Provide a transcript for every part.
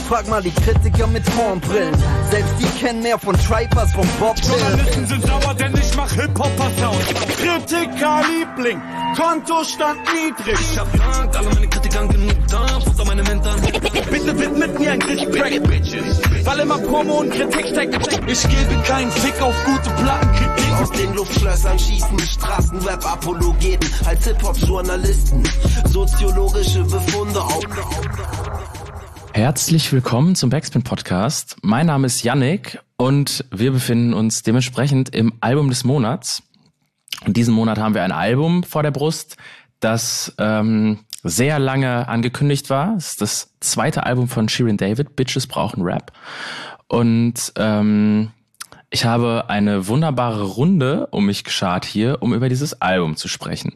Frag mal die Kritiker mit Hornbrillen. Selbst die kennen mehr von Tribe als von Bob Dylan. Journalisten sind sauer, denn ich mach Hip-Hopper-Sound. Kritiker-Liebling, Kontostand niedrig. Ich hab Angst, alle meine Kritiker genug da, futter meine Mentoren. Bitte widmet mir ein Respekt, Bitches. Weil immer Promo und Kritik steckt. Ich gebe keinen Fick auf gute Plattenkritik. Aus den Luftschlössern schießen Straßenrap-Apologeten als Hip-Hop-Journalisten. Soziologische Befunde auf. Herzlich willkommen zum Backspin-Podcast. Mein Name ist Yannick und wir befinden uns dementsprechend im Album des Monats. Und diesen Monat haben wir ein Album vor der Brust, das sehr lange angekündigt war. Es ist das zweite Album von Shirin David, Bitches brauchen Rap. Und ich habe eine wunderbare Runde um mich geschart hier, um über dieses Album zu sprechen.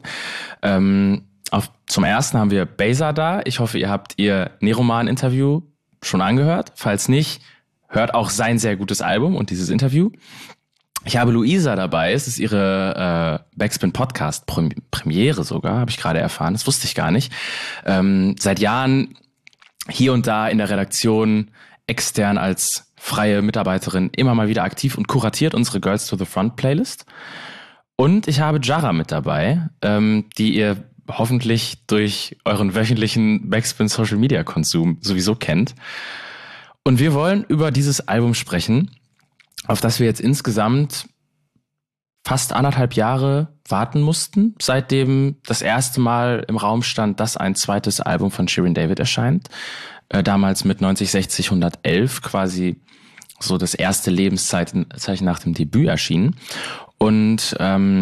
Zum ersten haben wir Beza da. Ich hoffe, ihr habt ihr Neroman-Interview schon angehört. Falls nicht, hört auch sein sehr gutes Album und dieses Interview. Ich habe Luisa dabei. Es ist ihre Backspin-Podcast-Premiere sogar, habe ich gerade erfahren. Das wusste ich gar nicht. Seit Jahren hier und da in der Redaktion extern als freie Mitarbeiterin immer mal wieder aktiv und kuratiert unsere Girls to the Front Playlist. Und ich habe Jara mit dabei, die ihr hoffentlich durch euren wöchentlichen Backspin-Social-Media-Konsum sowieso kennt. Und wir wollen über dieses Album sprechen, auf das wir jetzt insgesamt fast 1,5 Jahre warten mussten, seitdem das erste Mal im Raum stand, dass ein zweites Album von Shirin David erscheint. Damals mit 90, 60, 111 quasi so das erste Lebenszeichen nach dem Debüt erschienen. Und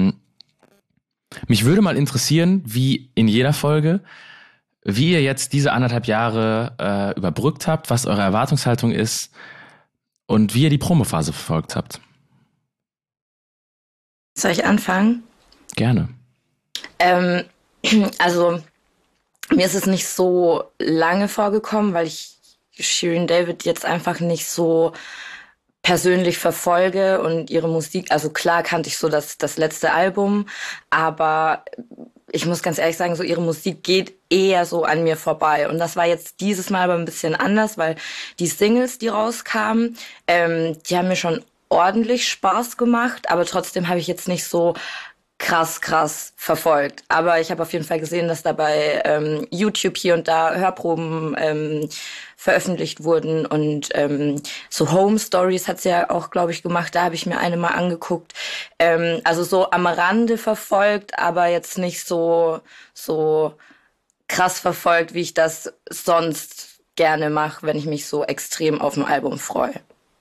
mich würde mal interessieren, wie in jeder Folge, wie ihr jetzt diese 1,5 Jahre überbrückt habt, was eure Erwartungshaltung ist und wie ihr die Promophase verfolgt habt. Soll ich anfangen? Gerne. Also mir ist es nicht so lange vorgekommen, weil ich Shirin David jetzt einfach nicht so persönlich verfolge und ihre Musik, also klar kannte ich so das letzte Album, aber ich muss ganz ehrlich sagen, so ihre Musik geht eher so an mir vorbei. Und das war jetzt dieses Mal aber ein bisschen anders, weil die Singles, die rauskamen, die haben mir schon ordentlich Spaß gemacht, aber trotzdem habe ich jetzt nicht so krass verfolgt. Aber ich habe auf jeden Fall gesehen, dass dabei YouTube hier und da Hörproben veröffentlicht wurden und so Home Stories hat sie ja auch, glaube ich, gemacht. Da habe ich mir eine mal angeguckt. Also so am Rande verfolgt, aber jetzt nicht so krass verfolgt, wie ich das sonst gerne mache, wenn ich mich so extrem auf ein Album freue.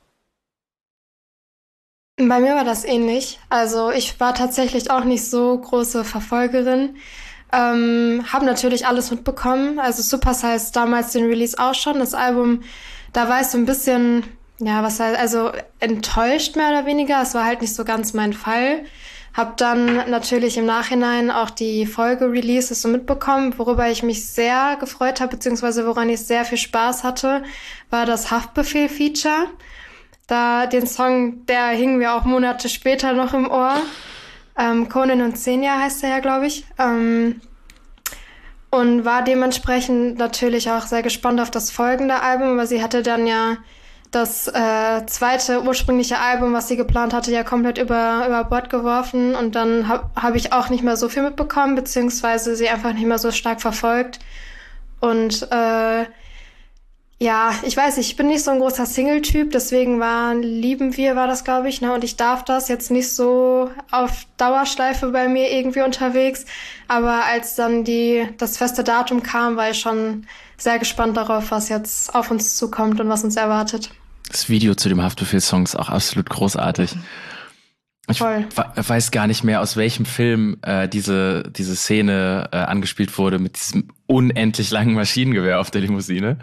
Bei mir war das ähnlich. Also ich war tatsächlich auch nicht so große Verfolgerin. Habe natürlich alles mitbekommen. Also Supersize damals den Release auch schon. Das Album, da war ich so ein bisschen, ja, also enttäuscht mehr oder weniger. Es war halt nicht so ganz mein Fall. Hab dann natürlich im Nachhinein auch die Folge-Releases so mitbekommen. Worüber ich mich sehr gefreut habe, beziehungsweise woran ich sehr viel Spaß hatte, war das Haftbefehl-Feature. Den Song, der hing mir auch Monate später noch im Ohr. Conan und Xenia heißt er ja, glaube ich. Und war dementsprechend natürlich auch sehr gespannt auf das folgende Album, weil sie hatte dann ja das zweite ursprüngliche Album, was sie geplant hatte, ja komplett über Bord geworfen. Und dann hab ich auch nicht mehr so viel mitbekommen, beziehungsweise sie einfach nicht mehr so stark verfolgt. Und ja, ich weiß nicht, ich bin nicht so ein großer Single-Typ, deswegen Lieben wir war das, glaube ich, ne? Und ich darf das jetzt nicht so auf Dauerschleife bei mir irgendwie unterwegs. Aber als dann das feste Datum kam, war ich schon sehr gespannt darauf, was jetzt auf uns zukommt und was uns erwartet. Das Video zu dem Haftbefehl-Song ist auch absolut großartig. Ich weiß gar nicht mehr, aus welchem Film diese Szene angespielt wurde mit diesem unendlich langen Maschinengewehr auf der Limousine.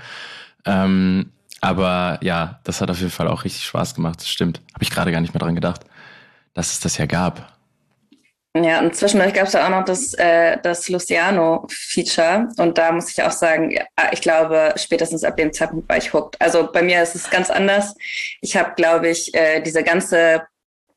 Aber ja, das hat auf jeden Fall auch richtig Spaß gemacht. Das stimmt. Habe ich gerade gar nicht mehr dran gedacht, dass es das ja gab. Ja, und zwischendurch gab es ja auch noch das Luciano-Feature. Und da muss ich auch sagen, ja, ich glaube, spätestens ab dem Zeitpunkt war ich hooked. Also bei mir ist es ganz anders. Ich habe, glaube ich, diese ganze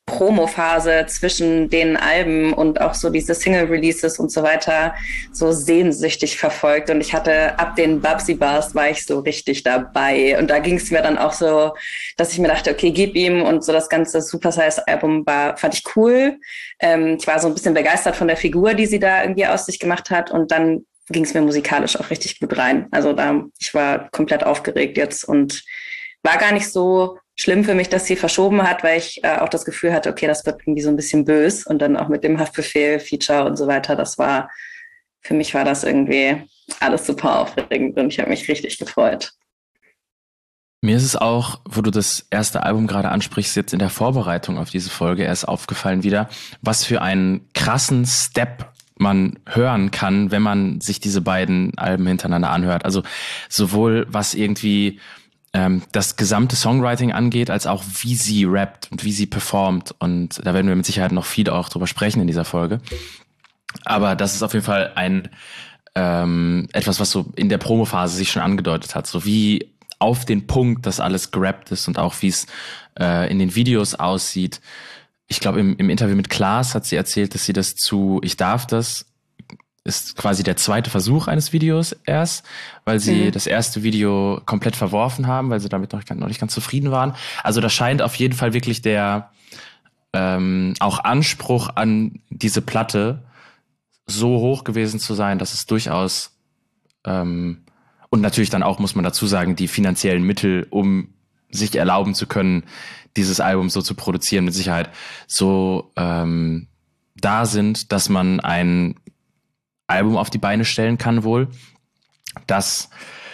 Promo-Phase zwischen den Alben und auch so diese Single-Releases und so weiter so sehnsüchtig verfolgt. Und ich hatte ab den Babsy Bars war ich so richtig dabei. Und da ging es mir dann auch so, dass ich mir dachte, okay, gib ihm. Und so das ganze Supersize-Album fand ich cool. Ich war so ein bisschen begeistert von der Figur, die sie da irgendwie aus sich gemacht hat. Und dann ging es mir musikalisch auch richtig gut rein. Also ich war komplett aufgeregt jetzt und war gar nicht so schlimm für mich, dass sie verschoben hat, weil ich auch das Gefühl hatte, okay, das wird irgendwie so ein bisschen bös und dann auch mit dem Haftbefehl-Feature und so weiter, für mich war das irgendwie alles super aufregend und ich habe mich richtig gefreut. Mir ist es auch, wo du das erste Album gerade ansprichst, jetzt in der Vorbereitung auf diese Folge erst aufgefallen wieder, was für einen krassen Step man hören kann, wenn man sich diese beiden Alben hintereinander anhört. Also sowohl was irgendwie das gesamte Songwriting angeht, als auch wie sie rappt und wie sie performt. Und da werden wir mit Sicherheit noch viel auch drüber sprechen in dieser Folge. Aber das ist auf jeden Fall etwas, was so in der Promophase sich schon angedeutet hat. So wie auf den Punkt das alles gerappt ist und auch wie es in den Videos aussieht. Ich glaube, im Interview mit Klaas hat sie erzählt, dass sie das zu Ich darf das ist quasi der zweite Versuch eines Videos erst, weil sie das erste Video komplett verworfen haben, weil sie damit noch nicht ganz zufrieden waren. Also da scheint auf jeden Fall wirklich der auch Anspruch an diese Platte so hoch gewesen zu sein, dass es durchaus und natürlich dann auch, muss man dazu sagen, die finanziellen Mittel, um sich erlauben zu können, dieses Album so zu produzieren, mit Sicherheit so da sind, dass man ein Album auf die Beine stellen kann wohl, das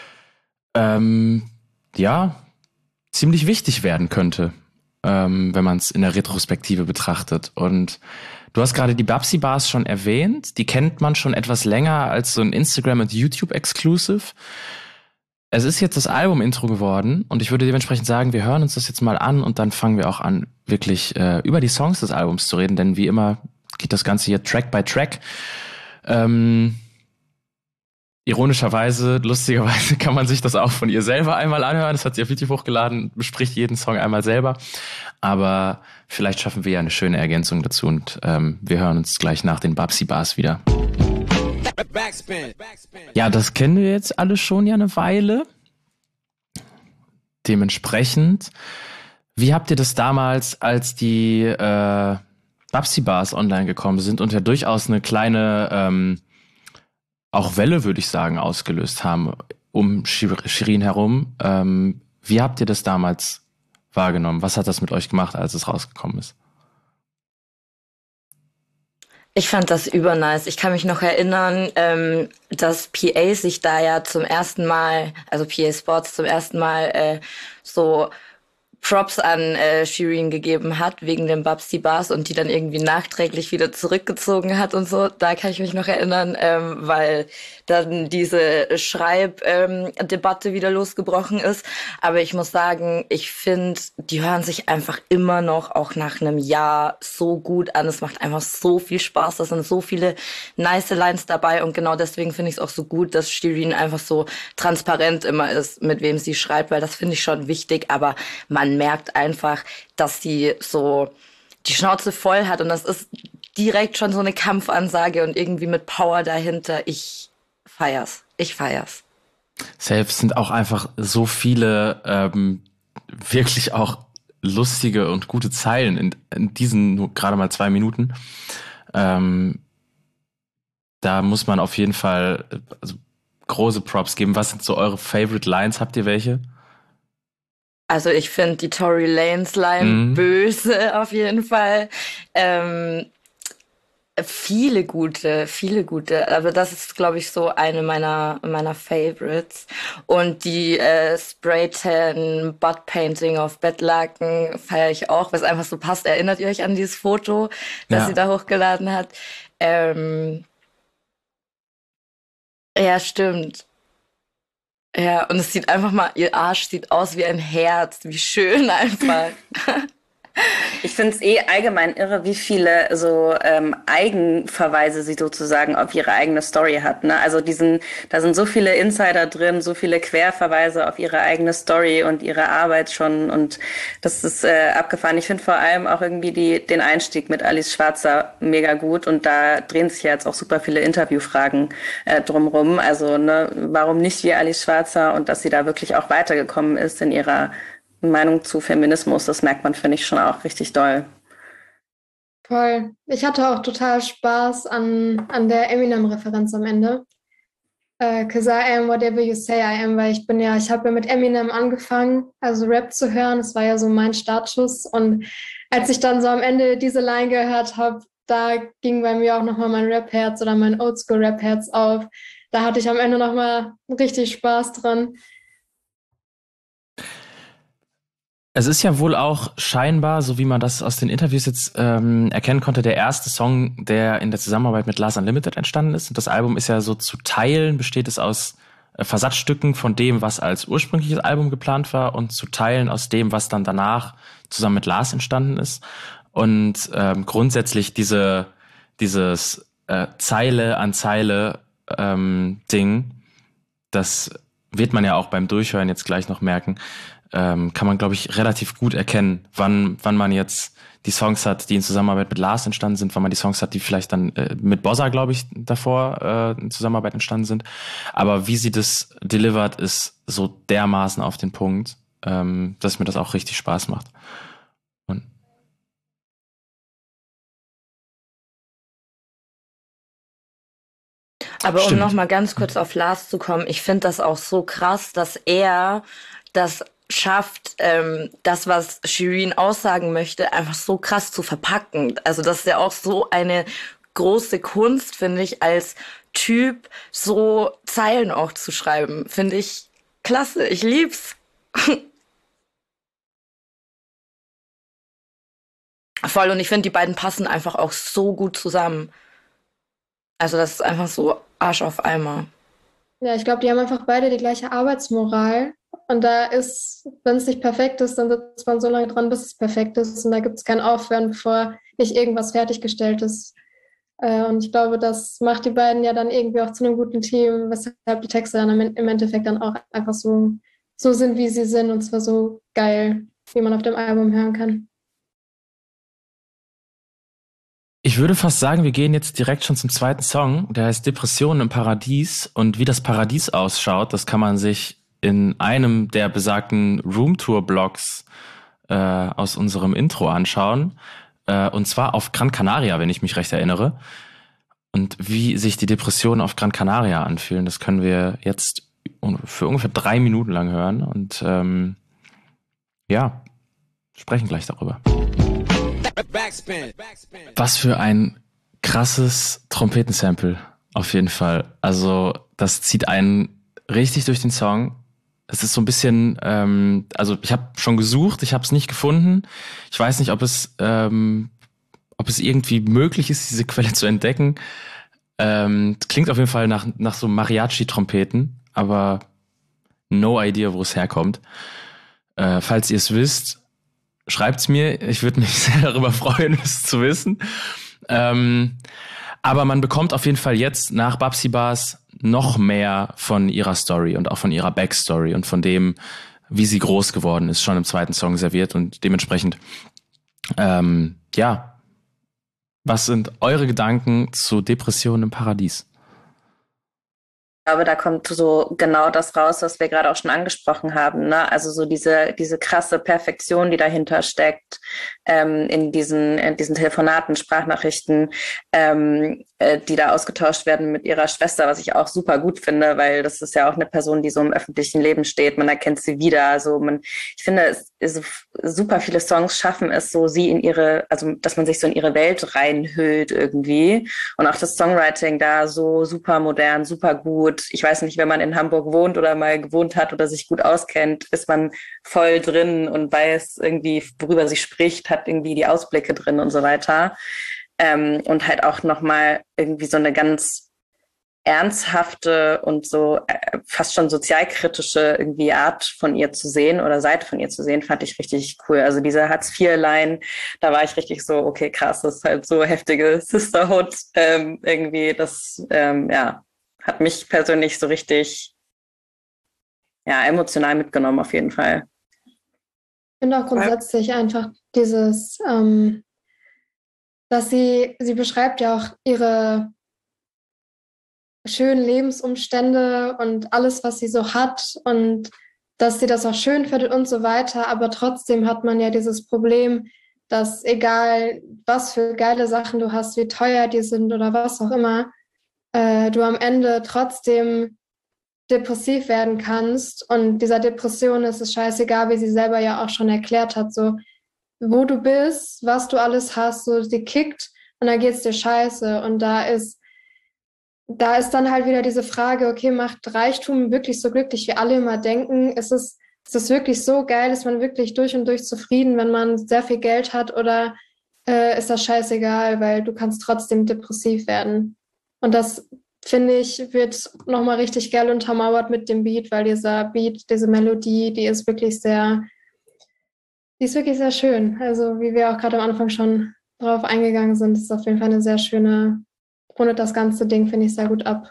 ziemlich wichtig werden könnte, wenn man es in der Retrospektive betrachtet. Und du hast gerade die Babsy Bars schon erwähnt, die kennt man schon etwas länger als so ein Instagram- und YouTube-Exclusive. Es ist jetzt das Album-Intro geworden und ich würde dementsprechend sagen, wir hören uns das jetzt mal an und dann fangen wir auch an, wirklich über die Songs des Albums zu reden, denn wie immer geht das Ganze hier Track by Track. Ironischerweise, lustigerweise kann man sich das auch von ihr selber einmal anhören. Das hat sie auf YouTube hochgeladen, bespricht jeden Song einmal selber. Aber vielleicht schaffen wir ja eine schöne Ergänzung dazu und wir hören uns gleich nach den Babsy Bars wieder. Ja, das kennen wir jetzt alle schon ja eine Weile. Dementsprechend, wie habt ihr das damals, als die Babsy Bars online gekommen sind und ja durchaus eine kleine auch Welle, würde ich sagen, ausgelöst haben um Shirin herum. Wie habt ihr das damals wahrgenommen? Was hat das mit euch gemacht, als es rausgekommen ist? Ich fand das übernice. Ich kann mich noch erinnern, dass PA sich da ja zum ersten Mal, also PA Sports zum ersten Mal so Props an Shirin gegeben hat, wegen den Babsy Bars und die dann irgendwie nachträglich wieder zurückgezogen hat und so. Da kann ich mich noch erinnern, weil dann diese Schreibdebatte wieder losgebrochen ist. Aber ich muss sagen, ich finde, die hören sich einfach immer noch, auch nach einem Jahr, so gut an. Es macht einfach so viel Spaß. Da sind so viele nice Lines dabei und genau deswegen finde ich es auch so gut, dass Shirin einfach so transparent immer ist, mit wem sie schreibt, weil das finde ich schon wichtig. Aber man merkt einfach, dass sie so die Schnauze voll hat und das ist direkt schon so eine Kampfansage und irgendwie mit Power dahinter. Ich feier's. Selbst sind auch einfach so viele wirklich auch lustige und gute Zeilen in diesen nur gerade mal 2 Minuten. Da muss man auf jeden Fall große Props geben. Was sind so eure Favorite Lines? Habt ihr welche? Also ich finde die Tory Lanez Line böse auf jeden Fall. Viele gute. Aber das ist, glaube ich, so eine meiner Favorites. Und die Spray-Tan Butt Painting auf Bettlaken feiere ich auch, was einfach so passt. Erinnert ihr euch an dieses Foto, das sie da hochgeladen hat? Ja, stimmt. Ja, und es sieht einfach mal, ihr Arsch sieht aus wie ein Herz, wie schön einfach. Ich finde es allgemein irre, wie viele so Eigenverweise sie sozusagen auf ihre eigene Story hat. Ne? Also da sind so viele Insider drin, so viele Querverweise auf ihre eigene Story und ihre Arbeit schon. Und das ist abgefahren. Ich finde vor allem auch irgendwie den Einstieg mit Alice Schwarzer mega gut. Und da drehen sich ja jetzt auch super viele Interviewfragen drumrum. Also ne, warum nicht wie Alice Schwarzer und dass sie da wirklich auch weitergekommen ist in ihrer Meinung zu Feminismus, das merkt man, finde ich, schon auch richtig doll. Voll. Ich hatte auch total Spaß an der Eminem-Referenz am Ende. 'Cause I am whatever you say I am, weil ich habe ja mit Eminem angefangen, also Rap zu hören. Das war ja so mein Startschuss. Und als ich dann so am Ende diese Line gehört habe, da ging bei mir auch nochmal mein Rap-Herz oder mein Oldschool-Rap-Herz auf. Da hatte ich am Ende nochmal richtig Spaß dran. Es ist ja wohl auch scheinbar, so wie man das aus den Interviews jetzt erkennen konnte, der erste Song, der in der Zusammenarbeit mit Lars Unlimited entstanden ist. Und das Album ist ja so zu Teilen, besteht es aus Versatzstücken von dem, was als ursprüngliches Album geplant war und zu Teilen aus dem, was dann danach zusammen mit Lars entstanden ist. Und grundsätzlich dieses Zeile an Zeile Ding, das wird man ja auch beim Durchhören jetzt gleich noch merken, kann man, glaube ich, relativ gut erkennen, wann man jetzt die Songs hat, die in Zusammenarbeit mit Lars entstanden sind, wann man die Songs hat, die vielleicht dann mit Bozza, glaube ich, davor in Zusammenarbeit entstanden sind. Aber wie sie das delivert, ist so dermaßen auf den Punkt, dass mir das auch richtig Spaß macht. Und Aber um nochmal ganz kurz auf Lars zu kommen, ich finde das auch so krass, dass er das schafft, das, was Shirin aussagen möchte, einfach so krass zu verpacken. Also das ist ja auch so eine große Kunst, finde ich, als Typ so Zeilen auch zu schreiben. Finde ich klasse, ich lieb's. Voll, und ich finde, die beiden passen einfach auch so gut zusammen. Also das ist einfach so Arsch auf Eimer. Ja, ich glaube, die haben einfach beide die gleiche Arbeitsmoral. Und da ist, wenn es nicht perfekt ist, dann sitzt man so lange dran, bis es perfekt ist. Und da gibt es kein Aufhören, bevor nicht irgendwas fertiggestellt ist. Und ich glaube, das macht die beiden ja dann irgendwie auch zu einem guten Team, weshalb die Texte dann im Endeffekt dann auch einfach so sind, wie sie sind. Und zwar so geil, wie man auf dem Album hören kann. ich würde fast sagen, wir gehen jetzt direkt schon zum zweiten Song. Der heißt Depressionen im Paradies. Und wie das Paradies ausschaut, das kann man sich in einem der besagten Roomtour-Blogs aus unserem Intro anschauen. Und zwar auf Gran Canaria, wenn ich mich recht erinnere. Und wie sich die Depressionen auf Gran Canaria anfühlen, das können wir jetzt für ungefähr 3 Minuten lang hören. Und sprechen gleich darüber. Was für ein krasses Trompetensample, auf jeden Fall. Also das zieht einen richtig durch den Song. Es ist so ein bisschen, also ich habe schon gesucht, ich habe es nicht gefunden. Ich weiß nicht, ob es irgendwie möglich ist, diese Quelle zu entdecken. Klingt auf jeden Fall nach so Mariachi-Trompeten, aber no idea, wo es herkommt. Falls ihr es wisst, schreibt's mir. Ich würde mich sehr darüber freuen, es zu wissen. Aber man bekommt auf jeden Fall jetzt nach Babsy Bars noch mehr von ihrer Story und auch von ihrer Backstory und von dem, wie sie groß geworden ist, schon im zweiten Song serviert. Und dementsprechend, was sind eure Gedanken zu Depressionen im Paradies? Ich glaube, da kommt so genau das raus, was wir gerade auch schon angesprochen haben, ne? Also so diese krasse Perfektion, die dahinter steckt, in diesen Telefonaten, Sprachnachrichten, die da ausgetauscht werden mit ihrer Schwester, was ich auch super gut finde, weil das ist ja auch eine Person, die so im öffentlichen Leben steht. Man erkennt sie wieder. Also ich finde, super viele Songs schaffen es so, dass man sich so in ihre Welt reinhüllt irgendwie. Und auch das Songwriting da so super modern, super gut. Ich weiß nicht, wenn man in Hamburg wohnt oder mal gewohnt hat oder sich gut auskennt, ist man voll drin und weiß irgendwie, worüber sie spricht, hat irgendwie die Ausblicke drin und so weiter. Und halt auch nochmal irgendwie so eine ganz ernsthafte und so fast schon sozialkritische irgendwie Art von ihr zu sehen oder Seite von ihr zu sehen, fand ich richtig cool. Also diese Hartz-IV-Line, da war ich richtig so, okay, krass, das ist halt so heftige Sisterhood irgendwie. Das hat mich persönlich so richtig emotional mitgenommen auf jeden Fall. Ich finde auch grundsätzlich einfach dieses, dass sie beschreibt ja auch ihre schönen Lebensumstände und alles, was sie so hat und dass sie das auch schön findet und so weiter. Aber trotzdem hat man ja dieses Problem, dass egal, was für geile Sachen du hast, wie teuer die sind oder was auch immer, du am Ende trotzdem depressiv werden kannst. Und dieser Depression ist es scheißegal, wie sie selber ja auch schon erklärt hat, so wo du bist, was du alles hast, so sie kickt und dann geht's dir scheiße. Und da ist dann halt wieder diese Frage, okay, macht Reichtum wirklich so glücklich, wie alle immer denken? Ist es wirklich so geil, ist man wirklich durch und durch zufrieden, wenn man sehr viel Geld hat, oder ist das scheißegal, weil du kannst trotzdem depressiv werden? Und das, finde ich, wird nochmal richtig geil untermauert mit dem Beat, weil dieser Beat, diese Melodie, die ist wirklich sehr schön. Also wie wir auch gerade am Anfang schon drauf eingegangen sind, ist auf jeden Fall eine sehr schöne, rundet das ganze Ding, finde ich, sehr gut ab.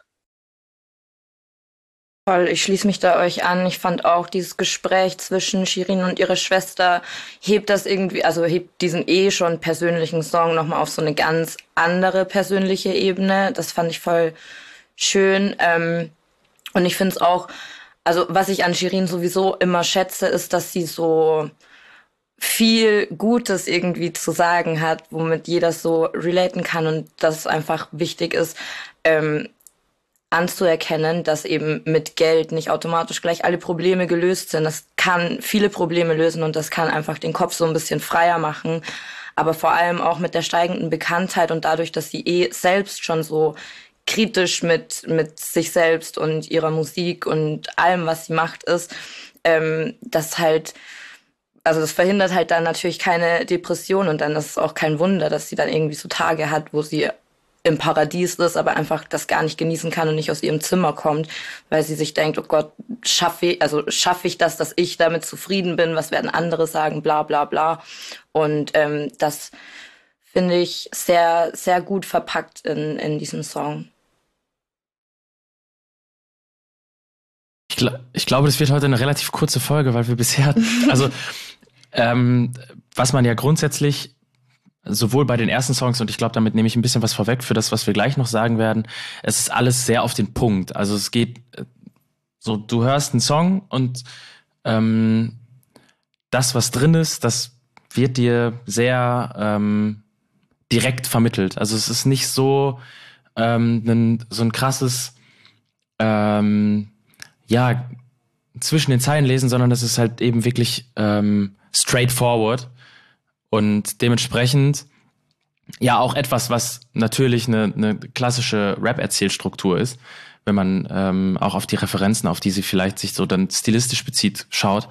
Voll, ich schließe mich da euch an. Ich fand auch dieses Gespräch zwischen Shirin und ihrer Schwester hebt diesen schon persönlichen Song nochmal auf so eine ganz andere persönliche Ebene. Das fand ich voll schön. Und ich finde es auch, also was ich an Shirin sowieso immer schätze, ist, dass sie so viel Gutes irgendwie zu sagen hat, womit jeder so relaten kann, und dass es einfach wichtig ist, anzuerkennen, dass eben mit Geld nicht automatisch gleich alle Probleme gelöst sind. Das kann viele Probleme lösen und das kann einfach den Kopf so ein bisschen freier machen. Aber vor allem auch mit der steigenden Bekanntheit und dadurch, dass sie selbst schon so kritisch mit sich selbst und ihrer Musik und allem, was sie macht, ist, das verhindert halt dann natürlich keine Depression, und dann ist es auch kein Wunder, dass sie dann irgendwie so Tage hat, wo sie im Paradies ist, aber einfach das gar nicht genießen kann und nicht aus ihrem Zimmer kommt, weil sie sich denkt, oh Gott, schaffe ich das, dass ich damit zufrieden bin, was werden andere sagen, bla bla bla. Und das finde ich sehr, sehr gut verpackt in diesem Song. Ich glaube, das wird heute eine relativ kurze Folge, weil wir bisher, also was man ja grundsätzlich sowohl bei den ersten Songs, und ich glaube, damit nehme ich ein bisschen was vorweg für das, was wir gleich noch sagen werden, es ist alles sehr auf den Punkt. Also es geht so, du hörst einen Song und das, was drin ist, das wird dir sehr direkt vermittelt. Also es ist nicht so so ein krasses zwischen den Zeilen lesen, sondern es ist halt eben wirklich straightforward. Und dementsprechend ja auch etwas, was natürlich eine klassische Rap-Erzählstruktur ist, wenn man auch auf die Referenzen, auf die sie vielleicht sich so dann stilistisch bezieht, schaut.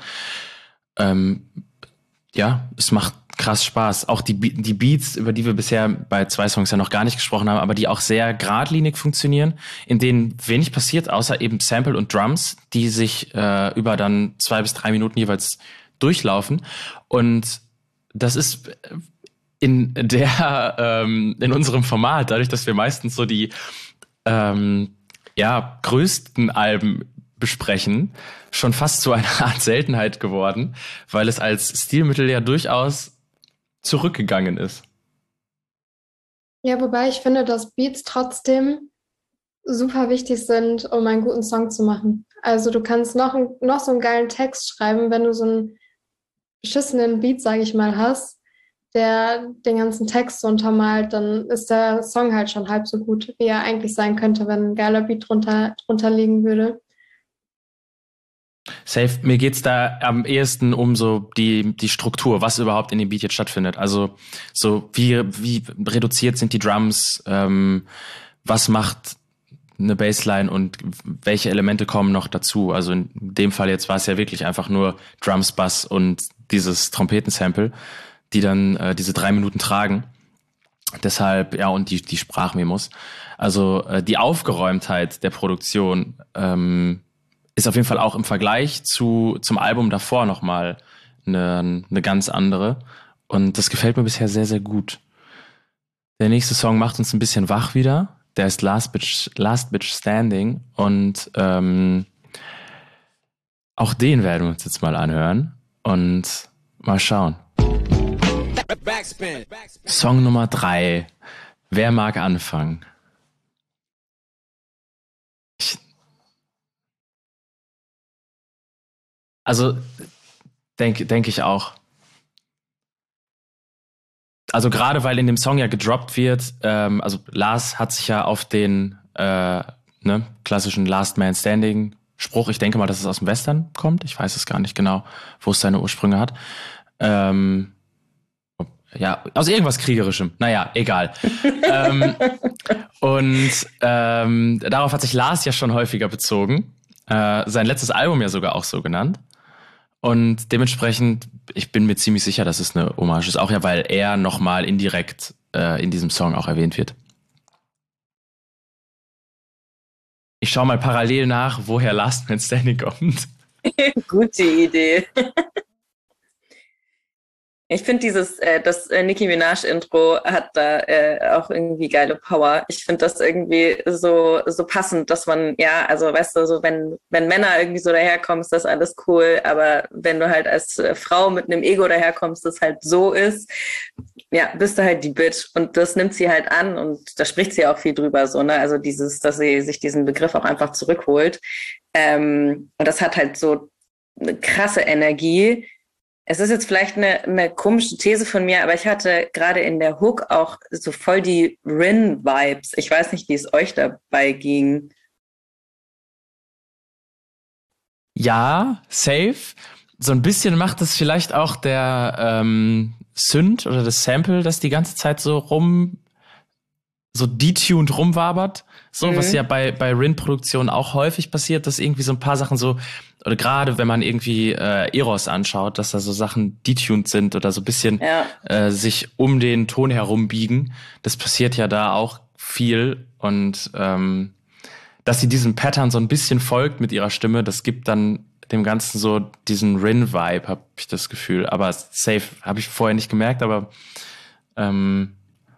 Es macht krass Spaß. Auch die Beats, über die wir bisher bei 2 Songs ja noch gar nicht gesprochen haben, aber die auch sehr geradlinig funktionieren, in denen wenig passiert, außer eben Sample und Drums, die sich über dann 2 bis 3 Minuten jeweils durchlaufen. Und das ist in unserem Format, dadurch, dass wir meistens so die größten Alben besprechen, schon fast zu einer Art Seltenheit geworden, weil es als Stilmittel ja durchaus zurückgegangen ist. Ja, wobei ich finde, dass Beats trotzdem super wichtig sind, um einen guten Song zu machen. Also du kannst noch so einen geilen Text schreiben, wenn du so einen beschissenen Beat, sage ich mal, hast, der den ganzen Text so untermalt, dann ist der Song halt schon halb so gut, wie er eigentlich sein könnte, wenn ein geiler Beat drunter liegen würde. Safe, mir geht's da am ehesten um so die Struktur, was überhaupt in dem Beat jetzt stattfindet. Also so wie reduziert sind die Drums, was macht eine Bassline und welche Elemente kommen noch dazu. Also in dem Fall jetzt war es ja wirklich einfach nur Drums, Bass und dieses Trompetensample, die dann diese 3 Minuten tragen. Deshalb, ja, und die Sprachmemos. Also die Aufgeräumtheit der Produktion ist auf jeden Fall auch im Vergleich zum Album davor nochmal eine ganz andere. Und das gefällt mir bisher sehr, sehr gut. Der nächste Song macht uns ein bisschen wach wieder. Der ist Last Bitch Standing. Und auch den werden wir uns jetzt mal anhören und mal schauen. Song Nummer 3. Wer mag anfangen? Also, denke ich auch. Also gerade weil in dem Song ja gedroppt wird, also Lars hat sich ja auf den klassischen Last Man Standing Spruch, ich denke mal, dass es aus dem Western kommt, ich weiß es gar nicht genau, wo es seine Ursprünge hat. Ja, aus irgendwas Kriegerischem. Naja, egal. Darauf hat sich Lars ja schon häufiger bezogen. Sein letztes Album ja sogar auch so genannt. Und dementsprechend, ich bin mir ziemlich sicher, dass es eine Hommage ist. Auch ja, weil er nochmal indirekt in diesem Song auch erwähnt wird. Ich schaue mal parallel nach, woher Last Man Standing kommt. Gute Idee. Ich finde das Nicki Minaj-Intro hat da auch irgendwie geile Power. Ich finde das irgendwie so passend, dass man, ja, also weißt du, so wenn Männer irgendwie so daherkommen, ist das alles cool, aber wenn du halt als Frau mit einem Ego daherkommst, das halt so ist, ja, bist du halt die Bitch. Und das nimmt sie halt an und da spricht sie auch viel drüber, so, ne, also dass sie sich diesen Begriff auch einfach zurückholt. Und das hat halt so eine krasse Energie. Es ist jetzt vielleicht eine komische These von mir, aber ich hatte gerade in der Hook auch so voll die Rin-Vibes. Ich weiß nicht, wie es euch dabei ging. Ja, safe. So ein bisschen macht es vielleicht auch der Synth oder das Sample, das die ganze Zeit so detuned rumwabert. So, was ja bei Rin-Produktionen auch häufig passiert, dass irgendwie so ein paar Sachen so, oder gerade wenn man irgendwie Eros anschaut, dass da so Sachen detuned sind oder so ein bisschen sich um den Ton herum biegen. Das passiert ja da auch viel. Und dass sie diesem Pattern so ein bisschen folgt mit ihrer Stimme, das gibt dann dem Ganzen so diesen Rin-Vibe, habe ich das Gefühl. Aber safe habe ich vorher nicht gemerkt, aber kann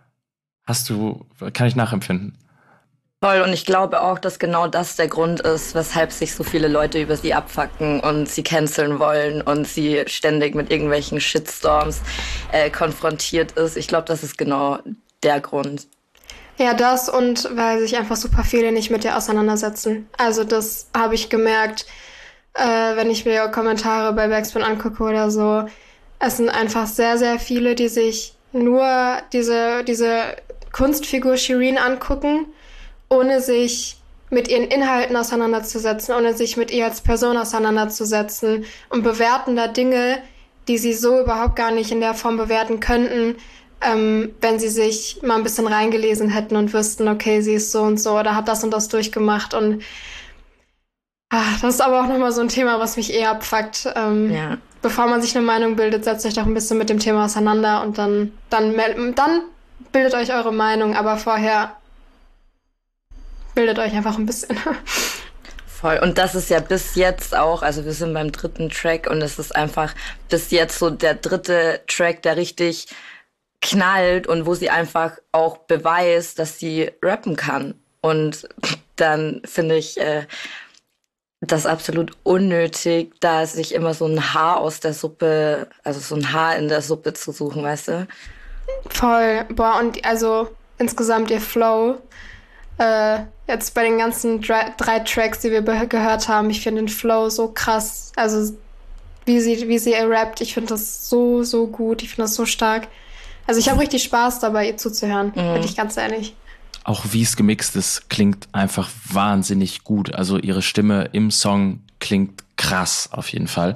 ich nachempfinden. Voll, und ich glaube auch, dass genau das der Grund ist, weshalb sich so viele Leute über sie abfacken und sie canceln wollen und sie ständig mit irgendwelchen Shitstorms konfrontiert ist. Ich glaube, das ist genau der Grund. Ja, das und weil sich einfach super viele nicht mit ihr auseinandersetzen. Also das habe ich gemerkt, wenn ich mir Kommentare bei Backspin angucke oder so. Es sind einfach sehr, sehr viele, die sich nur diese Kunstfigur Shireen angucken, ohne sich mit ihren Inhalten auseinanderzusetzen, ohne sich mit ihr als Person auseinanderzusetzen und bewerten da Dinge, die sie so überhaupt gar nicht in der Form bewerten könnten, wenn sie sich mal ein bisschen reingelesen hätten und wüssten, okay, sie ist so und so oder hat das und das durchgemacht. Und das ist aber auch nochmal so ein Thema, was mich eher abfuckt. Bevor man sich eine Meinung bildet, setzt euch doch ein bisschen mit dem Thema auseinander und dann bildet euch eure Meinung, aber vorher bildet euch einfach ein bisschen. Voll. Und das ist ja bis jetzt auch, also wir sind beim 3. Track und es ist einfach bis jetzt so der 3. Track, der richtig knallt und wo sie einfach auch beweist, dass sie rappen kann. Und dann finde ich das absolut unnötig, da sich immer so ein Haar aus der Suppe, also so ein Haar in der Suppe zu suchen, weißt du? Voll. Boah, und also insgesamt ihr Flow, jetzt bei den ganzen 3 Tracks, die wir gehört haben, ich finde den Flow so krass. Also wie sie rappt, ich finde das so, so gut. Ich finde das so stark. Also ich habe richtig Spaß dabei, ihr zuzuhören, bin ich ganz ehrlich. Auch wie es gemixt ist, klingt einfach wahnsinnig gut. Also ihre Stimme im Song klingt krass auf jeden Fall.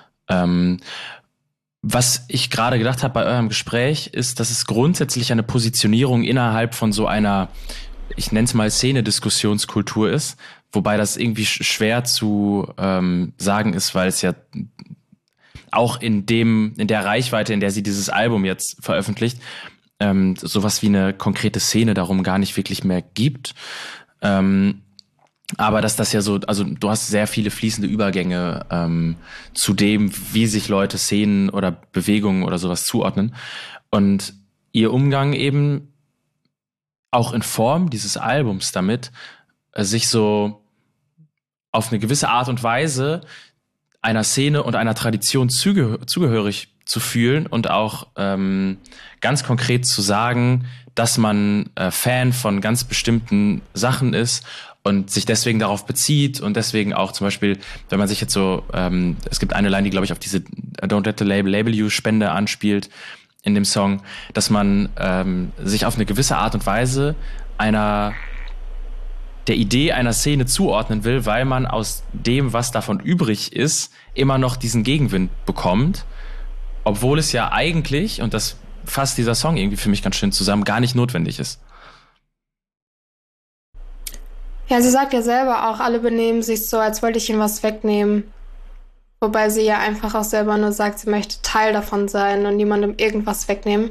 Was ich gerade gedacht habe bei eurem Gespräch, ist, dass es grundsätzlich eine Positionierung innerhalb von so einer, ich nenne es mal Szene-Diskussionskultur ist, wobei das irgendwie schwer zu sagen ist, weil es ja auch in der Reichweite, in der sie dieses Album jetzt veröffentlicht, sowas wie eine konkrete Szene darum gar nicht wirklich mehr gibt. Aber dass das ja so, also du hast sehr viele fließende Übergänge zu dem, wie sich Leute Szenen oder Bewegungen oder sowas zuordnen. Und ihr Umgang eben auch in Form dieses Albums damit, sich so auf eine gewisse Art und Weise einer Szene und einer Tradition zugehörig zu fühlen und auch ganz konkret zu sagen, dass man Fan von ganz bestimmten Sachen ist und sich deswegen darauf bezieht und deswegen auch zum Beispiel, wenn man sich jetzt so, es gibt eine Line, die glaube ich auf diese Don't Let the Label You Spende anspielt in dem Song, dass man sich auf eine gewisse Art und Weise der Idee einer Szene zuordnen will, weil man aus dem, was davon übrig ist, immer noch diesen Gegenwind bekommt, obwohl es ja eigentlich, und das fasst dieser Song irgendwie für mich ganz schön zusammen, gar nicht notwendig ist. Ja, sie sagt ja selber auch, alle benehmen sich so, als wollte ich ihnen was wegnehmen. Wobei sie ja einfach auch selber nur sagt, sie möchte Teil davon sein und niemandem irgendwas wegnehmen.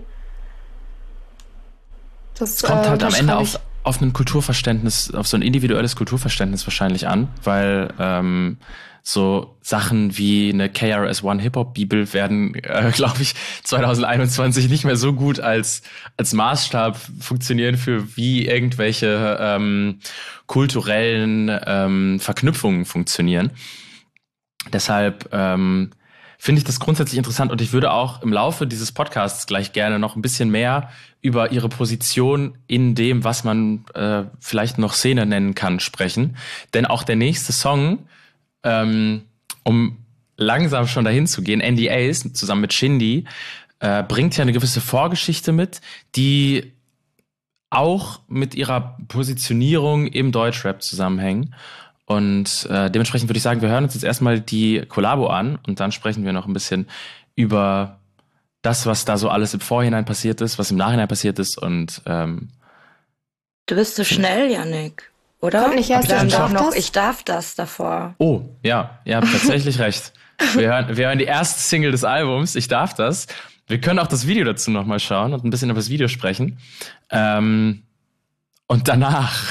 Das kommt halt am Ende auf ein Kulturverständnis, auf so ein individuelles Kulturverständnis wahrscheinlich an, weil so Sachen wie eine KRS-One Hip-Hop-Bibel werden, glaube ich, 2021 nicht mehr so gut als Maßstab funktionieren für wie irgendwelche kulturellen Verknüpfungen funktionieren. Deshalb finde ich das grundsätzlich interessant und ich würde auch im Laufe dieses Podcasts gleich gerne noch ein bisschen mehr über ihre Position in dem, was man vielleicht noch Szene nennen kann, sprechen. Denn auch der nächste Song, um langsam schon dahin zu gehen, NDAs zusammen mit Shindy, bringt ja eine gewisse Vorgeschichte mit, die auch mit ihrer Positionierung im Deutschrap zusammenhängen. Und dementsprechend würde ich sagen, wir hören uns jetzt erstmal die Kollabo an und dann sprechen wir noch ein bisschen über das, was da so alles im Vorhinein passiert ist, was im Nachhinein passiert ist und Du bist so schnell, Yannick, oder? Kommt nicht erst Ich darf das davor. Oh, ja, ihr habt tatsächlich recht. Wir hören die erste Single des Albums, Ich darf das. Wir können auch das Video dazu nochmal schauen und ein bisschen über das Video sprechen. Und danach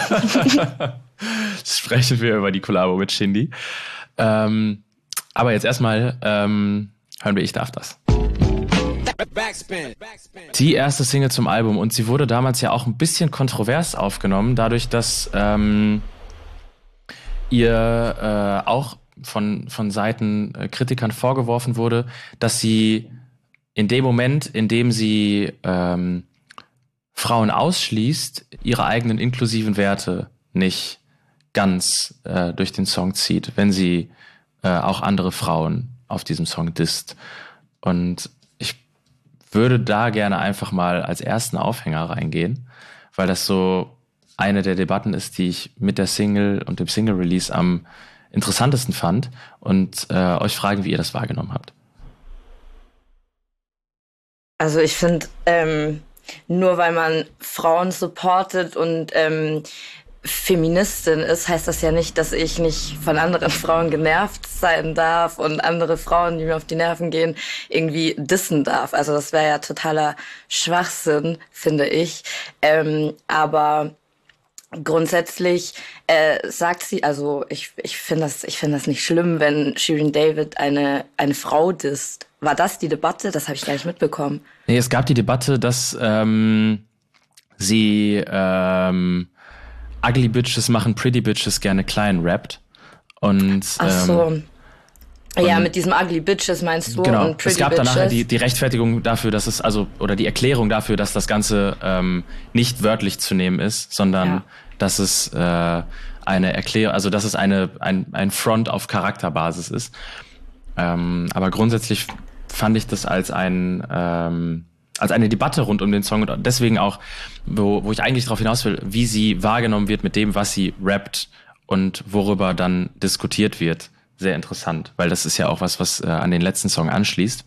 sprechen wir über die Kollabo mit Shindy. Aber jetzt erstmal hören wir Ich darf das. Die erste Single zum Album und sie wurde damals ja auch ein bisschen kontrovers aufgenommen, dadurch, dass ihr auch von Seiten Kritikern vorgeworfen wurde, dass sie in dem Moment, in dem sie Frauen ausschließt, ihre eigenen inklusiven Werte nicht ganz durch den Song zieht, wenn sie auch andere Frauen auf diesem Song disst. Und ich würde da gerne einfach mal als ersten Aufhänger reingehen, weil das so eine der Debatten ist, die ich mit der Single und dem Single-Release am interessantesten fand und euch fragen, wie ihr das wahrgenommen habt. Also ich finde, nur weil man Frauen supportet und Feministin ist, heißt das ja nicht, dass ich nicht von anderen Frauen genervt sein darf und andere Frauen, die mir auf die Nerven gehen, irgendwie dissen darf. Also das wäre ja totaler Schwachsinn, finde ich. Aber grundsätzlich sagt sie, also ich finde das nicht schlimm, wenn Shirin David eine Frau disst. War das die Debatte? Das habe ich gar nicht mitbekommen. Nee, es gab die Debatte, dass sie Ugly Bitches machen Pretty Bitches gerne klein rappt. Und, ach so. Ja, mit diesem Ugly Bitches meinst du? Genau, und Pretty es gab dann nachher Bitches. die Rechtfertigung dafür, dass es, oder die Erklärung dafür, dass das Ganze nicht wörtlich zu nehmen ist, sondern dass es eine Erklärung, also dass es ein Front auf Charakterbasis ist. Aber grundsätzlich fand ich das als eine Debatte rund um den Song und deswegen auch, wo ich eigentlich darauf hinaus will, wie sie wahrgenommen wird mit dem, was sie rappt und worüber dann diskutiert wird. Sehr interessant, weil das ist ja auch was an den letzten Song anschließt.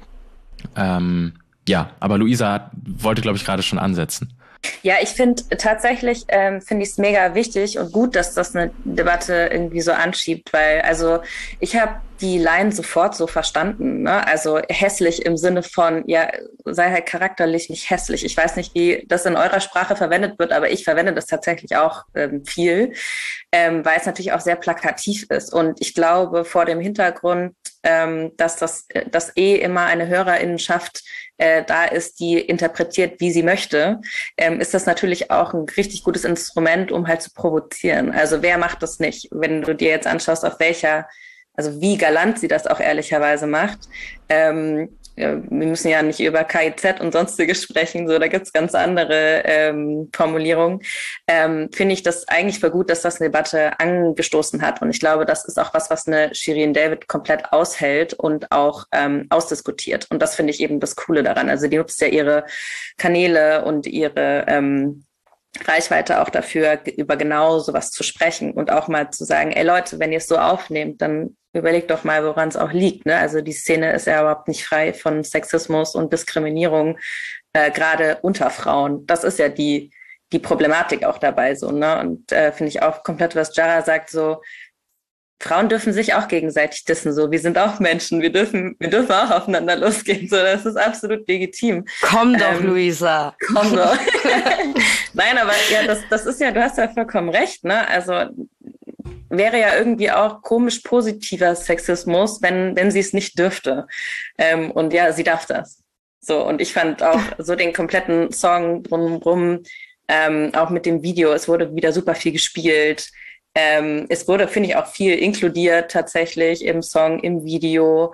Ja, aber Luisa wollte, glaube ich, gerade schon ansetzen. Ja, ich finde tatsächlich, finde ich es mega wichtig und gut, dass das eine Debatte irgendwie so anschiebt, weil also ich habe die Line sofort so verstanden, ne? Also hässlich im Sinne von, ja, sei halt charakterlich nicht hässlich. Ich weiß nicht, wie das in eurer Sprache verwendet wird, aber ich verwende das tatsächlich auch viel, weil es natürlich auch sehr plakativ ist. Und ich glaube, vor dem Hintergrund, dass immer eine Hörerinnenschaft da ist, die interpretiert, wie sie möchte, ist das natürlich auch ein richtig gutes Instrument, um halt zu provozieren. Also wer macht das nicht? Wenn du dir jetzt anschaust, also wie galant sie das auch ehrlicherweise macht. Wir müssen ja nicht über KIZ und Sonstiges sprechen, so, da gibt's ganz andere Formulierungen. Finde ich das eigentlich voll gut, dass das eine Debatte angestoßen hat. Und ich glaube, das ist auch was eine Shirin David komplett aushält und auch ausdiskutiert. Und das finde ich eben das Coole daran. Also die nutzt ja ihre Kanäle und ihre Reichweite auch dafür, über genau sowas zu sprechen und auch mal zu sagen, ey Leute, wenn ihr es so aufnehmt, dann überlegt doch mal, woran es auch liegt. Ne? Also die Szene ist ja überhaupt nicht frei von Sexismus und Diskriminierung, gerade unter Frauen. Das ist ja die Problematik auch dabei so. Ne? Und finde ich auch komplett, was Jara sagt, so Frauen dürfen sich auch gegenseitig dissen, so. Wir sind auch Menschen, wir dürfen auch aufeinander losgehen, so. Das ist absolut legitim. Komm doch, Luisa. Komm doch. Nein, aber ja, das ist ja, du hast ja vollkommen recht, ne? Also wäre ja irgendwie auch komisch positiver Sexismus, wenn sie es nicht dürfte. Und ja, sie darf das. So, und ich fand auch so den kompletten Song drumherum, auch mit dem Video, es wurde wieder super viel gespielt. Es wurde, finde ich, auch viel inkludiert tatsächlich im Song, im Video.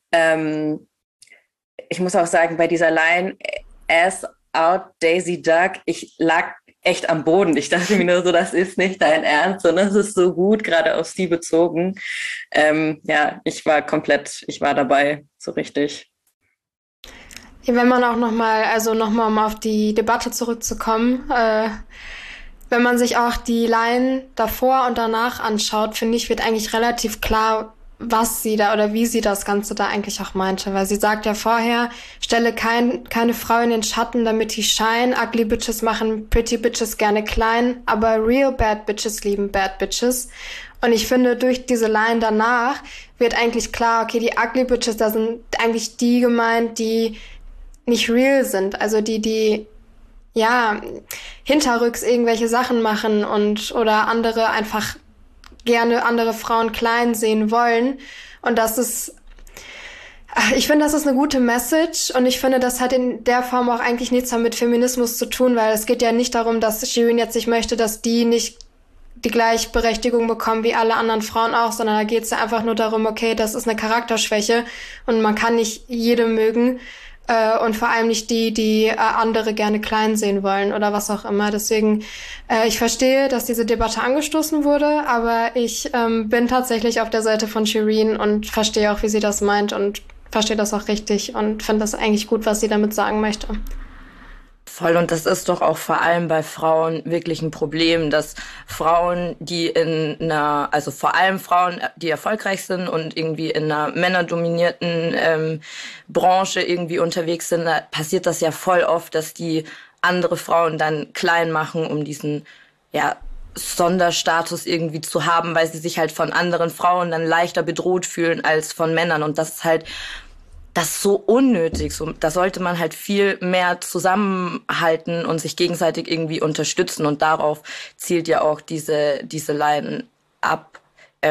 Ich muss auch sagen, bei dieser Line, Ass out Daisy Duck, ich lag echt am Boden. Ich dachte mir nur so, das ist nicht dein Ernst, sondern es ist so gut, gerade auf sie bezogen. Ja, ich war dabei, so richtig. Ja, wenn man auch nochmal, um auf die Debatte zurückzukommen, wenn man sich auch die Line davor und danach anschaut, finde ich, wird eigentlich relativ klar, was sie da oder wie sie das Ganze da eigentlich auch meinte. Weil sie sagt ja vorher, stelle keine Frau in den Schatten, damit die shine. Ugly Bitches machen Pretty Bitches gerne klein, aber real bad Bitches lieben bad Bitches. Und ich finde, durch diese Line danach wird eigentlich klar, okay, die Ugly Bitches, da sind eigentlich die gemeint, die nicht real sind. Also die ja, hinterrücks irgendwelche Sachen machen oder andere einfach gerne andere Frauen klein sehen wollen. Und ich finde, das ist eine gute Message und ich finde, das hat in der Form auch eigentlich nichts mit Feminismus zu tun, weil es geht ja nicht darum, dass Shirin jetzt nicht möchte, dass die nicht die Gleichberechtigung bekommen wie alle anderen Frauen auch, sondern da geht es ja einfach nur darum, okay, das ist eine Charakterschwäche und man kann nicht jede mögen. Und vor allem nicht die andere gerne klein sehen wollen oder was auch immer. Deswegen, ich verstehe, dass diese Debatte angestoßen wurde, aber ich bin tatsächlich auf der Seite von Shirin und verstehe auch, wie sie das meint und verstehe das auch richtig und finde das eigentlich gut, was sie damit sagen möchte. Voll, und das ist doch auch vor allem bei Frauen wirklich ein Problem, dass Frauen, also vor allem Frauen, die erfolgreich sind und irgendwie in einer männerdominierten Branche irgendwie unterwegs sind, da passiert das ja voll oft, dass die andere Frauen dann klein machen, um diesen, ja, Sonderstatus irgendwie zu haben, weil sie sich halt von anderen Frauen dann leichter bedroht fühlen als von Männern. Und das ist halt das ist so unnötig. So, da sollte man halt viel mehr zusammenhalten und sich gegenseitig irgendwie unterstützen. Und darauf zielt ja auch diese Line ab.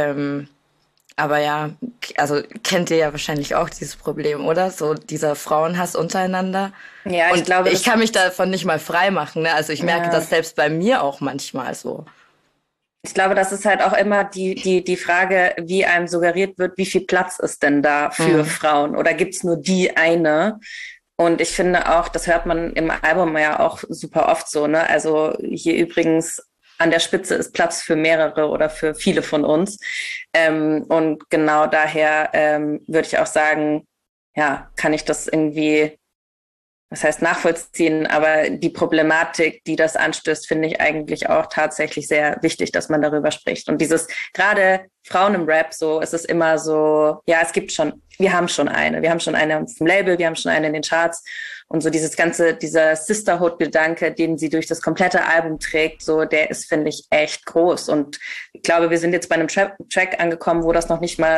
Aber ja, also kennt ihr ja wahrscheinlich auch dieses Problem, oder? So dieser Frauenhass untereinander. Ja, und ich kann mich davon nicht mal frei machen. Ne? Also ich merke das selbst bei mir auch manchmal so. Ich glaube, das ist halt auch immer die Frage, wie einem suggeriert wird, wie viel Platz ist denn da für Frauen? Oder gibt's nur die eine? Und ich finde auch, das hört man im Album ja auch super oft so, ne? Also hier übrigens an der Spitze ist Platz für mehrere oder für viele von uns. Und genau daher würde ich auch sagen, ja, kann ich das irgendwie, das heißt nachvollziehen, aber die Problematik, die das anstößt, finde ich eigentlich auch tatsächlich sehr wichtig, dass man darüber spricht. Und dieses, gerade Frauen im Rap, so, es ist immer so, ja, wir haben schon eine auf dem Label, wir haben schon eine in den Charts und so dieser Sisterhood-Gedanke, den sie durch das komplette Album trägt, so, der ist, finde ich, echt groß. Und ich glaube, wir sind jetzt bei einem Track angekommen, wo das noch nicht mal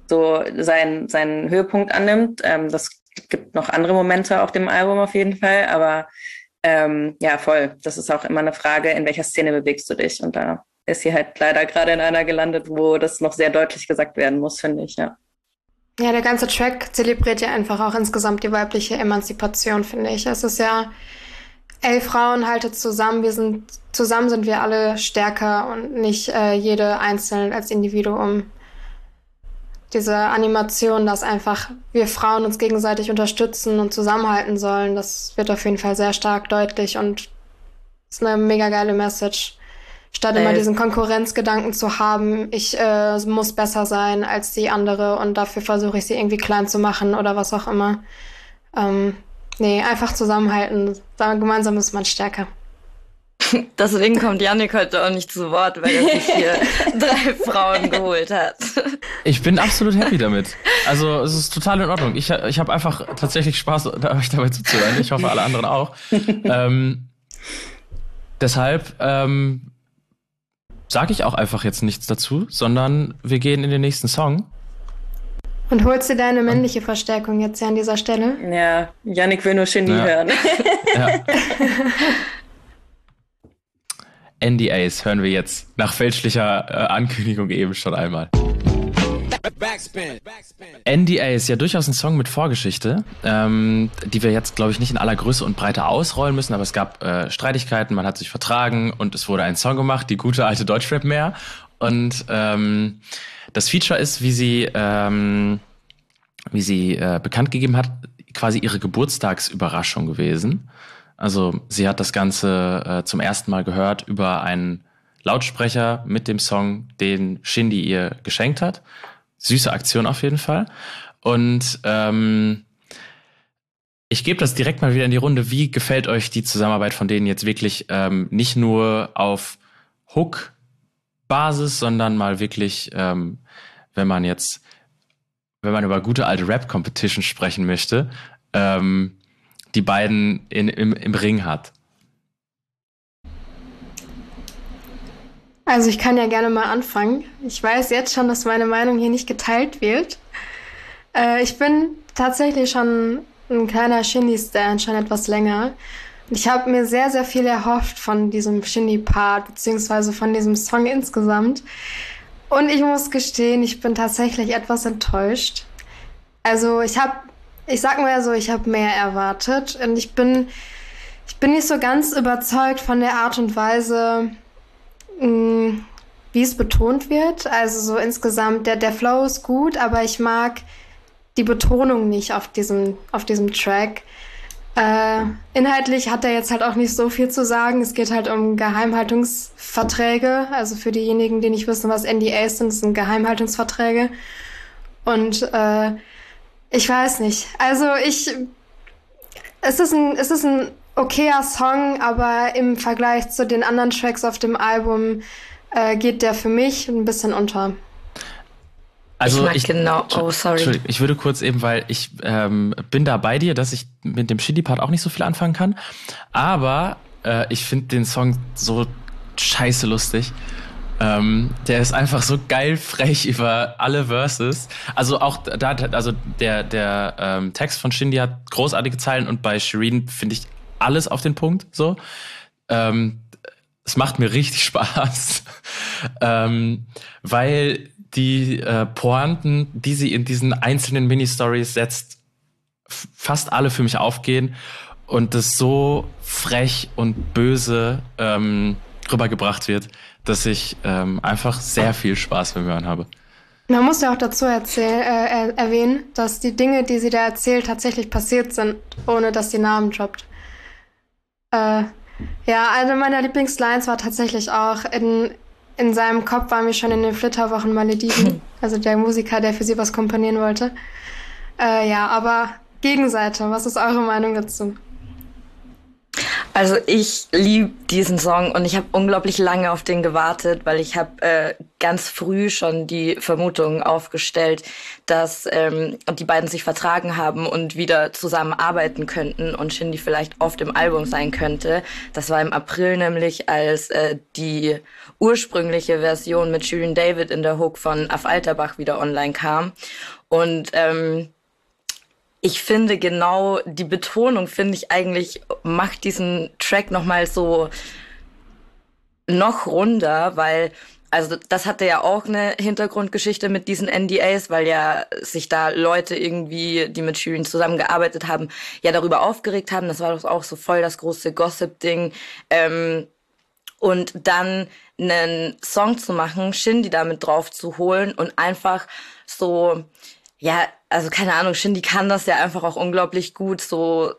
so seinen Höhepunkt annimmt. Das gibt noch andere Momente auf dem Album auf jeden Fall, aber ja, voll. Das ist auch immer eine Frage, in welcher Szene bewegst du dich? Und da ist sie halt leider gerade in einer gelandet, wo das noch sehr deutlich gesagt werden muss, finde ich, ja. Ja, der ganze Track zelebriert ja einfach auch insgesamt die weibliche Emanzipation, finde ich. Es ist ja, ey, Frauen, haltet zusammen, zusammen sind wir alle stärker und nicht jede einzeln als Individuum. Diese Animation, dass einfach wir Frauen uns gegenseitig unterstützen und zusammenhalten sollen, das wird auf jeden Fall sehr stark deutlich und ist eine mega geile Message. Statt immer diesen Konkurrenzgedanken zu haben, ich muss besser sein als die andere und dafür versuche ich sie irgendwie klein zu machen oder was auch immer. Nee, einfach zusammenhalten. Gemeinsam ist man stärker. Deswegen kommt Yannick heute auch nicht zu Wort, weil er sich hier 3 Frauen geholt hat. Ich bin absolut happy damit. Also es ist total in Ordnung. Ich habe einfach tatsächlich Spaß, euch dabei zuzuhören. Ich hoffe, alle anderen auch. Deshalb sage ich auch einfach jetzt nichts dazu, sondern wir gehen in den nächsten Song. Und holst dir deine männliche Verstärkung jetzt ja an dieser Stelle? Ja, Yannick will nur Shindy hören. Ja. NDAs hören wir jetzt nach fälschlicher Ankündigung eben schon einmal. NDAs, ja durchaus ein Song mit Vorgeschichte, die wir jetzt, glaube ich, nicht in aller Größe und Breite ausrollen müssen, aber es gab Streitigkeiten, man hat sich vertragen und es wurde ein Song gemacht, die gute alte Deutschrap mehr. Und das Feature ist, wie sie bekannt gegeben hat, quasi ihre Geburtstagsüberraschung gewesen. Also sie hat das Ganze zum ersten Mal gehört über einen Lautsprecher mit dem Song, den Shindy ihr geschenkt hat. Süße Aktion auf jeden Fall. Und ich gebe das direkt mal wieder in die Runde. Wie gefällt euch die Zusammenarbeit von denen jetzt wirklich nicht nur auf Hook-Basis, sondern mal wirklich, wenn man über gute alte Rap-Competition sprechen möchte, die beiden im Ring hat? Also ich kann ja gerne mal anfangen. Ich weiß jetzt schon, dass meine Meinung hier nicht geteilt wird. Ich bin tatsächlich schon ein kleiner Shindy-Stan, schon etwas länger. Ich habe mir sehr, sehr viel erhofft von diesem Shindy-Part, beziehungsweise von diesem Song insgesamt. Und ich muss gestehen, ich bin tatsächlich etwas enttäuscht. Also ich sag mal so, ich habe mehr erwartet. Und ich bin nicht so ganz überzeugt von der Art und Weise, wie es betont wird. Also so insgesamt, der Flow ist gut, aber ich mag die Betonung nicht auf diesem Track. Inhaltlich hat er jetzt halt auch nicht so viel zu sagen. Es geht halt um Geheimhaltungsverträge. Also für diejenigen, die nicht wissen, was NDAs sind, das sind Geheimhaltungsverträge. Und ich weiß nicht. Also es ist ein okayer Song, aber im Vergleich zu den anderen Tracks auf dem Album geht der für mich ein bisschen unter. Also ich würde kurz eben, weil ich bin da bei dir, dass ich mit dem Shindy-Part auch nicht so viel anfangen kann, aber ich finde den Song so scheiße lustig. Der ist einfach so geil frech über alle Verses. Also auch der Text von Shindy hat großartige Zeilen und bei Shireen finde ich alles auf den Punkt. So, es macht mir richtig Spaß, weil die Pointen, die sie in diesen einzelnen Mini-Stories setzt, fast alle für mich aufgehen und das so frech und böse rübergebracht wird, dass ich einfach sehr viel Spaß beim Hören habe. Man muss ja auch dazu erwähnen, dass die Dinge, die sie da erzählt, tatsächlich passiert sind, ohne dass die Namen droppt. Ja, eine meiner Lieblingslines war tatsächlich auch, in seinem Kopf waren wir schon in den Flitterwochen Malediven, also der Musiker, der für sie was komponieren wollte. Ja, aber Gegenseite, was ist eure Meinung dazu? Also ich liebe diesen Song und ich habe unglaublich lange auf den gewartet, weil ich habe ganz früh schon die Vermutung aufgestellt, dass die beiden sich vertragen haben und wieder zusammenarbeiten könnten und Shindy vielleicht auf dem Album sein könnte. Das war im April nämlich, als die ursprüngliche Version mit Shirin David in der Hook von Af Alterbach wieder online kam. Und ich finde genau, die Betonung, finde ich eigentlich, macht diesen Track nochmal so noch runder, weil, also das hatte ja auch eine Hintergrundgeschichte mit diesen NDAs, weil ja sich da Leute irgendwie, die mit Shirin zusammengearbeitet haben, ja darüber aufgeregt haben. Das war doch auch so voll das große Gossip-Ding. Und dann einen Song zu machen, Shindy damit drauf zu holen und einfach so, ja, also keine Ahnung, Shindy kann das ja einfach auch unglaublich gut, so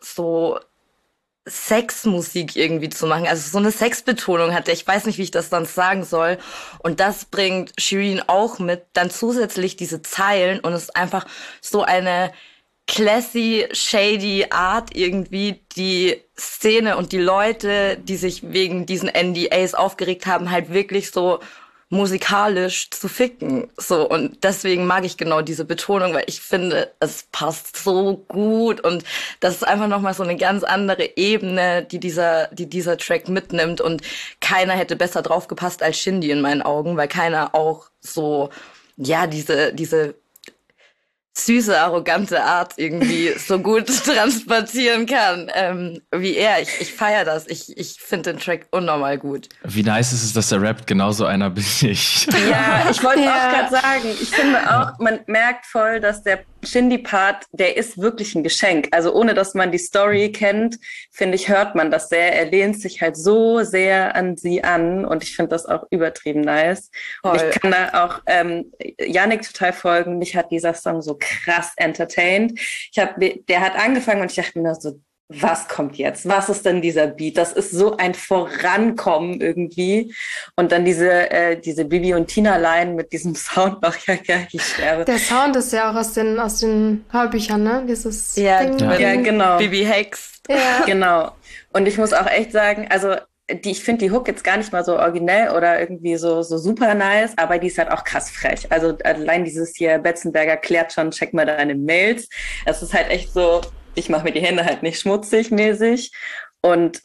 Sexmusik irgendwie zu machen. Also so eine Sexbetonung hat er. Ich weiß nicht, wie ich das sonst sagen soll. Und das bringt Shirin auch mit. Dann zusätzlich diese Zeilen und es ist einfach so eine classy, shady Art irgendwie, die Szene und die Leute, die sich wegen diesen NDAs aufgeregt haben, halt wirklich so musikalisch zu ficken. So, und deswegen mag ich genau diese Betonung, weil ich finde, es passt so gut und das ist einfach nochmal so eine ganz andere Ebene, die dieser Track mitnimmt und keiner hätte besser drauf gepasst als Shindy in meinen Augen, weil keiner auch so, ja, diese süße, arrogante Art irgendwie so gut transportieren kann, wie er. Ich feiere das. Ich finde den Track unnormal gut. Wie nice ist es, dass er rappt, genauso einer bin ich. Ja, ich wollte auch gerade sagen, ich finde auch, man merkt voll, dass der Shindy-Part, der ist wirklich ein Geschenk. Also ohne, dass man die Story kennt, finde ich, hört man das sehr. Er lehnt sich halt so sehr an sie an und ich finde das auch übertrieben nice. Und ich kann da auch Yannick total folgen. Mich hat dieser Song so krass entertained. Der hat angefangen und ich dachte mir so, was kommt jetzt? Was ist denn dieser Beat? Das ist so ein Vorankommen irgendwie. Und dann diese Bibi und Tina-Line mit diesem Sound noch, ja, ich sterbe. Der Sound ist ja auch aus den Hörbüchern, ne? Dieses Ding. Ja, genau. Bibi Hex. Ja. Genau. Und ich muss auch echt sagen, also ich finde die Hook jetzt gar nicht mal so originell oder irgendwie so super nice, aber die ist halt auch krass frech. Also allein dieses hier, Betzenberger klärt schon, check mal deine Mails. Es ist halt echt so, ich mache mir die Hände halt nicht schmutzig mäßig. Und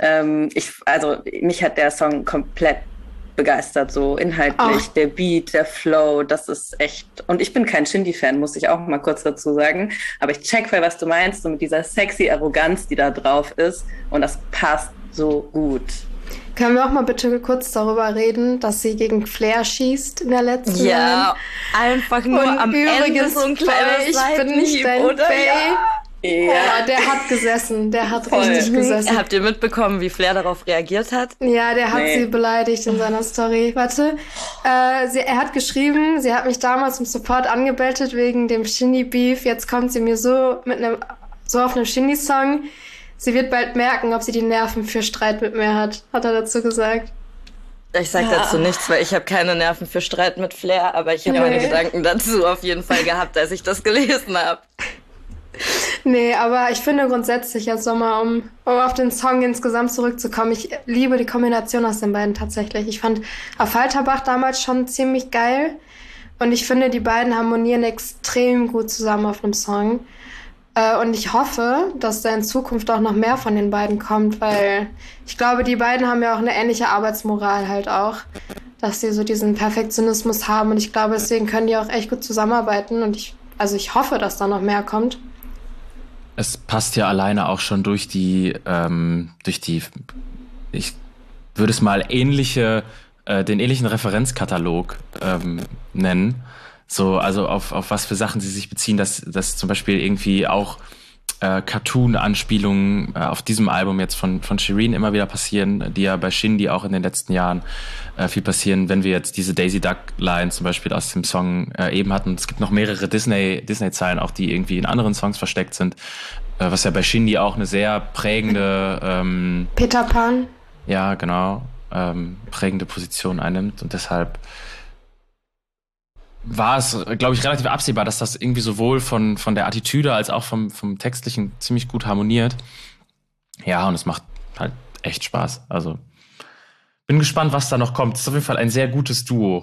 mich hat der Song komplett begeistert, so inhaltlich, der Beat, der Flow, das ist echt, und ich bin kein Shindy-Fan, muss ich auch mal kurz dazu sagen, aber ich check voll, was du meinst, so mit dieser sexy Arroganz, die da drauf ist, und das passt so gut. Können wir auch mal bitte kurz darüber reden, dass sie gegen Flair schießt in der letzten Line? Ja, einfach nur und am Ende so ein kleiner ich bin nicht dein oder? Faye. Ja. Oh, der hat gesessen, der hat richtig gesessen. Habt ihr mitbekommen, wie Flair darauf reagiert hat? Ja, der hat sie beleidigt in seiner Story. Warte, er hat geschrieben, sie hat mich damals im Support angebettet wegen dem Shindy-Beef. Jetzt kommt sie mir so auf einem Shindy-Song. Sie wird bald merken, ob sie die Nerven für Streit mit mir hat er dazu gesagt. Ich sag dazu nichts, weil ich habe keine Nerven für Streit mit Flair, aber ich habe meine Gedanken dazu auf jeden Fall gehabt, als ich das gelesen habe. Nee, aber ich finde grundsätzlich jetzt nochmal, um auf den Song insgesamt zurückzukommen, ich liebe die Kombination aus den beiden tatsächlich. Ich fand Af Alterbach damals schon ziemlich geil und ich finde, die beiden harmonieren extrem gut zusammen auf einem Song. Und ich hoffe, dass da in Zukunft auch noch mehr von den beiden kommt, weil ich glaube, die beiden haben ja auch eine ähnliche Arbeitsmoral halt auch, dass sie so diesen Perfektionismus haben und ich glaube, deswegen können die auch echt gut zusammenarbeiten und ich hoffe, dass da noch mehr kommt. Es passt ja alleine auch schon durch die, ich würde es mal den ähnlichen Referenzkatalog nennen. So, also auf was für Sachen sie sich beziehen, dass zum Beispiel irgendwie auch Cartoon-Anspielungen auf diesem Album jetzt von Shirin immer wieder passieren, die ja bei Shindy auch in den letzten Jahren viel passieren, wenn wir jetzt diese Daisy Duck-Line zum Beispiel aus dem Song eben hatten. Es gibt noch mehrere Disney-Zeilen auch, die irgendwie in anderen Songs versteckt sind, was ja bei Shindy auch eine sehr prägende Peter Pan. Ja, genau, prägende Position einnimmt und deshalb war es, glaube ich, relativ absehbar, dass das irgendwie sowohl von der Attitüde als auch vom Textlichen ziemlich gut harmoniert. Ja, und es macht halt echt Spaß. Also bin gespannt, was da noch kommt. Das ist auf jeden Fall ein sehr gutes Duo.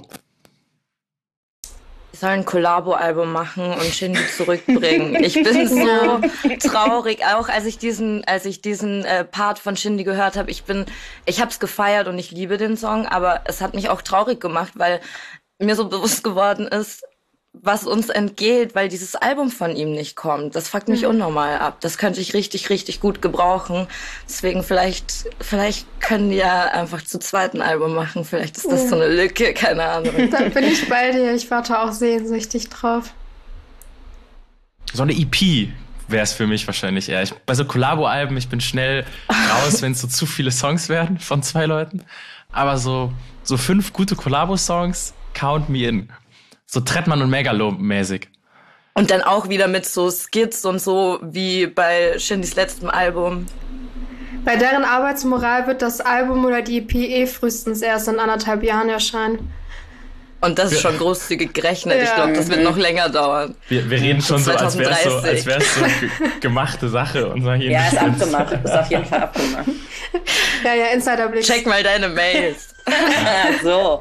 Ich soll ein Collabo-Album machen und Shindy zurückbringen. Ich bin so traurig, auch als ich diesen Part von Shindy gehört habe. Ich hab's gefeiert und ich liebe den Song, aber es hat mich auch traurig gemacht, weil mir so bewusst geworden ist, was uns entgeht, weil dieses Album von ihm nicht kommt. Das fuckt mich unnormal ab. Das könnte ich richtig, richtig gut gebrauchen. Deswegen vielleicht können die ja einfach zu zweiten Album machen. Vielleicht ist das so eine Lücke, keine Ahnung. Da bin ich bei dir. Ich warte auch sehnsüchtig drauf. So eine EP wäre es für mich wahrscheinlich eher. Bei so Collabo-Alben, ich bin schnell raus, wenn es so zu viele Songs werden von 2 Leuten. Aber so 5 gute Collabo-Songs, count me in. So Trettmann und Megalo-mäßig. Und dann auch wieder mit so Skits und so, wie bei Shindys letztem Album. Bei deren Arbeitsmoral wird das Album oder die EP frühestens erst in 1,5 Jahren erscheinen. Und das ist schon großzügig gerechnet. Ich glaube, das wird noch länger dauern. Wir reden schon so, als wäre es so gemachte Sache. Und sagen, ja, ist abgemacht. Ist auf jeden Fall abgemacht. Ja, Insiderblick. Check mal deine Mails. So.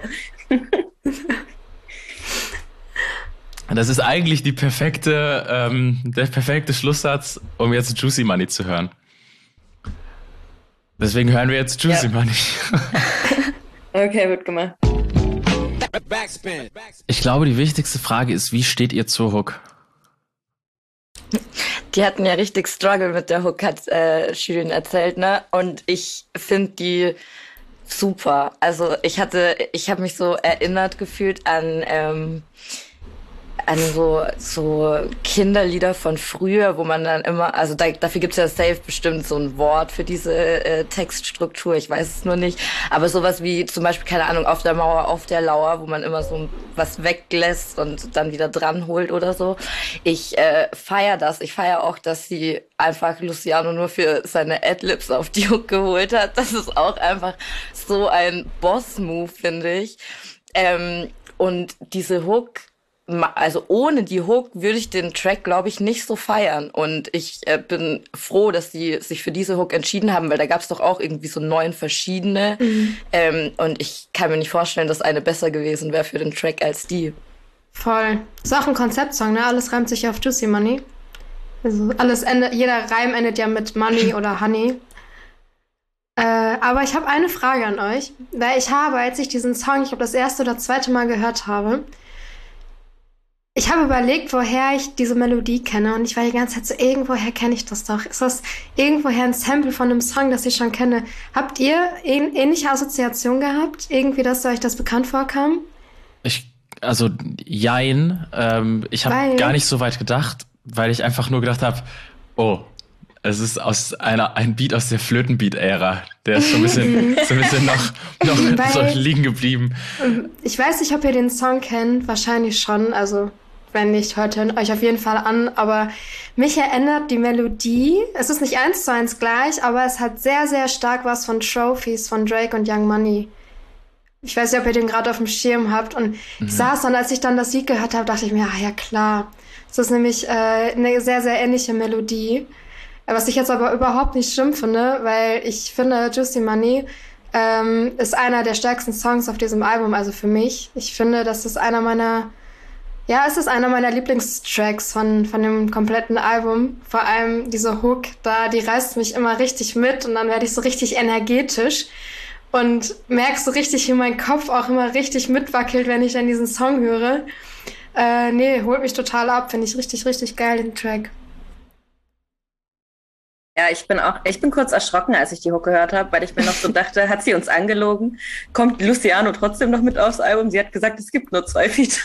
Das ist eigentlich der perfekte Schlusssatz, um jetzt Juicy Money zu hören. Deswegen hören wir jetzt Juicy Money. Okay, wird gemacht. Ich glaube, die wichtigste Frage ist, wie steht ihr zur Hook? Die hatten ja richtig Struggle mit der Hook, hat Shirin erzählt, ne? Und ich finde die super. Also ich habe mich so erinnert gefühlt an so Kinderlieder von früher, wo man dann immer, also dafür gibt's ja safe bestimmt so ein Wort für diese Textstruktur, ich weiß es nur nicht, aber sowas wie zum Beispiel, keine Ahnung, auf der Mauer, auf der Lauer, wo man immer so was weglässt und dann wieder dran holt oder so. Ich feiere das. Ich feiere auch, dass sie einfach Luciano nur für seine Adlibs auf die Hook geholt hat. Das ist auch einfach so ein Boss-Move, finde ich. Und diese Hook, also ohne die Hook würde ich den Track, glaube ich, nicht so feiern. Und ich bin froh, dass sie sich für diese Hook entschieden haben, weil da gab es doch auch irgendwie so 9 verschiedene. Und ich kann mir nicht vorstellen, dass eine besser gewesen wäre für den Track als die. Voll. Ist auch ein Konzeptsong, ne? Alles reimt sich auf Juicy Money. Also jeder Reim endet ja mit Money oder Honey. Aber ich habe eine Frage an euch. Weil als ich diesen Song, ich glaube, das erste oder zweite Mal gehört habe, ich habe überlegt, woher ich diese Melodie kenne, und ich war die ganze Zeit so, irgendwoher kenne ich das doch. Ist das irgendwoher ein Sample von einem Song, das ich schon kenne? Habt ihr ähnliche Assoziationen gehabt? Irgendwie, dass euch das bekannt vorkam? Jein. Ich habe gar nicht so weit gedacht, weil ich einfach nur gedacht habe, oh, es ist ein Beat aus der Flötenbeat-Ära. Der ist schon ein bisschen noch so liegen geblieben. Ich weiß nicht, ob ihr den Song kennt. Wahrscheinlich schon. Also, wenn nicht, hört ihr euch auf jeden Fall an. Aber mich erinnert die Melodie. Es ist nicht 1:1 gleich, aber es hat sehr, sehr stark was von Trophies von Drake und Young Money. Ich weiß nicht, ob ihr den gerade auf dem Schirm habt. Und ich saß dann, als ich dann das Lied gehört habe, dachte ich mir, ja klar. Es ist nämlich eine sehr, sehr ähnliche Melodie. Was ich jetzt aber überhaupt nicht schlimm finde, weil ich finde, Juicy Money ist einer der stärksten Songs auf diesem Album, also für mich. Ich finde, das ist einer meiner Lieblingstracks von dem kompletten Album. Vor allem diese Hook da, die reißt mich immer richtig mit, und dann werde ich so richtig energetisch und merke so richtig, wie mein Kopf auch immer richtig mitwackelt, wenn ich dann diesen Song höre. Holt mich total ab, finde ich richtig, richtig geil, den Track. Ja, ich bin kurz erschrocken, als ich die Hook gehört habe, weil ich mir noch so dachte, hat sie uns angelogen? Kommt Luciano trotzdem noch mit aufs Album? Sie hat gesagt, es gibt nur 2 Features.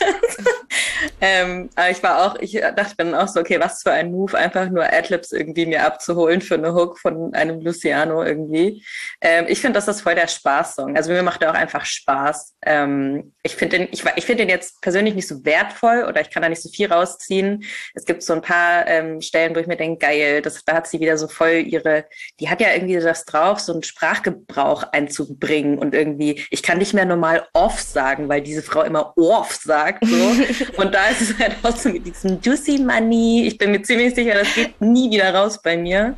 Aber ich dachte dann auch so, okay, was für ein Move, einfach nur Adlibs irgendwie mir abzuholen für eine Hook von einem Luciano irgendwie. Ich finde, das ist voll der Spaßsong. Also mir macht er auch einfach Spaß. Ich finde den jetzt persönlich nicht so wertvoll, oder ich kann da nicht so viel rausziehen. Es gibt so ein paar Stellen, wo ich mir denke, geil, da hat sie wieder so voll die hat ja irgendwie das drauf, so einen Sprachgebrauch einzubringen, und irgendwie, ich kann nicht mehr normal off sagen, weil diese Frau immer off sagt, so. Und da es ist halt auch so mit diesem Juicy Money. Ich bin mir ziemlich sicher, das geht nie wieder raus bei mir.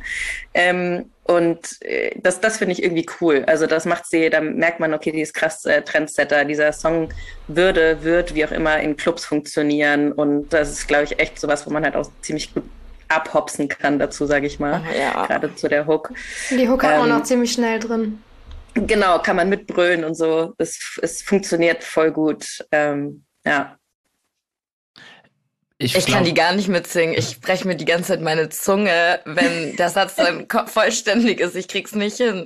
Das finde ich irgendwie cool. Also das macht sie, da merkt man, okay, die ist krass Trendsetter. Dieser Song wird, wie auch immer, in Clubs funktionieren. Und das ist, glaube ich, echt sowas, wo man halt auch ziemlich gut abhopsen kann dazu, sage ich mal. Ja. Gerade zu der Hook. Die Hook hat auch noch ziemlich schnell drin. Genau, kann man mitbrüllen und so. Es funktioniert voll gut. Ja. Ich kann die gar nicht mitsingen. Ich breche mir die ganze Zeit meine Zunge, wenn der Satz dann vollständig ist. Ich krieg's nicht hin.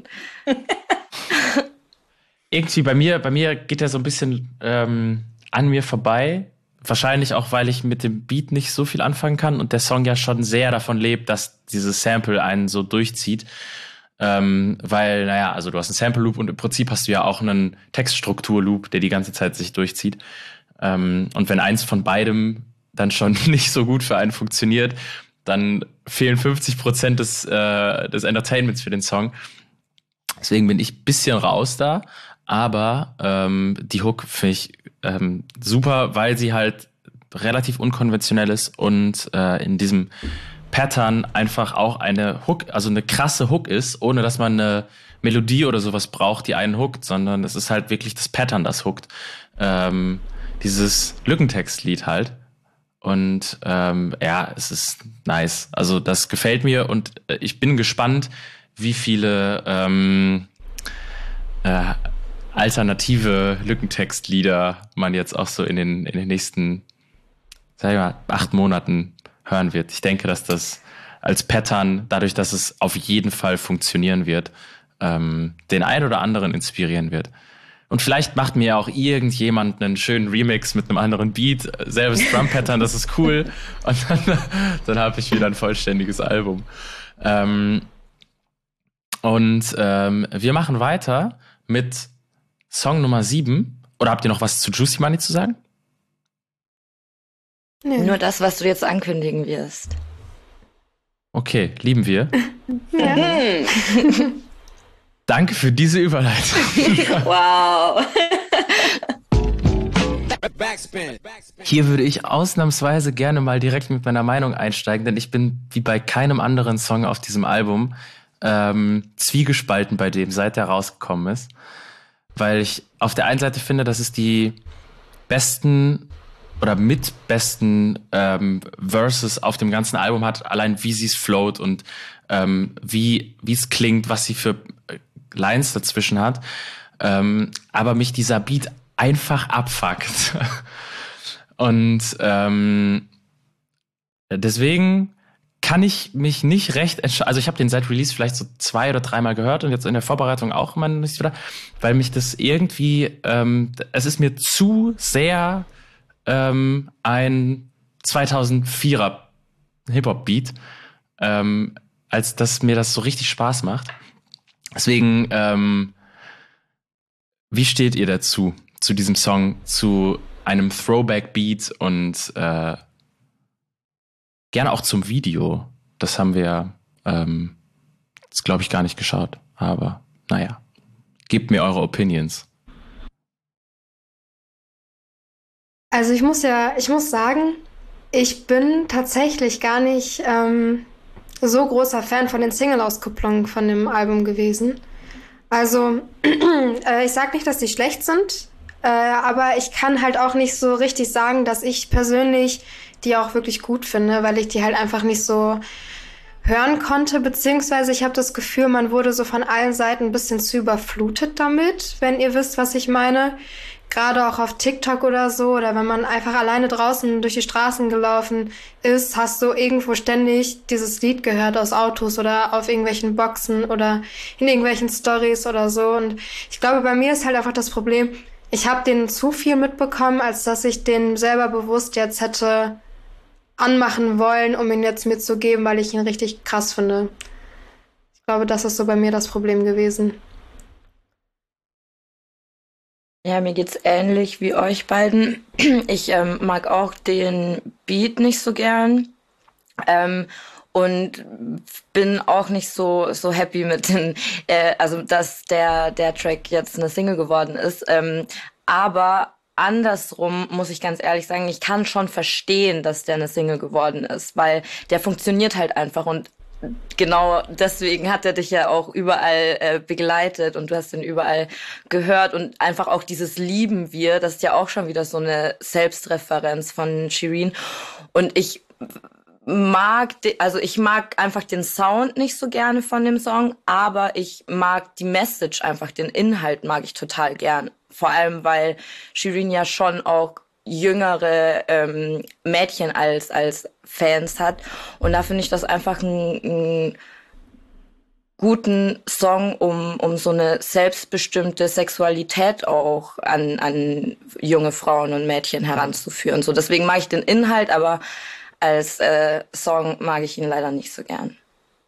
Irgendwie bei mir geht er so ein bisschen an mir vorbei. Wahrscheinlich auch, weil ich mit dem Beat nicht so viel anfangen kann und der Song ja schon sehr davon lebt, dass dieses Sample einen so durchzieht. Weil, also du hast einen Sample-Loop und im Prinzip hast du ja auch einen Textstruktur-Loop, der die ganze Zeit sich durchzieht. Und wenn eins von beidem dann schon nicht so gut für einen funktioniert, dann fehlen 50% des Entertainments für den Song. Deswegen bin ich ein bisschen raus da. Aber die Hook finde ich super, weil sie halt relativ unkonventionell ist und in diesem Pattern einfach auch eine Hook, also eine krasse Hook ist, ohne dass man eine Melodie oder sowas braucht, die einen hookt, sondern es ist halt wirklich das Pattern, das hookt. Dieses Lückentextlied halt. Und es ist nice. Also das gefällt mir und ich bin gespannt, wie viele alternative Lückentextlieder man jetzt auch so in den nächsten, sag ich mal, 8 Monaten hören wird. Ich denke, dass das als Pattern, dadurch, dass es auf jeden Fall funktionieren wird, den einen oder anderen inspirieren wird. Und vielleicht macht mir auch irgendjemand einen schönen Remix mit einem anderen Beat, selbes Drum-Pattern, das ist cool. Und dann habe ich wieder ein vollständiges Album. Wir machen weiter mit Song Nummer 7. Oder habt ihr noch was zu Juicy Money zu sagen? Nee. Nur das, was du jetzt ankündigen wirst. Okay, lieben wir. Danke für diese Überleitung. Wow. Hier würde ich ausnahmsweise gerne mal direkt mit meiner Meinung einsteigen, denn ich bin wie bei keinem anderen Song auf diesem Album zwiegespalten bei dem, seit der rausgekommen ist. Weil ich auf der einen Seite finde, dass es die besten oder mit besten Verses auf dem ganzen Album hat, allein wie sie es float und wie es klingt, was sie für Lines dazwischen hat. Aber mich dieser Beat einfach abfuckt. Und deswegen kann ich mich nicht recht entscheiden. Also ich habe den seit Release vielleicht so 2 oder 3 Mal gehört und jetzt in der Vorbereitung auch immer nicht wieder, weil mich das irgendwie, es ist mir zu sehr ein 2004er Hip-Hop-Beat, als dass mir das so richtig Spaß macht. Deswegen, wie steht ihr dazu, zu diesem Song, zu einem Throwback-Beat und gerne auch zum Video? Das haben wir jetzt, glaube ich, gar nicht geschaut. Aber naja, gebt mir eure Opinions. Also ich muss sagen, ich bin tatsächlich gar nicht so großer Fan von den Single-Auskopplungen von dem Album gewesen. Also ich sag nicht, dass die schlecht sind, aber ich kann halt auch nicht so richtig sagen, dass ich persönlich die auch wirklich gut finde, weil ich die halt einfach nicht so hören konnte, beziehungsweise ich habe das Gefühl, man wurde so von allen Seiten ein bisschen zu überflutet damit, wenn ihr wisst, was ich meine. Gerade auch auf TikTok oder so, oder wenn man einfach alleine draußen durch die Straßen gelaufen ist, hast du irgendwo ständig dieses Lied gehört aus Autos oder auf irgendwelchen Boxen oder in irgendwelchen Stories oder so. Und ich glaube, bei mir ist halt einfach das Problem, ich habe den zu viel mitbekommen, als dass ich den selber bewusst jetzt hätte anmachen wollen, um ihn jetzt mitzugeben, weil ich ihn richtig krass finde. Ich glaube, das ist so bei mir das Problem gewesen. Ja, mir geht's ähnlich wie euch beiden. Ich mag auch den Beat nicht so gern und bin auch nicht so happy mit den, also dass der Track jetzt eine Single geworden ist. Aber andersrum muss ich ganz ehrlich sagen, ich kann schon verstehen, dass der eine Single geworden ist, weil der funktioniert halt einfach und genau deswegen hat er dich ja auch überall begleitet und du hast ihn überall gehört und einfach auch dieses Lieben wir, das ist ja auch schon wieder so eine Selbstreferenz von Shirin und ich mag einfach den Sound nicht so gerne von dem Song, aber ich mag die Message einfach, den Inhalt mag ich total gern. Vor allem, weil Shirin ja schon auch jüngere Mädchen als Fans hat. Und da finde ich das einfach einen guten Song, um so eine selbstbestimmte Sexualität auch an junge Frauen und Mädchen heranzuführen. So, deswegen mag ich den Inhalt, aber als Song mag ich ihn leider nicht so gern.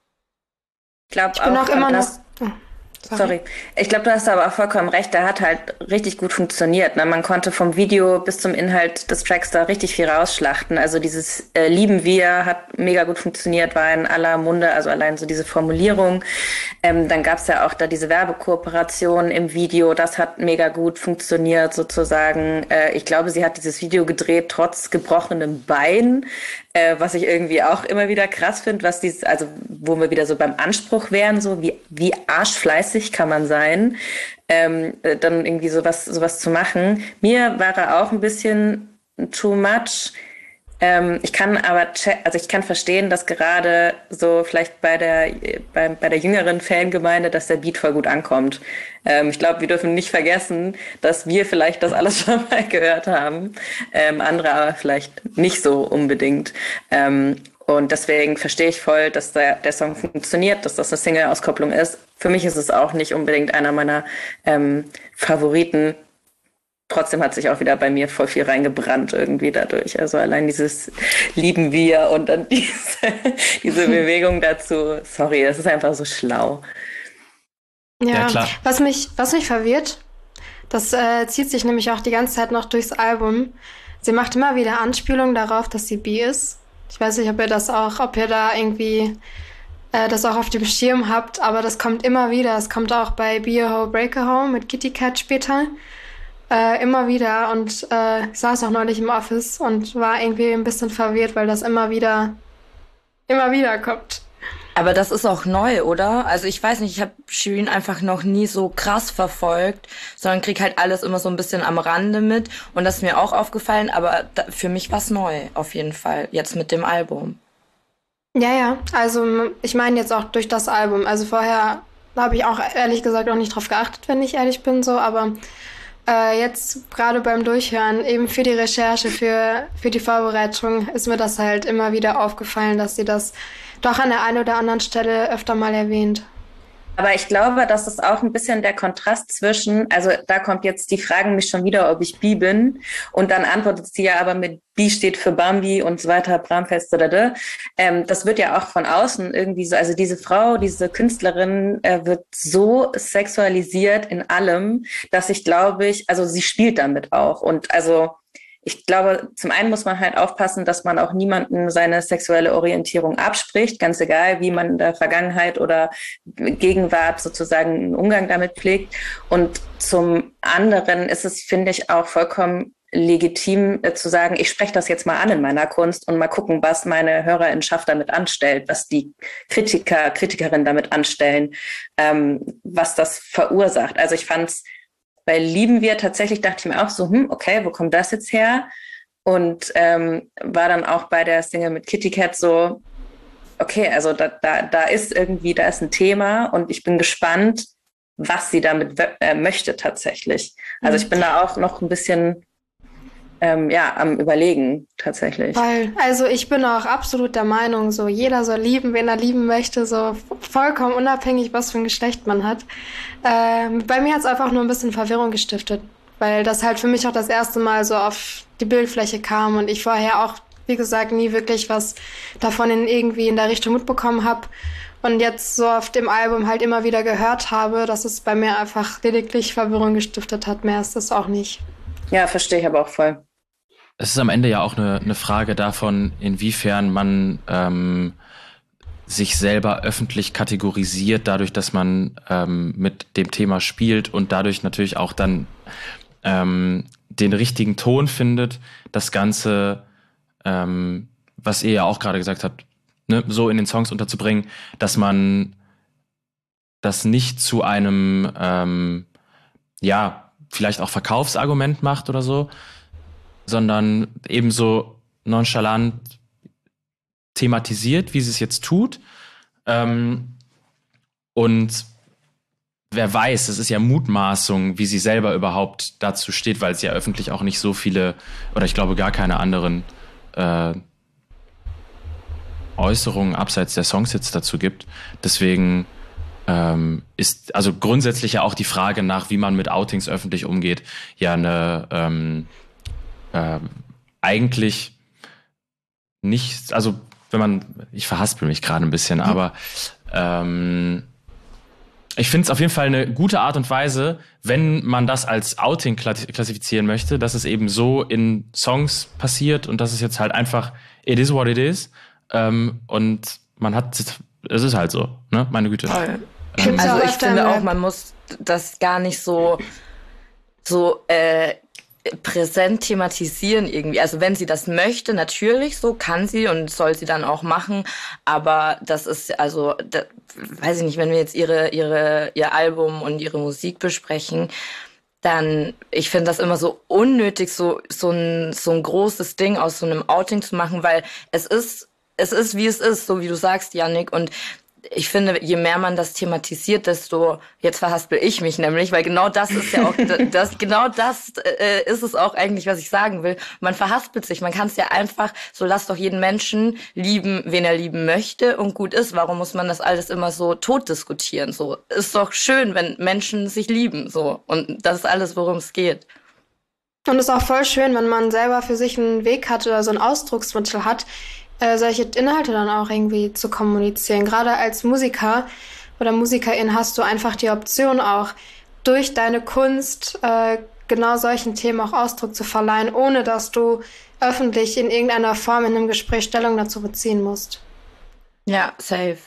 Ich glaube auch immer noch. Sorry. Ich glaube, du hast aber auch vollkommen recht. Der hat halt richtig gut funktioniert. Ne? Man konnte vom Video bis zum Inhalt des Tracks da richtig viel rausschlachten. Also dieses Lieben wir hat mega gut funktioniert, war in aller Munde, also allein so diese Formulierung. Dann gab's ja auch da diese Werbekooperation im Video. Das hat mega gut funktioniert sozusagen. Ich glaube, sie hat dieses Video gedreht trotz gebrochenem Bein, was ich irgendwie auch immer wieder krass finde, also wo wir wieder so beim Anspruch wären, so wie arschfleißig kann man sein, dann irgendwie sowas zu machen. Mir war er auch ein bisschen too much. Ich kann verstehen, dass gerade so vielleicht bei der jüngeren Fangemeinde, dass der Beat voll gut ankommt. Ich glaube, wir dürfen nicht vergessen, dass wir vielleicht das alles schon mal gehört haben, andere aber vielleicht nicht so unbedingt. Und deswegen verstehe ich voll, dass der Song funktioniert, dass das eine Single-Auskopplung ist. Für mich ist es auch nicht unbedingt einer meiner Favoriten. Trotzdem hat sich auch wieder bei mir voll viel reingebrannt irgendwie dadurch. Also allein dieses Lieben wir und dann diese Bewegung dazu. Sorry, das ist einfach so schlau. Ja, klar. Was mich verwirrt, das zieht sich nämlich auch die ganze Zeit noch durchs Album. Sie macht immer wieder Anspielungen darauf, dass sie bi ist. Ich weiß nicht, ob ihr da irgendwie das auch auf dem Schirm habt, aber das kommt immer wieder. Es kommt auch bei Be a Ho, Break a Ho mit Kitty Cat später. Immer wieder und ich saß auch neulich im Office und war irgendwie ein bisschen verwirrt, weil das immer wieder kommt. Aber das ist auch neu, oder? Also ich weiß nicht, ich habe Shirin einfach noch nie so krass verfolgt, sondern krieg halt alles immer so ein bisschen am Rande mit und das ist mir auch aufgefallen, aber für mich war's neu, auf jeden Fall, jetzt mit dem Album. Ja, also ich meine jetzt auch durch das Album. Also vorher habe ich auch ehrlich gesagt auch nicht drauf geachtet, wenn ich ehrlich bin, so, aber jetzt gerade beim Durchhören, eben für die Recherche, für die Vorbereitung, ist mir das halt immer wieder aufgefallen, dass sie das doch an der einen oder anderen Stelle öfter mal erwähnt. Aber ich glaube, das ist auch ein bisschen der Kontrast zwischen, also da kommt jetzt, die fragen mich schon wieder, ob ich bi bin und dann antwortet sie ja aber mit bi steht für Bambi und so weiter, Bramfest, das wird ja auch von außen irgendwie so, also diese Frau, diese Künstlerin wird so sexualisiert in allem, dass also sie spielt damit auch und also ich glaube, zum einen muss man halt aufpassen, dass man auch niemandem seine sexuelle Orientierung abspricht, ganz egal, wie man in der Vergangenheit oder Gegenwart sozusagen einen Umgang damit pflegt. Und zum anderen ist es, finde ich, auch vollkommen legitim zu sagen, ich spreche das jetzt mal an in meiner Kunst und mal gucken, was meine Hörerinnenschaft damit anstellt, was die Kritikerinnen damit anstellen, was das verursacht. Also ich fand's bei Lieben wir tatsächlich, dachte ich mir auch so, okay, wo kommt das jetzt her? Und war dann auch bei der Single mit Kitty Cat so, okay, also da ist ein Thema und ich bin gespannt, was sie damit möchte tatsächlich. Also ich bin da auch noch ein bisschen am Überlegen tatsächlich. Also ich bin auch absolut der Meinung, so jeder soll lieben, wen er lieben möchte, so vollkommen unabhängig, was für ein Geschlecht man hat. Bei mir hat es einfach nur ein bisschen Verwirrung gestiftet, weil das halt für mich auch das erste Mal so auf die Bildfläche kam und ich vorher auch, wie gesagt, nie wirklich was davon irgendwie in der Richtung mitbekommen habe und jetzt so auf dem Album halt immer wieder gehört habe, dass es bei mir einfach lediglich Verwirrung gestiftet hat. Mehr ist es auch nicht. Ja, verstehe ich aber auch voll. Es ist am Ende ja auch eine Frage davon, inwiefern man sich selber öffentlich kategorisiert, dadurch, dass man mit dem Thema spielt und dadurch natürlich auch dann den richtigen Ton findet, das Ganze, was ihr ja auch gerade gesagt habt, ne, so in den Songs unterzubringen, dass man das nicht zu einem, vielleicht auch Verkaufsargument macht oder so, sondern ebenso nonchalant thematisiert, wie sie es jetzt tut. Und wer weiß, es ist ja Mutmaßung, wie sie selber überhaupt dazu steht, weil es ja öffentlich auch nicht so viele, oder ich glaube gar keine anderen Äußerungen abseits der Songs jetzt dazu gibt. Deswegen ist also grundsätzlich ja auch die Frage nach, wie man mit Outings öffentlich umgeht, ja eine eigentlich nicht, also ich verhaspel mich gerade ein bisschen, aber ich finde es auf jeden Fall eine gute Art und Weise, wenn man das als Outing klassifizieren möchte, dass es eben so in Songs passiert und dass es jetzt halt einfach it is what it is und man hat, es ist halt so, ne, meine Güte. Also ich finde auch, man muss das gar nicht so präsent thematisieren irgendwie. Also wenn sie das möchte, natürlich, so kann sie und soll sie dann auch machen. Aber das ist, also, weiß ich nicht, wenn wir jetzt ihr Album und ihre Musik besprechen, dann, ich finde das immer so unnötig, so ein großes Ding aus so einem Outing zu machen, weil es ist, wie es ist, so wie du sagst, Yannick, und ich finde, je mehr man das thematisiert, desto, jetzt verhaspel ich mich nämlich, weil genau das ist ja auch, ist es auch eigentlich, was ich sagen will. Man verhaspelt sich, man kann es ja einfach, so lasst doch jeden Menschen lieben, wen er lieben möchte und gut ist. Warum muss man das alles immer so tot diskutieren? So, ist doch schön, wenn Menschen sich lieben, so. Und das ist alles, worum es geht. Und es ist auch voll schön, wenn man selber für sich einen Weg hat oder so ein Ausdrucksmittel hat, solche Inhalte dann auch irgendwie zu kommunizieren. Gerade als Musiker oder Musikerin hast du einfach die Option auch, durch deine Kunst genau solchen Themen auch Ausdruck zu verleihen, ohne dass du öffentlich in irgendeiner Form in einem Gespräch Stellung dazu beziehen musst. Ja, safe.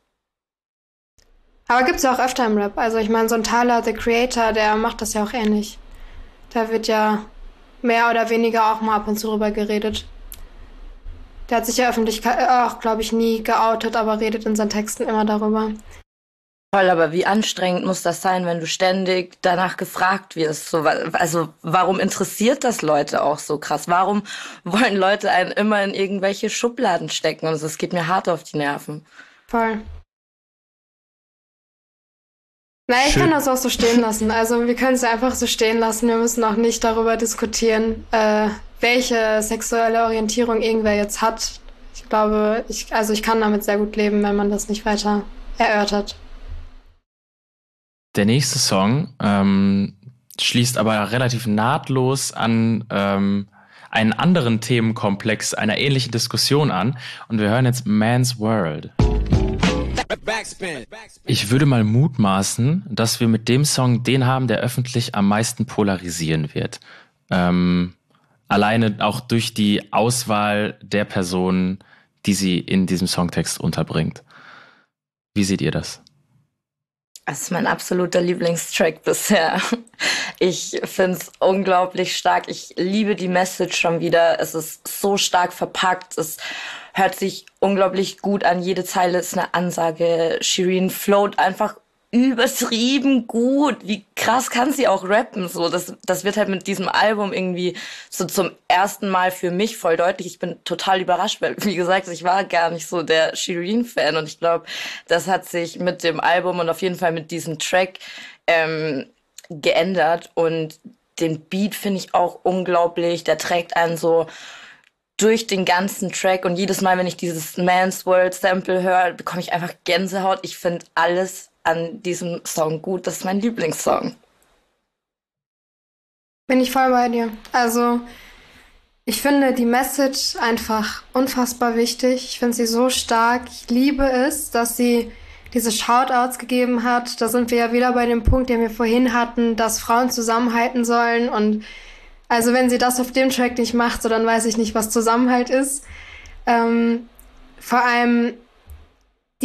Aber gibt's ja auch öfter im Rap. Also ich meine, so ein Tyler, the Creator, der macht das ja auch ähnlich. Da wird ja mehr oder weniger auch mal ab und zu drüber geredet. Der hat sich ja öffentlich auch, glaube ich, nie geoutet, aber redet in seinen Texten immer darüber. Toll, aber wie anstrengend muss das sein, wenn du ständig danach gefragt wirst? So, also warum interessiert das Leute auch so krass? Warum wollen Leute einen immer in irgendwelche Schubladen stecken? Und es geht mir hart auf die Nerven. Voll. Naja, ich kann das auch so stehen lassen. Also wir können es einfach so stehen lassen. Wir müssen auch nicht darüber diskutieren, welche sexuelle Orientierung irgendwer jetzt hat. Ich glaube, ich kann damit sehr gut leben, wenn man das nicht weiter erörtert. Der nächste Song schließt aber relativ nahtlos an einen anderen Themenkomplex einer ähnlichen Diskussion an. Und wir hören jetzt Man's World. Ich würde mal mutmaßen, dass wir mit dem Song den haben, der öffentlich am meisten polarisieren wird. Alleine auch durch die Auswahl der Personen, die sie in diesem Songtext unterbringt. Wie seht ihr das? Das ist mein absoluter Lieblingstrack bisher. Ich finde es unglaublich stark. Ich liebe die Message schon wieder. Es ist so stark verpackt. Es hört sich unglaublich gut an. Jede Zeile ist eine Ansage. Shireen float einfach übertrieben gut. Wie krass kann sie auch rappen? So, das wird halt mit diesem Album irgendwie so zum ersten Mal für mich voll deutlich. Ich bin total überrascht, weil, wie gesagt, ich war gar nicht so der Shireen-Fan und ich glaube, das hat sich mit dem Album und auf jeden Fall mit diesem Track geändert und den Beat finde ich auch unglaublich. Der trägt einen so durch den ganzen Track und jedes Mal, wenn ich dieses Man's World Sample höre, bekomme ich einfach Gänsehaut. Ich finde alles an diesem Song gut. Das ist mein Lieblingssong. Bin ich voll bei dir. Also, ich finde die Message einfach unfassbar wichtig. Ich finde sie so stark. Ich liebe es, dass sie diese Shoutouts gegeben hat. Da sind wir ja wieder bei dem Punkt, den wir vorhin hatten, dass Frauen zusammenhalten sollen. Und also wenn sie das auf dem Track nicht macht, so dann weiß ich nicht, was Zusammenhalt ist. Vor allem die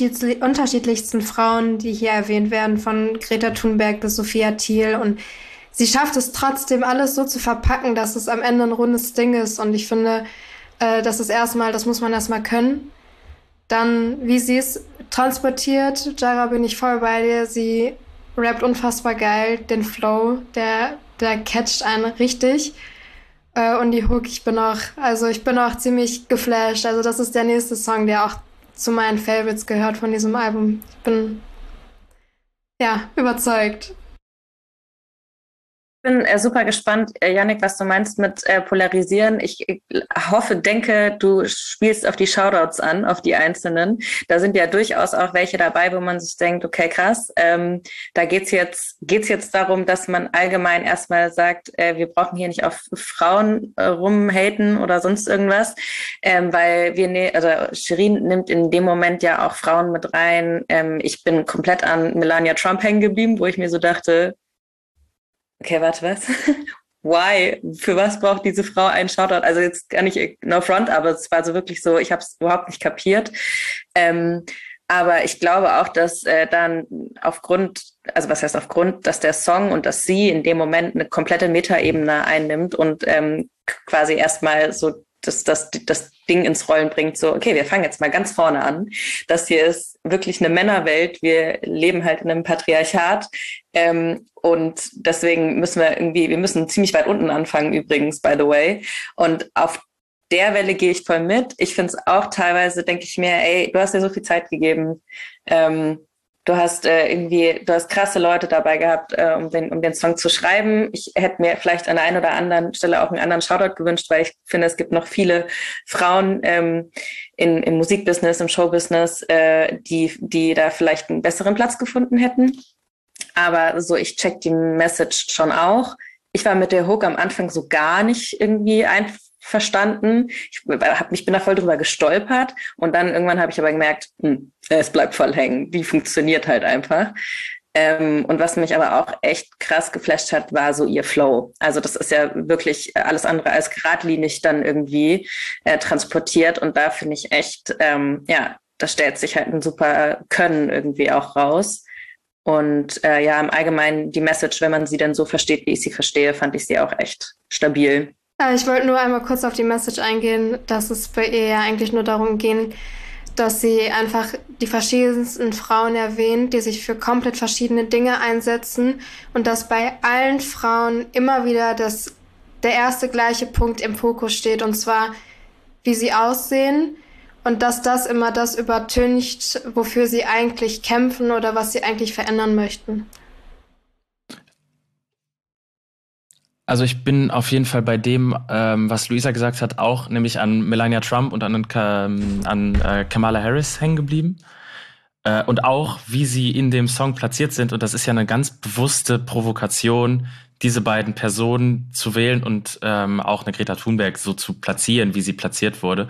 unterschiedlichsten Frauen, die hier erwähnt werden, von Greta Thunberg bis Sophia Thiel. Und sie schafft es trotzdem, alles so zu verpacken, dass es am Ende ein rundes Ding ist. Und ich finde, das muss man erstmal können. Dann, wie sie es transportiert, Jara, bin ich voll bei dir. Sie rappt unfassbar geil, den Flow, der catcht einen richtig. Und die Hook, ich bin auch ziemlich geflasht. Also das ist der nächste Song, der auch zu meinen Favorites gehört von diesem Album. Ich bin, ja, überzeugt. Ich bin super gespannt, Yannick, was du meinst mit polarisieren. Ich denke, du spielst auf die Shoutouts an, auf die einzelnen. Da sind ja durchaus auch welche dabei, wo man sich denkt, okay, krass, da geht's jetzt darum, dass man allgemein erstmal sagt, wir brauchen hier nicht auf Frauen rumhaten oder sonst irgendwas, weil Shirin nimmt in dem Moment ja auch Frauen mit rein. Ich bin komplett an Melania Trump hängen geblieben, wo ich mir so dachte, okay, warte, was? Why? Für was braucht diese Frau einen Shoutout? Also jetzt gar nicht no front, aber es war so wirklich so, ich habe es überhaupt nicht kapiert. Aber ich glaube auch, dass dann dass der Song und dass sie in dem Moment eine komplette Metaebene einnimmt und quasi erstmal so das Ding ins Rollen bringt, so, okay, wir fangen jetzt mal ganz vorne an. Das hier ist wirklich eine Männerwelt. Wir leben halt in einem Patriarchat. Und deswegen wir müssen ziemlich weit unten anfangen übrigens, by the way. Und auf der Welle gehe ich voll mit. Ich finde es auch teilweise, denke ich mir, ey, du hast dir so viel Zeit gegeben. Du hast krasse Leute dabei gehabt, um den Song zu schreiben. Ich hätte mir vielleicht an der einen oder anderen Stelle auch einen anderen Shoutout gewünscht, weil ich finde, es gibt noch viele Frauen im Musikbusiness, im Showbusiness, die da vielleicht einen besseren Platz gefunden hätten. Aber so, ich check die Message schon auch. Ich war mit der Hook am Anfang so gar nicht irgendwie einverstanden. Ich bin da voll drüber gestolpert und dann irgendwann habe ich aber gemerkt, es bleibt voll hängen. Die funktioniert halt einfach. Und was mich aber auch echt krass geflasht hat, war so ihr Flow. Also das ist ja wirklich alles andere als geradlinig dann irgendwie transportiert und da finde ich echt, da stellt sich halt ein super Können irgendwie auch raus. Und im Allgemeinen die Message, wenn man sie dann so versteht, wie ich sie verstehe, fand ich sie auch echt stabil. Ich wollte nur einmal kurz auf die Message eingehen, dass es bei ihr ja eigentlich nur darum ging, dass sie einfach die verschiedensten Frauen erwähnt, die sich für komplett verschiedene Dinge einsetzen und dass bei allen Frauen immer wieder der erste gleiche Punkt im Fokus steht, und zwar, wie sie aussehen. Und dass das immer das übertüncht, wofür sie eigentlich kämpfen oder was sie eigentlich verändern möchten. Also ich bin auf jeden Fall bei dem, was Luisa gesagt hat, auch nämlich an Melania Trump und an Kamala Harris hängen geblieben. Und auch, wie sie in dem Song platziert sind. Und das ist ja eine ganz bewusste Provokation, diese beiden Personen zu wählen und auch eine Greta Thunberg so zu platzieren, wie sie platziert wurde.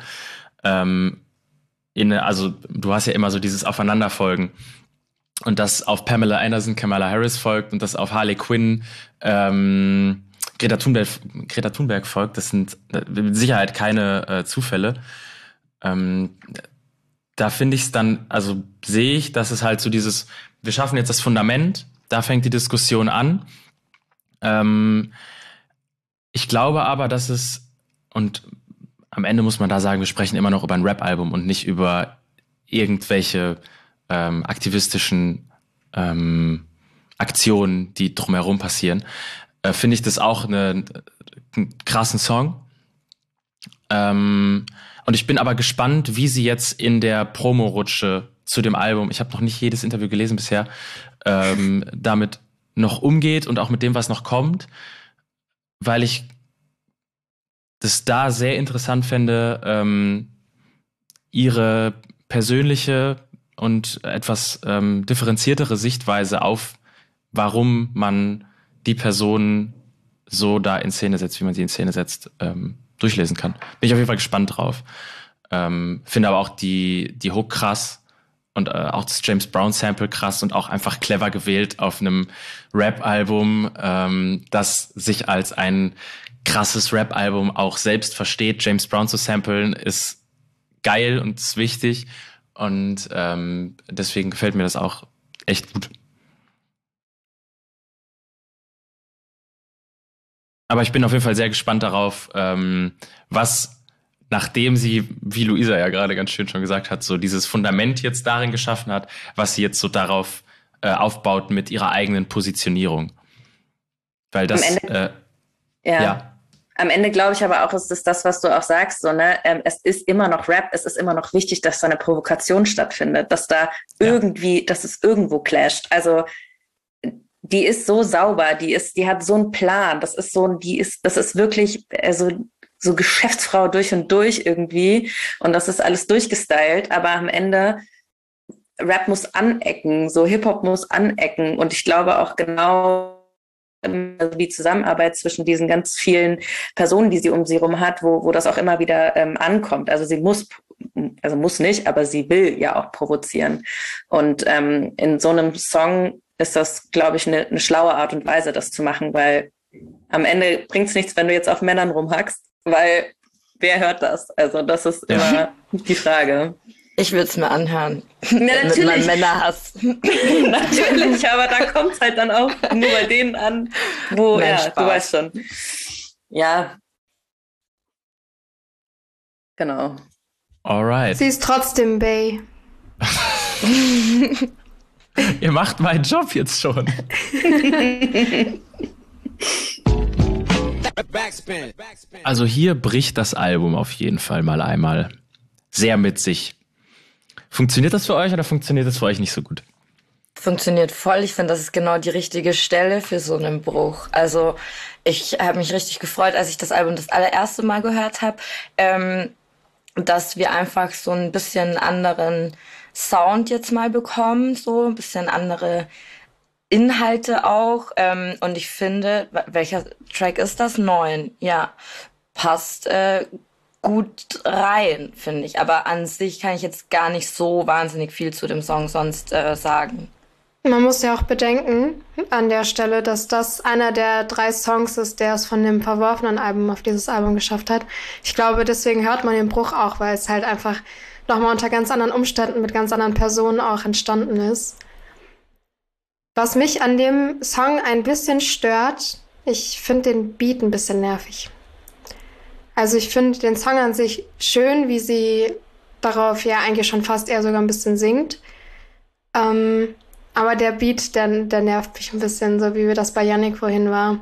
Also du hast ja immer so dieses Aufeinanderfolgen und das auf Pamela Anderson, Kamala Harris folgt und das auf Harley Quinn, Greta Thunberg folgt, das sind mit Sicherheit keine Zufälle. Da finde ich es dann, also sehe ich, dass es halt so dieses, wir schaffen jetzt das Fundament, da fängt die Diskussion an. Ich glaube aber, dass es, und am Ende muss man da sagen, wir sprechen immer noch über ein Rap-Album und nicht über irgendwelche aktivistischen Aktionen, die drumherum passieren. Finde ich das auch einen krassen Song. Und ich bin aber gespannt, wie sie jetzt in der Promo-Rutsche zu dem Album, ich habe noch nicht jedes Interview gelesen bisher, damit noch umgeht und auch mit dem, was noch kommt, weil ich das da sehr interessant fände, ihre persönliche und etwas differenziertere Sichtweise auf, warum man die Person so da in Szene setzt, wie man sie in Szene setzt, durchlesen kann. Bin ich auf jeden Fall gespannt drauf. Finde aber auch die Hook krass und auch das James Brown Sample krass und auch einfach clever gewählt auf einem Rap-Album, das sich als ein krasses Rap-Album auch selbst versteht. James Brown zu samplen ist geil und ist wichtig und deswegen gefällt mir das auch echt gut. Aber ich bin auf jeden Fall sehr gespannt darauf, was, nachdem sie, wie Luisa ja gerade ganz schön schon gesagt hat, so dieses Fundament jetzt darin geschaffen hat, was sie jetzt so darauf aufbaut mit ihrer eigenen Positionierung. Weil das, Am Ende glaube ich aber auch, ist es das, was du auch sagst, so, ne? Es ist immer noch Rap, es ist immer noch wichtig, dass da eine Provokation stattfindet, dass da irgendwie, dass es irgendwo clasht. Also die ist so sauber, die hat so einen Plan, das ist wirklich, also so Geschäftsfrau durch und durch irgendwie und das ist alles durchgestylt, aber am Ende Rap muss anecken, so Hip-Hop muss anecken und ich glaube auch genau die Zusammenarbeit zwischen diesen ganz vielen Personen, die sie um sie rum hat, wo das auch immer wieder ankommt. Also sie muss nicht, aber sie will ja auch provozieren und in so einem Song ist das, glaube ich, eine schlaue Art und Weise, das zu machen, weil am Ende bringt es nichts, wenn du jetzt auf Männern rumhackst, weil wer hört das? Also das ist immer die Frage. Ich würde es mir anhören. Ja, mit meinem Männerhass. Natürlich, aber da kommt es halt dann auch nur bei denen an, wo, du weißt schon. Ja. Genau. Alright. Sie ist trotzdem Bay. Ihr macht meinen Job jetzt schon. Also hier bricht das Album auf jeden Fall mal einmal sehr mit sich. Funktioniert das für euch oder funktioniert das für euch nicht so gut? Funktioniert voll. Ich finde, das ist genau die richtige Stelle für so einen Bruch. Also ich habe mich richtig gefreut, als ich das Album das allererste Mal gehört habe, dass wir einfach so ein bisschen anderen Sound jetzt mal bekommen, so ein bisschen andere Inhalte auch. Und ich finde, welcher Track ist das? 9. Ja, passt gut rein, finde ich. Aber an sich kann ich jetzt gar nicht so wahnsinnig viel zu dem Song sonst sagen. Man muss ja auch bedenken an der Stelle, dass das einer der 3 Songs ist, der es von dem verworfenen Album auf dieses Album geschafft hat. Ich glaube, deswegen hört man den Bruch auch, weil es halt einfach nochmal unter ganz anderen Umständen mit ganz anderen Personen auch entstanden ist. Was mich an dem Song ein bisschen stört, ich finde den Beat ein bisschen nervig. Also ich finde den Song an sich schön, wie sie darauf ja eigentlich schon fast eher sogar ein bisschen singt. Aber der Beat, der nervt mich ein bisschen, so wie das bei Yannick vorhin war.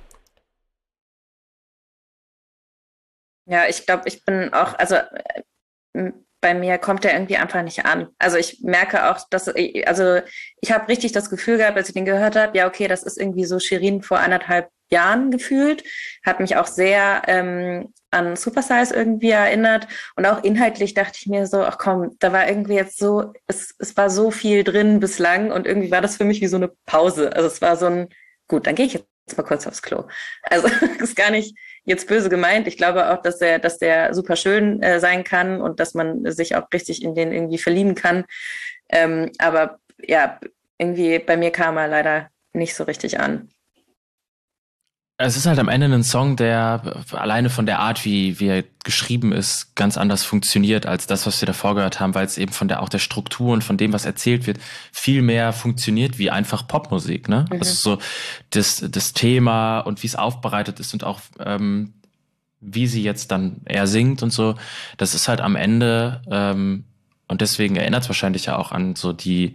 Ja, ich glaube, ich bin auch, also bei mir kommt der irgendwie einfach nicht an. Also ich merke auch, ich habe richtig das Gefühl gehabt, als ich den gehört habe, ja okay, das ist irgendwie so Shirin vor 1,5 Jahren gefühlt, hat mich auch sehr an Supersize irgendwie erinnert und auch inhaltlich dachte ich mir so, ach komm, da war irgendwie jetzt so, es war so viel drin bislang und irgendwie war das für mich wie so eine Pause. Also es war so ein, gut, dann gehe ich jetzt mal kurz aufs Klo. Also ist gar nicht jetzt böse gemeint. Ich glaube auch, dass der super schön sein kann und dass man sich auch richtig in den irgendwie verlieben kann. Aber ja, irgendwie bei mir kam er leider nicht so richtig an. Es ist halt am Ende ein Song, der alleine von der Art, wie er geschrieben ist, ganz anders funktioniert als das, was wir davor gehört haben, weil es eben von auch der Struktur und von dem, was erzählt wird, viel mehr funktioniert wie einfach Popmusik, ne? Mhm. Also so das Thema und wie es aufbereitet ist und auch wie sie jetzt dann eher singt und so, das ist halt am Ende und deswegen erinnert es wahrscheinlich ja auch an so die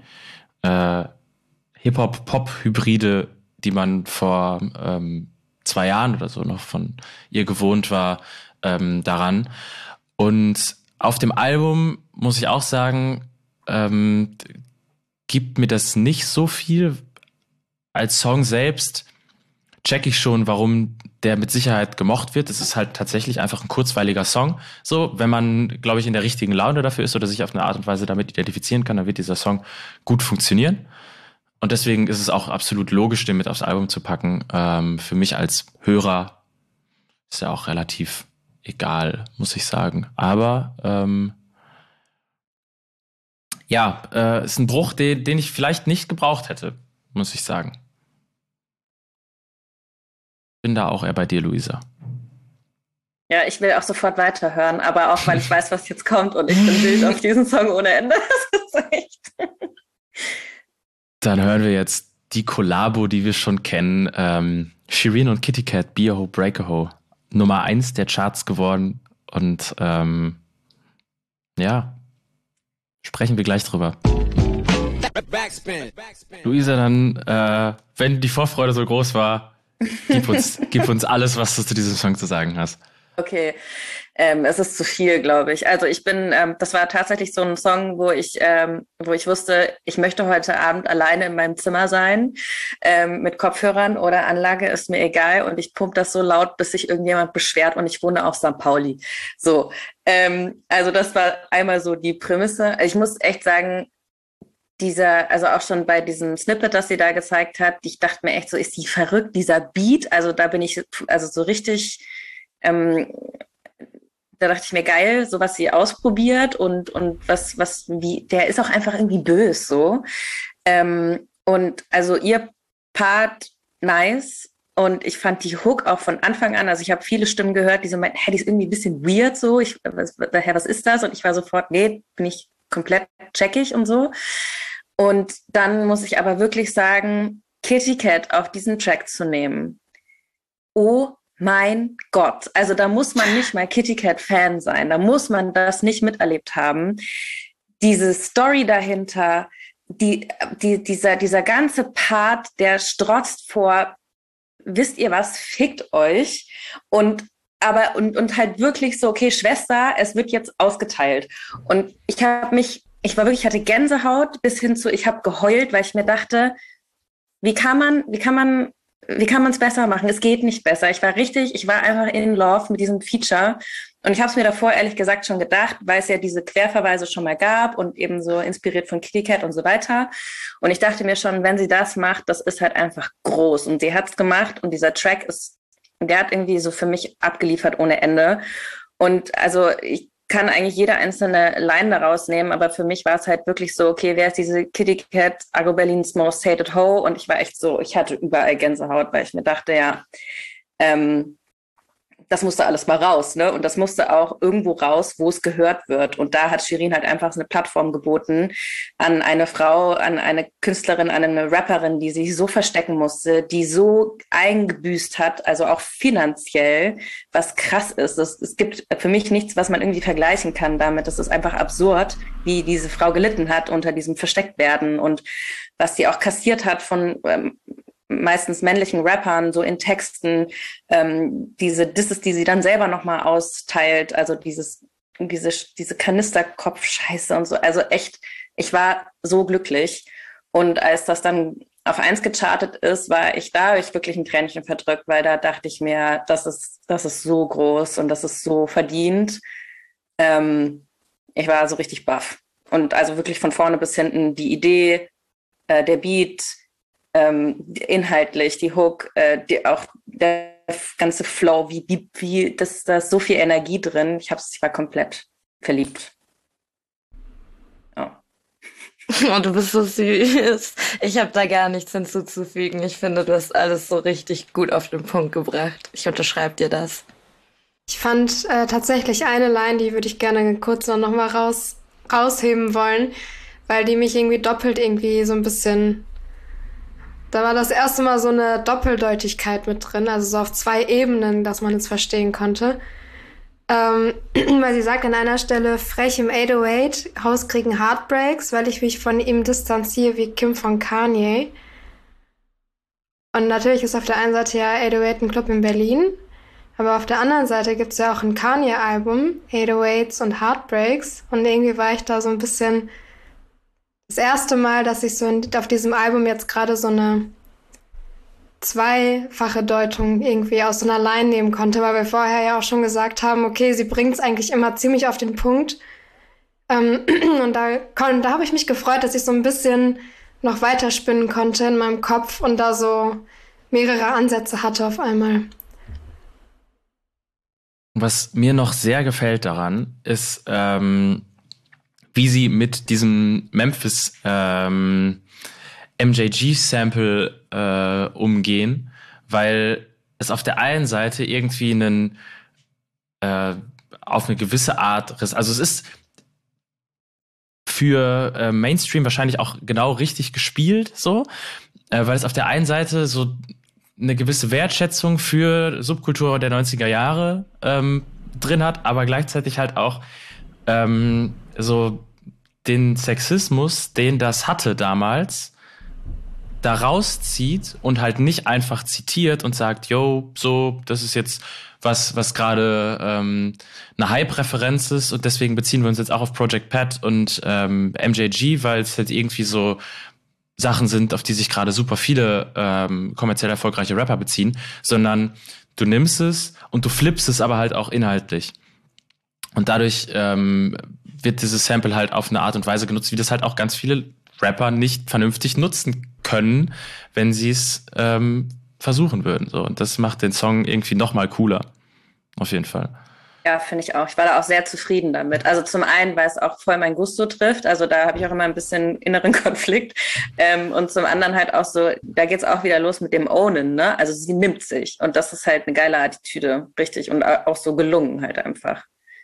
Hip-Hop-Pop-Hybride, die man vor 2 Jahren oder so noch von ihr gewohnt war, daran. Und auf dem Album, muss ich auch sagen, gibt mir das nicht so viel. Als Song selbst check ich schon, warum der mit Sicherheit gemocht wird. Es ist halt tatsächlich einfach ein kurzweiliger Song. So, wenn man, glaube ich, in der richtigen Laune dafür ist oder sich auf eine Art und Weise damit identifizieren kann, dann wird dieser Song gut funktionieren. Und deswegen ist es auch absolut logisch, den mit aufs Album zu packen. Für mich als Hörer ist ja auch relativ egal, muss ich sagen. Aber ist ein Bruch, den ich vielleicht nicht gebraucht hätte, muss ich sagen. Bin da auch eher bei dir, Luisa. Ja, ich will auch sofort weiterhören, aber auch, weil ich weiß, was jetzt kommt und ich bin wild auf diesen Song ohne Ende. Das ist echt... Dann hören wir jetzt die Kollabo, die wir schon kennen. Shireen und Kitty Cat, Be a Ho, Break a Ho. Nummer 1 der Charts geworden. Und ja, sprechen wir gleich drüber. Luisa, dann, wenn die Vorfreude so groß war, gib uns alles, was du zu diesem Song zu sagen hast. Okay, es ist zu viel, glaube ich. Also das war tatsächlich so ein Song, wo ich wusste, ich möchte heute Abend alleine in meinem Zimmer sein, mit Kopfhörern oder Anlage, ist mir egal. Und ich pumpe das so laut, bis sich irgendjemand beschwert, und ich wohne auf St. Pauli. So, also das war einmal so die Prämisse. Ich muss echt sagen, also auch schon bei diesem Snippet, das sie da gezeigt hat, ich dachte mir echt so, ist die verrückt, dieser Beat? Also da bin ich also so richtig, da dachte ich mir, geil, so was sie ausprobiert und der ist auch einfach irgendwie böse so. Und also ihr Part nice. Und ich fand die Hook auch von Anfang an, also ich habe viele Stimmen gehört, die so meinten, die ist irgendwie ein bisschen weird so, was ist das? Und ich war sofort, nee, bin ich komplett checkig und so. Und dann muss ich aber wirklich sagen, Kitty Cat auf diesen Track zu nehmen, oh mein Gott, also da muss man nicht mal Kitty Cat Fan sein, da muss man das nicht miterlebt haben. Diese Story dahinter, dieser ganze Part, der strotzt vor, wisst ihr was, fickt euch, und halt wirklich so, okay, Schwester, es wird jetzt ausgeteilt. Und ich hatte Gänsehaut bis hin zu, ich habe geheult, weil ich mir dachte, wie kann man es besser machen? Es geht nicht besser. Ich war einfach in love mit diesem Feature. Und ich habe es mir davor ehrlich gesagt schon gedacht, weil es ja diese Querverweise schon mal gab und eben so inspiriert von Kitty Cat und so weiter. Und ich dachte mir schon, wenn sie das macht, das ist halt einfach groß. Und sie hat es gemacht, und dieser Track der hat irgendwie so für mich abgeliefert ohne Ende. Und also ich kann eigentlich jede einzelne Line daraus nehmen, aber für mich war es halt wirklich so, okay, wer ist diese Kitty Cat, Agro Berlins Most Hated Ho? Und ich war echt so, ich hatte überall Gänsehaut, weil ich mir dachte, ja, das musste alles mal raus, ne? Und das musste auch irgendwo raus, wo es gehört wird. Und da hat Shireen halt einfach so eine Plattform geboten an eine Frau, an eine Künstlerin, an eine Rapperin, die sich so verstecken musste, die so eingebüßt hat, also auch finanziell, was krass ist. Es gibt für mich nichts, was man irgendwie vergleichen kann damit. Das ist einfach absurd, wie diese Frau gelitten hat unter diesem Verstecktwerden und was sie auch kassiert hat von meistens männlichen Rappern, so in Texten, diese Disses, die sie dann selber nochmal austeilt, also diese Kanisterkopf-Scheiße und so, also echt, ich war so glücklich. Und als das dann auf 1 gechartet ist, war ich wirklich ein Tränchen verdrückt, weil da dachte ich mir, das ist so groß und das ist so verdient. Ich war so richtig baff. Und also wirklich von vorne bis hinten die Idee, der Beat, inhaltlich, die Hook, auch der ganze Flow, da ist so viel Energie drin. Ich war komplett verliebt. Ja. Oh, du bist so süß. Ich habe da gar nichts hinzuzufügen. Ich finde, du hast alles so richtig gut auf den Punkt gebracht. Ich unterschreibe dir das. Ich fand tatsächlich eine Line, die würde ich gerne kurz noch mal rausheben wollen, weil die mich irgendwie doppelt irgendwie so ein bisschen... Da war das erste Mal so eine Doppeldeutigkeit mit drin, also so auf 2 Ebenen, dass man es verstehen konnte. Weil sie sagt an einer Stelle, frech im 808, Haus kriegen Heartbreaks, weil ich mich von ihm distanziere wie Kim von Kanye. Und natürlich ist auf der einen Seite ja 808 ein Club in Berlin, aber auf der anderen Seite gibt es ja auch ein Kanye-Album, 808s und Heartbreaks. Und irgendwie war ich da so ein bisschen... Das erste Mal, dass ich so auf diesem Album jetzt gerade so eine zweifache Deutung irgendwie aus so einer Line nehmen konnte, weil wir vorher ja auch schon gesagt haben, okay, sie bringt es eigentlich immer ziemlich auf den Punkt. Und da habe ich mich gefreut, dass ich so ein bisschen noch weiterspinnen konnte in meinem Kopf und da so mehrere Ansätze hatte auf einmal. Was mir noch sehr gefällt daran, ist, wie sie mit diesem Memphis MJG-Sample umgehen, weil es auf der einen Seite irgendwie auf eine gewisse Art, also es ist für Mainstream wahrscheinlich auch genau richtig gespielt, so, weil es auf der einen Seite so eine gewisse Wertschätzung für Subkultur der 90er Jahre drin hat, aber gleichzeitig halt auch so den Sexismus, den das hatte damals, da rauszieht und halt nicht einfach zitiert und sagt, yo, so, das ist jetzt was gerade eine Hype-Referenz ist und deswegen beziehen wir uns jetzt auch auf Project Pat und MJG, weil es halt irgendwie so Sachen sind, auf die sich gerade super viele kommerziell erfolgreiche Rapper beziehen, sondern du nimmst es und du flippst es aber halt auch inhaltlich. Und dadurch wird dieses Sample halt auf eine Art und Weise genutzt, wie das halt auch ganz viele Rapper nicht vernünftig nutzen können, wenn sie es versuchen würden. So. Und das macht den Song irgendwie noch mal cooler. Auf jeden Fall. Ja, finde ich auch. Ich war da auch sehr zufrieden damit. Also zum einen, weil es auch voll mein Gusto trifft. Also da habe ich auch immer ein bisschen inneren Konflikt. Und zum anderen halt auch so, da geht's auch wieder los mit dem Ownen, ne? Also sie nimmt sich. Und das ist halt eine geile Attitüde. Richtig. Und auch so gelungen halt einfach.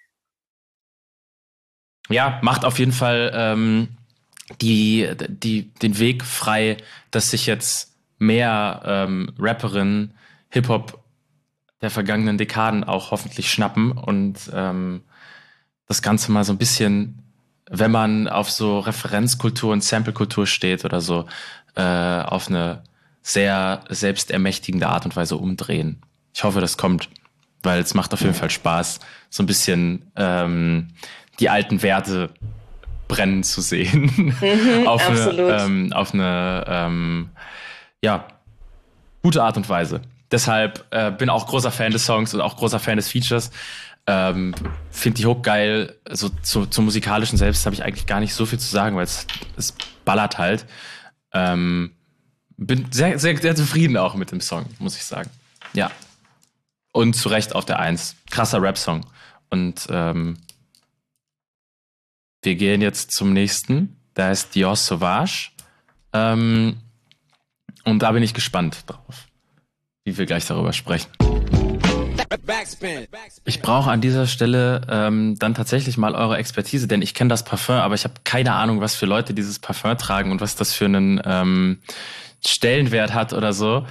Ja, macht auf jeden Fall den Weg frei, dass sich jetzt mehr Rapperinnen Hip-Hop der vergangenen Dekaden auch hoffentlich schnappen und das Ganze mal so ein bisschen, wenn man auf so Referenzkultur und Samplekultur steht oder so, auf eine sehr selbstermächtigende Art und Weise umdrehen. Ich hoffe, das kommt, weil es macht auf jeden Fall Spaß, so ein bisschen die alten Werte brennen zu sehen. Auf eine gute Art und Weise. Deshalb bin auch großer Fan des Songs und auch großer Fan des Features. Finde die Hook geil. So zum musikalischen selbst habe ich eigentlich gar nicht so viel zu sagen, weil es ballert halt. Bin sehr, sehr, sehr zufrieden auch mit dem Song, muss ich sagen. Ja. Und zu Recht auf der 1. Krasser Rap-Song. Und wir gehen jetzt zum nächsten. Da ist Dior Sauvage. Und da bin ich gespannt drauf, wie wir gleich darüber sprechen. Ich brauche an dieser Stelle dann tatsächlich mal eure Expertise, denn ich kenne das Parfum, aber ich habe keine Ahnung, was für Leute dieses Parfum tragen und was das für einen Stellenwert hat oder so.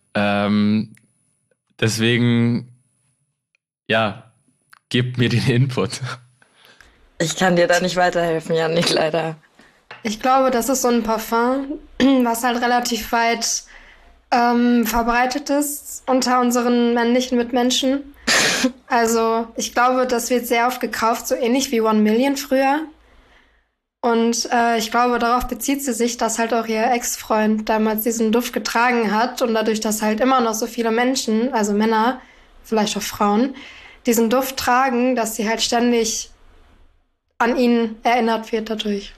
Deswegen, ja, gebt mir den Input. Ich kann dir da nicht weiterhelfen, Yannick, leider. Ich glaube, das ist so ein Parfum, was halt relativ weit verbreitet ist unter unseren männlichen Mitmenschen. Also ich glaube, das wird sehr oft gekauft, so ähnlich wie One Million früher. Und ich glaube, darauf bezieht sie sich, dass halt auch ihr Ex-Freund damals diesen Duft getragen hat und dadurch, dass halt immer noch so viele Menschen, also Männer, vielleicht auch Frauen, diesen Duft tragen, dass sie halt ständig an ihn erinnert wird dadurch.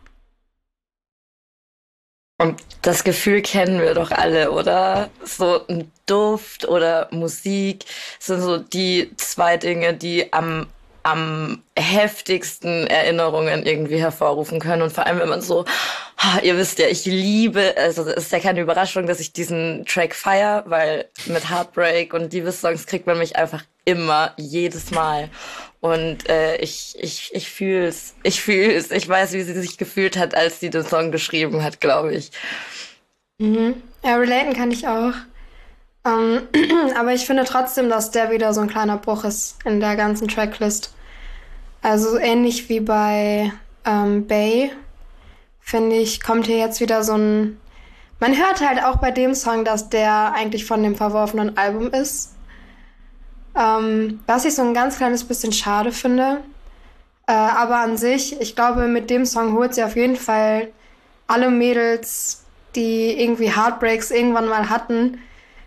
Und das Gefühl kennen wir doch alle, oder? So ein Duft oder Musik sind so die zwei Dinge, die am heftigsten Erinnerungen irgendwie hervorrufen können. Und vor allem, wenn man so, ihr wisst ja, ich liebe, also es ist ja keine Überraschung, dass ich diesen Track feiere, weil mit Heartbreak und Liebessongs kriegt man mich einfach immer, jedes Mal. Und ich fühl's. Ich weiß, wie sie sich gefühlt hat, als sie den Song geschrieben hat, glaube ich. Mhm. Ja, relaten kann ich auch. Aber ich finde trotzdem, dass der wieder so ein kleiner Bruch ist in der ganzen Tracklist. Also ähnlich wie bei Bay, finde ich, kommt hier jetzt wieder so ein... Man hört halt auch bei dem Song, dass der eigentlich von dem verworfenen Album ist. Was ich so ein ganz kleines bisschen schade finde. Aber an sich, ich glaube, mit dem Song holt sie auf jeden Fall alle Mädels, die irgendwie Heartbreaks irgendwann mal hatten,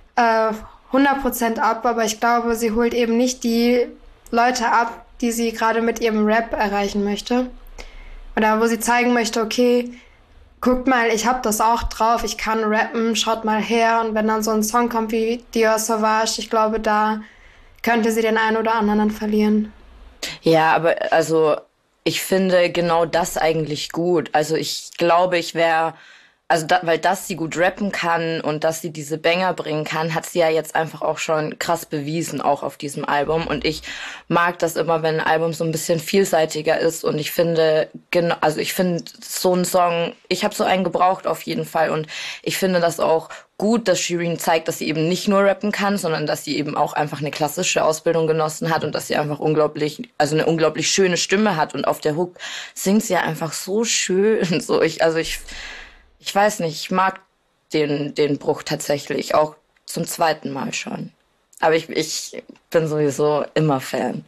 100% ab. Aber ich glaube, sie holt eben nicht die Leute ab, die sie gerade mit ihrem Rap erreichen möchte. Oder wo sie zeigen möchte, okay, guckt mal, ich hab das auch drauf, ich kann rappen, schaut mal her. Und wenn dann so ein Song kommt wie Dior Sauvage, ich glaube, da könnte sie den einen oder anderen dann verlieren. Ja, aber also ich finde genau das eigentlich gut. Also ich glaube, ich wäre weil dass sie gut rappen kann und dass sie diese Banger bringen kann, hat sie ja jetzt einfach auch schon krass bewiesen, auch auf diesem Album. Und ich mag das immer, wenn ein Album so ein bisschen vielseitiger ist. Und ich finde, ich finde so einen Song, ich habe so einen gebraucht auf jeden Fall. Und ich finde das auch gut, dass Shirin zeigt, dass sie eben nicht nur rappen kann, sondern dass sie eben auch einfach eine klassische Ausbildung genossen hat und dass sie einfach eine unglaublich schöne Stimme hat. Und auf der Hook singt sie ja einfach so schön. So, ich weiß nicht, ich mag den Bruch tatsächlich, auch zum zweiten Mal schon. Aber ich bin sowieso immer Fan.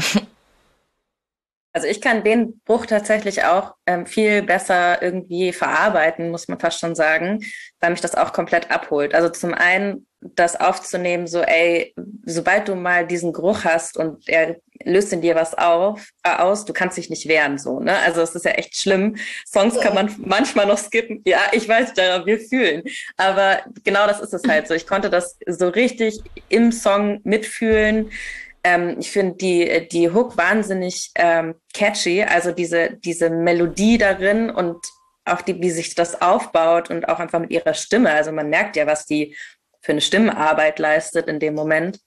Also ich kann den Bruch tatsächlich auch viel besser irgendwie verarbeiten, muss man fast schon sagen, weil mich das auch komplett abholt. Also zum einen das aufzunehmen, so ey, sobald du mal diesen Geruch hast und er löst in dir was aus, du kannst dich nicht wehren, so, ne? Also es ist ja echt schlimm. Songs kann man manchmal noch skippen. Ja, ich weiß, wir fühlen. Aber genau das ist es halt so. Ich konnte das so richtig im Song mitfühlen. Ich finde die Hook wahnsinnig catchy, also diese Melodie darin und auch wie sich das aufbaut und auch einfach mit ihrer Stimme. Also man merkt ja, was die für eine Stimmarbeit leistet in dem Moment.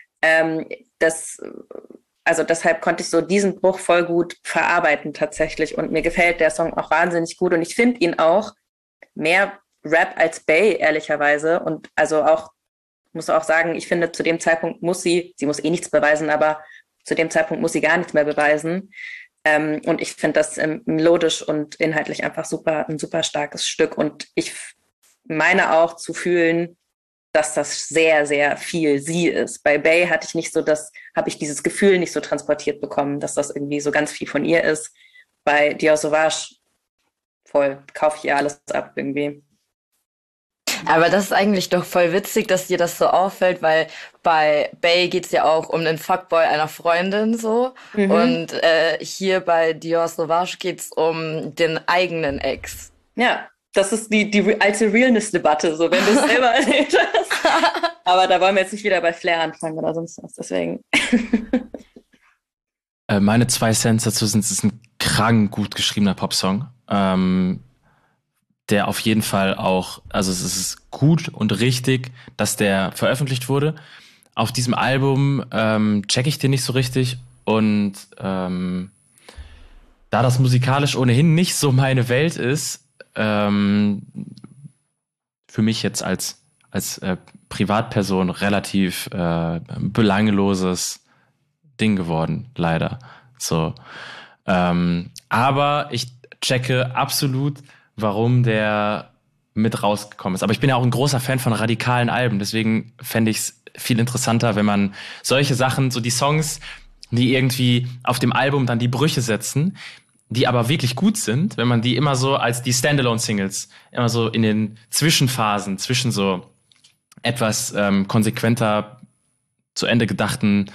Deshalb konnte ich so diesen Bruch voll gut verarbeiten tatsächlich und mir gefällt der Song auch wahnsinnig gut und ich finde ihn auch mehr Rap als Bey, ehrlicherweise, und also auch muss auch sagen, ich finde, zu dem Zeitpunkt sie muss eh nichts beweisen, aber zu dem Zeitpunkt muss sie gar nichts mehr beweisen. Und ich finde das melodisch und inhaltlich einfach ein super starkes Stück. Und ich meine auch zu fühlen, dass das sehr, sehr viel sie ist. Bei Bey habe ich dieses Gefühl nicht so transportiert bekommen, dass das irgendwie so ganz viel von ihr ist. Bei Dior Sauvage kaufe ich ihr alles ab irgendwie. Aber das ist eigentlich doch voll witzig, dass dir das so auffällt, weil bei Bey geht's ja auch um den Fuckboy einer Freundin so. Mhm. Und hier bei Dior Sauvage geht's um den eigenen Ex. Ja, das ist die alte Realness-Debatte, so wenn du es selber erlebt hast. Aber da wollen wir jetzt nicht wieder bei Flair anfangen oder sonst was, deswegen. Meine 2 Cents dazu sind, es ist ein krank gut geschriebener Popsong. Der auf jeden Fall auch, also es ist gut und richtig, dass der veröffentlicht wurde. Auf diesem Album check ich den nicht so richtig und da das musikalisch ohnehin nicht so meine Welt ist, für mich jetzt als Privatperson relativ belangloses Ding geworden, leider. So, aber ich checke absolut, warum der mit rausgekommen ist. Aber ich bin ja auch ein großer Fan von radikalen Alben, deswegen fände ich es viel interessanter, wenn man solche Sachen, so die Songs, die irgendwie auf dem Album dann die Brüche setzen, die aber wirklich gut sind, wenn man die immer so als die Standalone-Singles, immer so in den Zwischenphasen, zwischen so etwas konsequenter zu Ende gedachten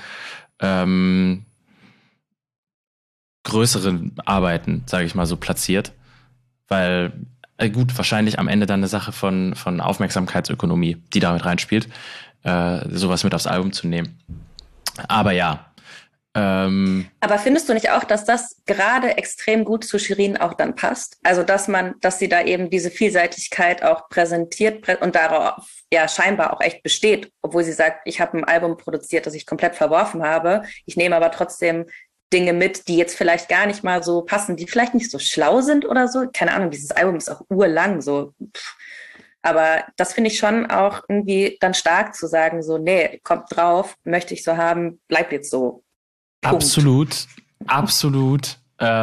größeren Arbeiten, sage ich mal so, platziert. Weil, gut, wahrscheinlich am Ende dann eine Sache von Aufmerksamkeitsökonomie, die damit reinspielt, sowas mit aufs Album zu nehmen. Aber ja. Aber findest du nicht auch, dass das gerade extrem gut zu Shirin auch dann passt? Also, dass sie da eben diese Vielseitigkeit auch präsentiert und darauf ja scheinbar auch echt besteht, obwohl sie sagt, ich habe ein Album produziert, das ich komplett verworfen habe. Ich nehme aber trotzdem Dinge mit, die jetzt vielleicht gar nicht mal so passen, die vielleicht nicht so schlau sind oder so. Keine Ahnung, dieses Album ist auch urlang so. Aber das finde ich schon auch irgendwie dann stark zu sagen, so, nee, kommt drauf, möchte ich so haben, bleibt jetzt so. Punkt. Absolut.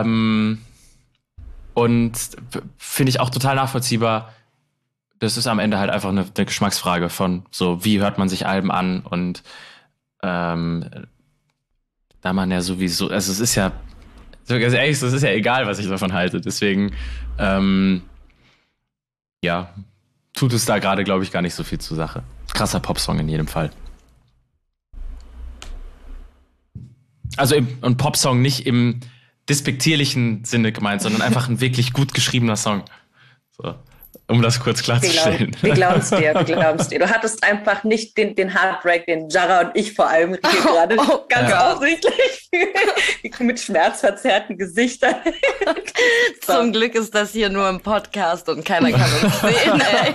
Und finde ich auch total nachvollziehbar. Das ist am Ende halt einfach eine Geschmacksfrage von so, wie hört man sich Alben an und da man ja sowieso, also es ist ja, ganz ehrlich, es ist ja egal, was ich davon halte. Deswegen, ja, tut es da gerade, glaube ich, gar nicht so viel zur Sache. Krasser Popsong in jedem Fall. Also ein Popsong nicht im despektierlichen Sinne gemeint, sondern einfach ein wirklich gut geschriebener Song. So. Um das kurz klarzustellen. Wir glauben es dir, wir glauben es dir. Du hattest einfach nicht den Heartbreak, den Jara und ich vor allem hier gerade ganz offensichtlich mit schmerzverzerrten Gesichtern. Zum Glück ist das hier nur im Podcast und keiner kann uns sehen. Ey.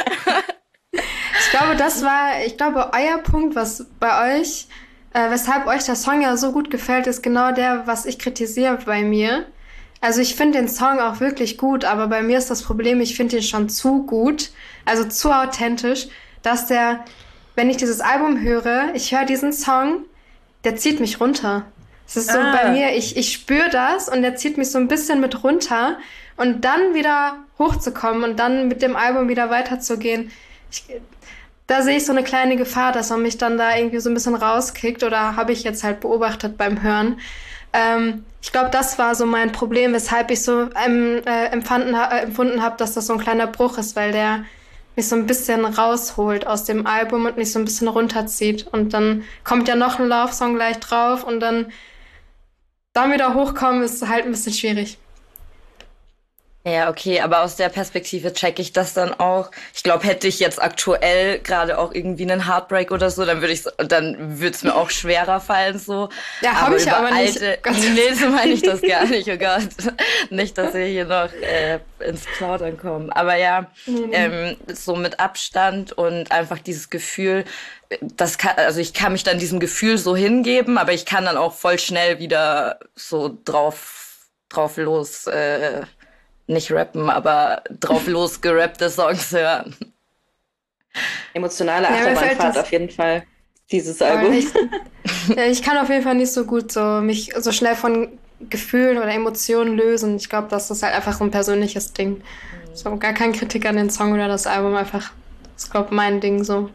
Ich glaube, euer Punkt, was bei euch, weshalb euch der Song ja so gut gefällt, ist genau der, was ich kritisiere bei mir. Also ich finde den Song auch wirklich gut, aber bei mir ist das Problem, ich finde ihn schon zu gut, also zu authentisch, dass wenn ich dieses Album höre, ich höre diesen Song, der zieht mich runter. Es ist so bei mir, ich spüre das und der zieht mich so ein bisschen mit runter und dann wieder hochzukommen und dann mit dem Album wieder weiterzugehen. Da sehe ich so eine kleine Gefahr, dass man mich dann da irgendwie so ein bisschen rauskickt oder habe ich jetzt halt beobachtet beim Hören. Ich glaube, das war so mein Problem, weshalb ich so empfunden habe, dass das so ein kleiner Bruch ist, weil der mich so ein bisschen rausholt aus dem Album und mich so ein bisschen runterzieht. Und dann kommt ja noch ein Love-Song gleich drauf und dann wieder hochkommen ist halt ein bisschen schwierig. Ja, okay, aber aus der Perspektive checke ich das dann auch. Ich glaube, hätte ich jetzt aktuell gerade auch irgendwie einen Heartbreak oder so, dann würde es mir auch schwerer fallen so. Ja, habe ich aber nicht. Nee, so meine ich das gar nicht, oh Gott. Nicht, dass wir hier noch ins Plaudern kommen. Aber ja, so mit Abstand und einfach dieses Gefühl, ich kann mich dann diesem Gefühl so hingeben, aber ich kann dann auch voll schnell wieder so drauf los nicht rappen, aber drauf losgerappte Songs hören. Emotionale Achterbahnfahrt auf jeden Fall, dieses Album. Ich kann auf jeden Fall nicht so gut mich so schnell von Gefühlen oder Emotionen lösen. Ich glaube, das ist halt einfach so ein persönliches Ding. So gar kein Kritik an den Song oder das Album, einfach, das ist, glaube ich, mein Ding so.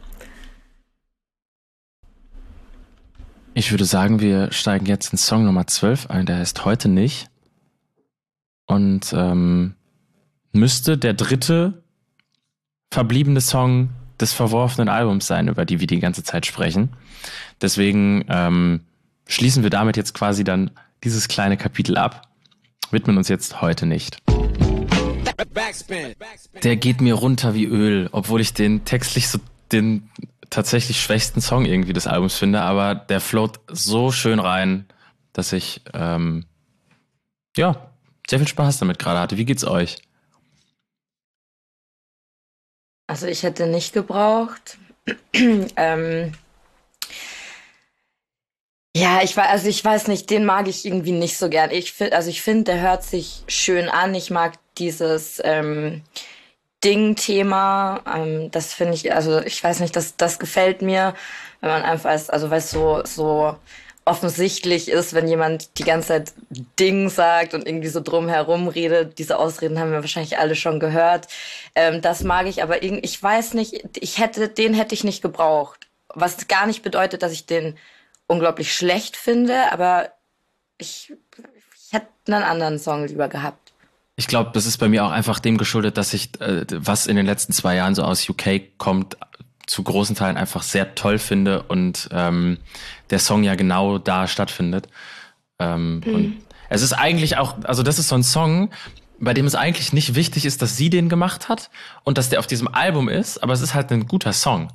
Ich würde sagen, wir steigen jetzt in Song Nummer 12 ein, der heißt Heute nicht. Und müsste der dritte verbliebene Song des verworfenen Albums sein, über die wir die ganze Zeit sprechen. Deswegen schließen wir damit jetzt quasi dann dieses kleine Kapitel ab, widmen uns jetzt Heute nicht. Der geht mir runter wie Öl, obwohl ich den textlich so den tatsächlich schwächsten Song irgendwie des Albums finde, aber der float so schön rein, dass ich sehr viel Spaß damit gerade hatte. Wie geht's euch? Also ich hätte nicht gebraucht. Ja, ich weiß nicht, den mag ich irgendwie nicht so gern. Ich finde, der hört sich schön an. Ich mag dieses Ding-Thema. Das finde ich, also ich weiß nicht, das gefällt mir, wenn man einfach, weil es so offensichtlich ist, wenn jemand die ganze Zeit Ding sagt und irgendwie so drumherum redet. Diese Ausreden haben wir wahrscheinlich alle schon gehört. Das mag ich, aber ich weiß nicht, den hätte ich nicht gebraucht. Was gar nicht bedeutet, dass ich den unglaublich schlecht finde, aber ich hätte einen anderen Song lieber gehabt. Ich glaube, das ist bei mir auch einfach dem geschuldet, dass ich, was in den letzten 2 Jahren so aus UK kommt, zu großen Teilen einfach sehr toll finde und der Song ja genau da stattfindet. Und es ist eigentlich auch, also das ist so ein Song, bei dem es eigentlich nicht wichtig ist, dass sie den gemacht hat und dass der auf diesem Album ist, aber es ist halt ein guter Song.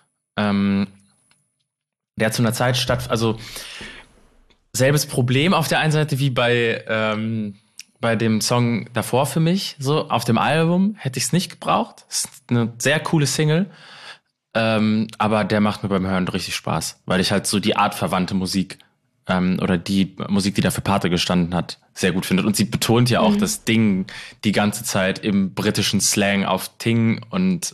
Der zu einer Zeit also selbes Problem auf der einen Seite wie bei dem Song davor für mich, so auf dem Album hätte ich es nicht gebraucht. Es ist eine sehr coole Single. Aber der macht mir beim Hören richtig Spaß, weil ich halt so die artverwandte Musik oder die Musik, die da für Pate gestanden hat, sehr gut finde. Und sie betont ja auch das Ding die ganze Zeit im britischen Slang auf Ting und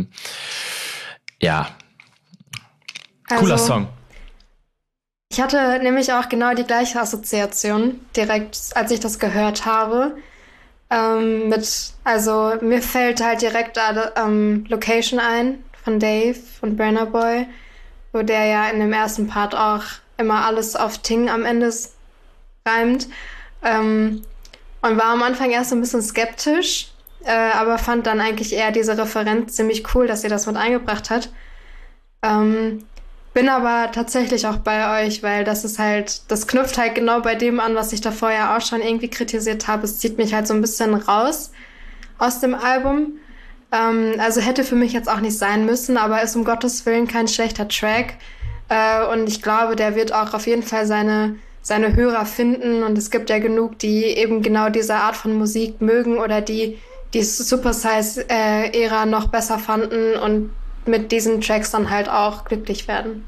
cooler Song. Ich hatte nämlich auch genau die gleiche Assoziation direkt, als ich das gehört habe. Mir fällt halt direkt Location ein von Dave und Burna Boy, wo der ja in dem ersten Part auch immer alles auf Ting am Ende reimt. Und war am Anfang erst so ein bisschen skeptisch, aber fand dann eigentlich eher diese Referenz ziemlich cool, dass sie das mit eingebracht hat. Bin aber tatsächlich auch bei euch, weil das knüpft halt genau bei dem an, was ich da vorher auch schon irgendwie kritisiert habe. Es zieht mich halt so ein bisschen raus aus dem Album. Also hätte für mich jetzt auch nicht sein müssen, aber ist um Gottes Willen kein schlechter Track. Und ich glaube, der wird auch auf jeden Fall seine Hörer finden. Und es gibt ja genug, die eben genau diese Art von Musik mögen oder die Super Size-Ära noch besser fanden und mit diesen Tracks dann halt auch glücklich werden.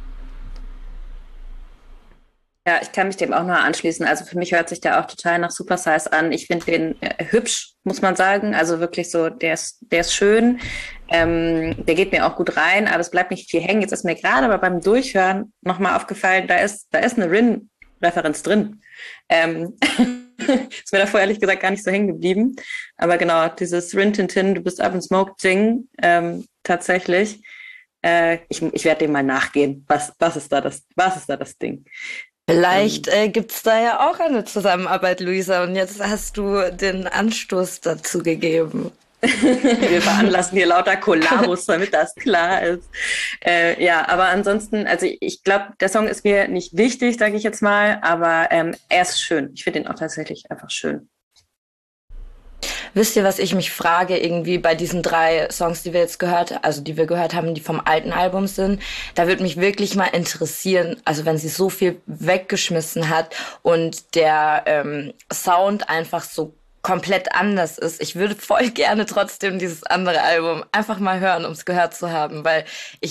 Ja, ich kann mich dem auch nur anschließen. Also für mich hört sich der auch total nach Super Size an. Ich finde den hübsch, muss man sagen. Also wirklich so, der ist schön. Der geht mir auch gut rein, aber es bleibt nicht viel hängen. Jetzt ist mir gerade aber beim Durchhören nochmal aufgefallen, da ist eine Rin-Referenz drin. Ist mir davor ehrlich gesagt gar nicht so hängen geblieben. Aber genau, dieses Rin Tin Tin, du bist up and smoked Ding, tatsächlich. Ich werde dem mal nachgehen. Was ist da das Ding? Vielleicht gibt's da ja auch eine Zusammenarbeit, Luisa. Und jetzt hast du den Anstoß dazu gegeben. Wir veranlassen hier lauter Kollabos, damit das klar ist. Ja, aber ansonsten, also ich glaube, der Song ist mir nicht wichtig, sage ich jetzt mal, aber er ist schön. Ich finde ihn auch tatsächlich einfach schön. Wisst ihr, was ich mich frage, irgendwie bei diesen 3 Songs, die wir gehört haben, die vom alten Album sind? Da würde mich wirklich mal interessieren, also wenn sie so viel weggeschmissen hat und der Sound einfach so komplett anders ist. Ich würde voll gerne trotzdem dieses andere Album einfach mal hören, um es gehört zu haben, weil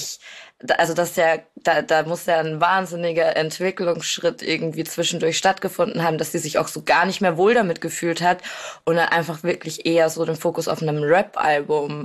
da muss ja ein wahnsinniger Entwicklungsschritt irgendwie zwischendurch stattgefunden haben, dass sie sich auch so gar nicht mehr wohl damit gefühlt hat und dann einfach wirklich eher so den Fokus auf einem Rap-Album,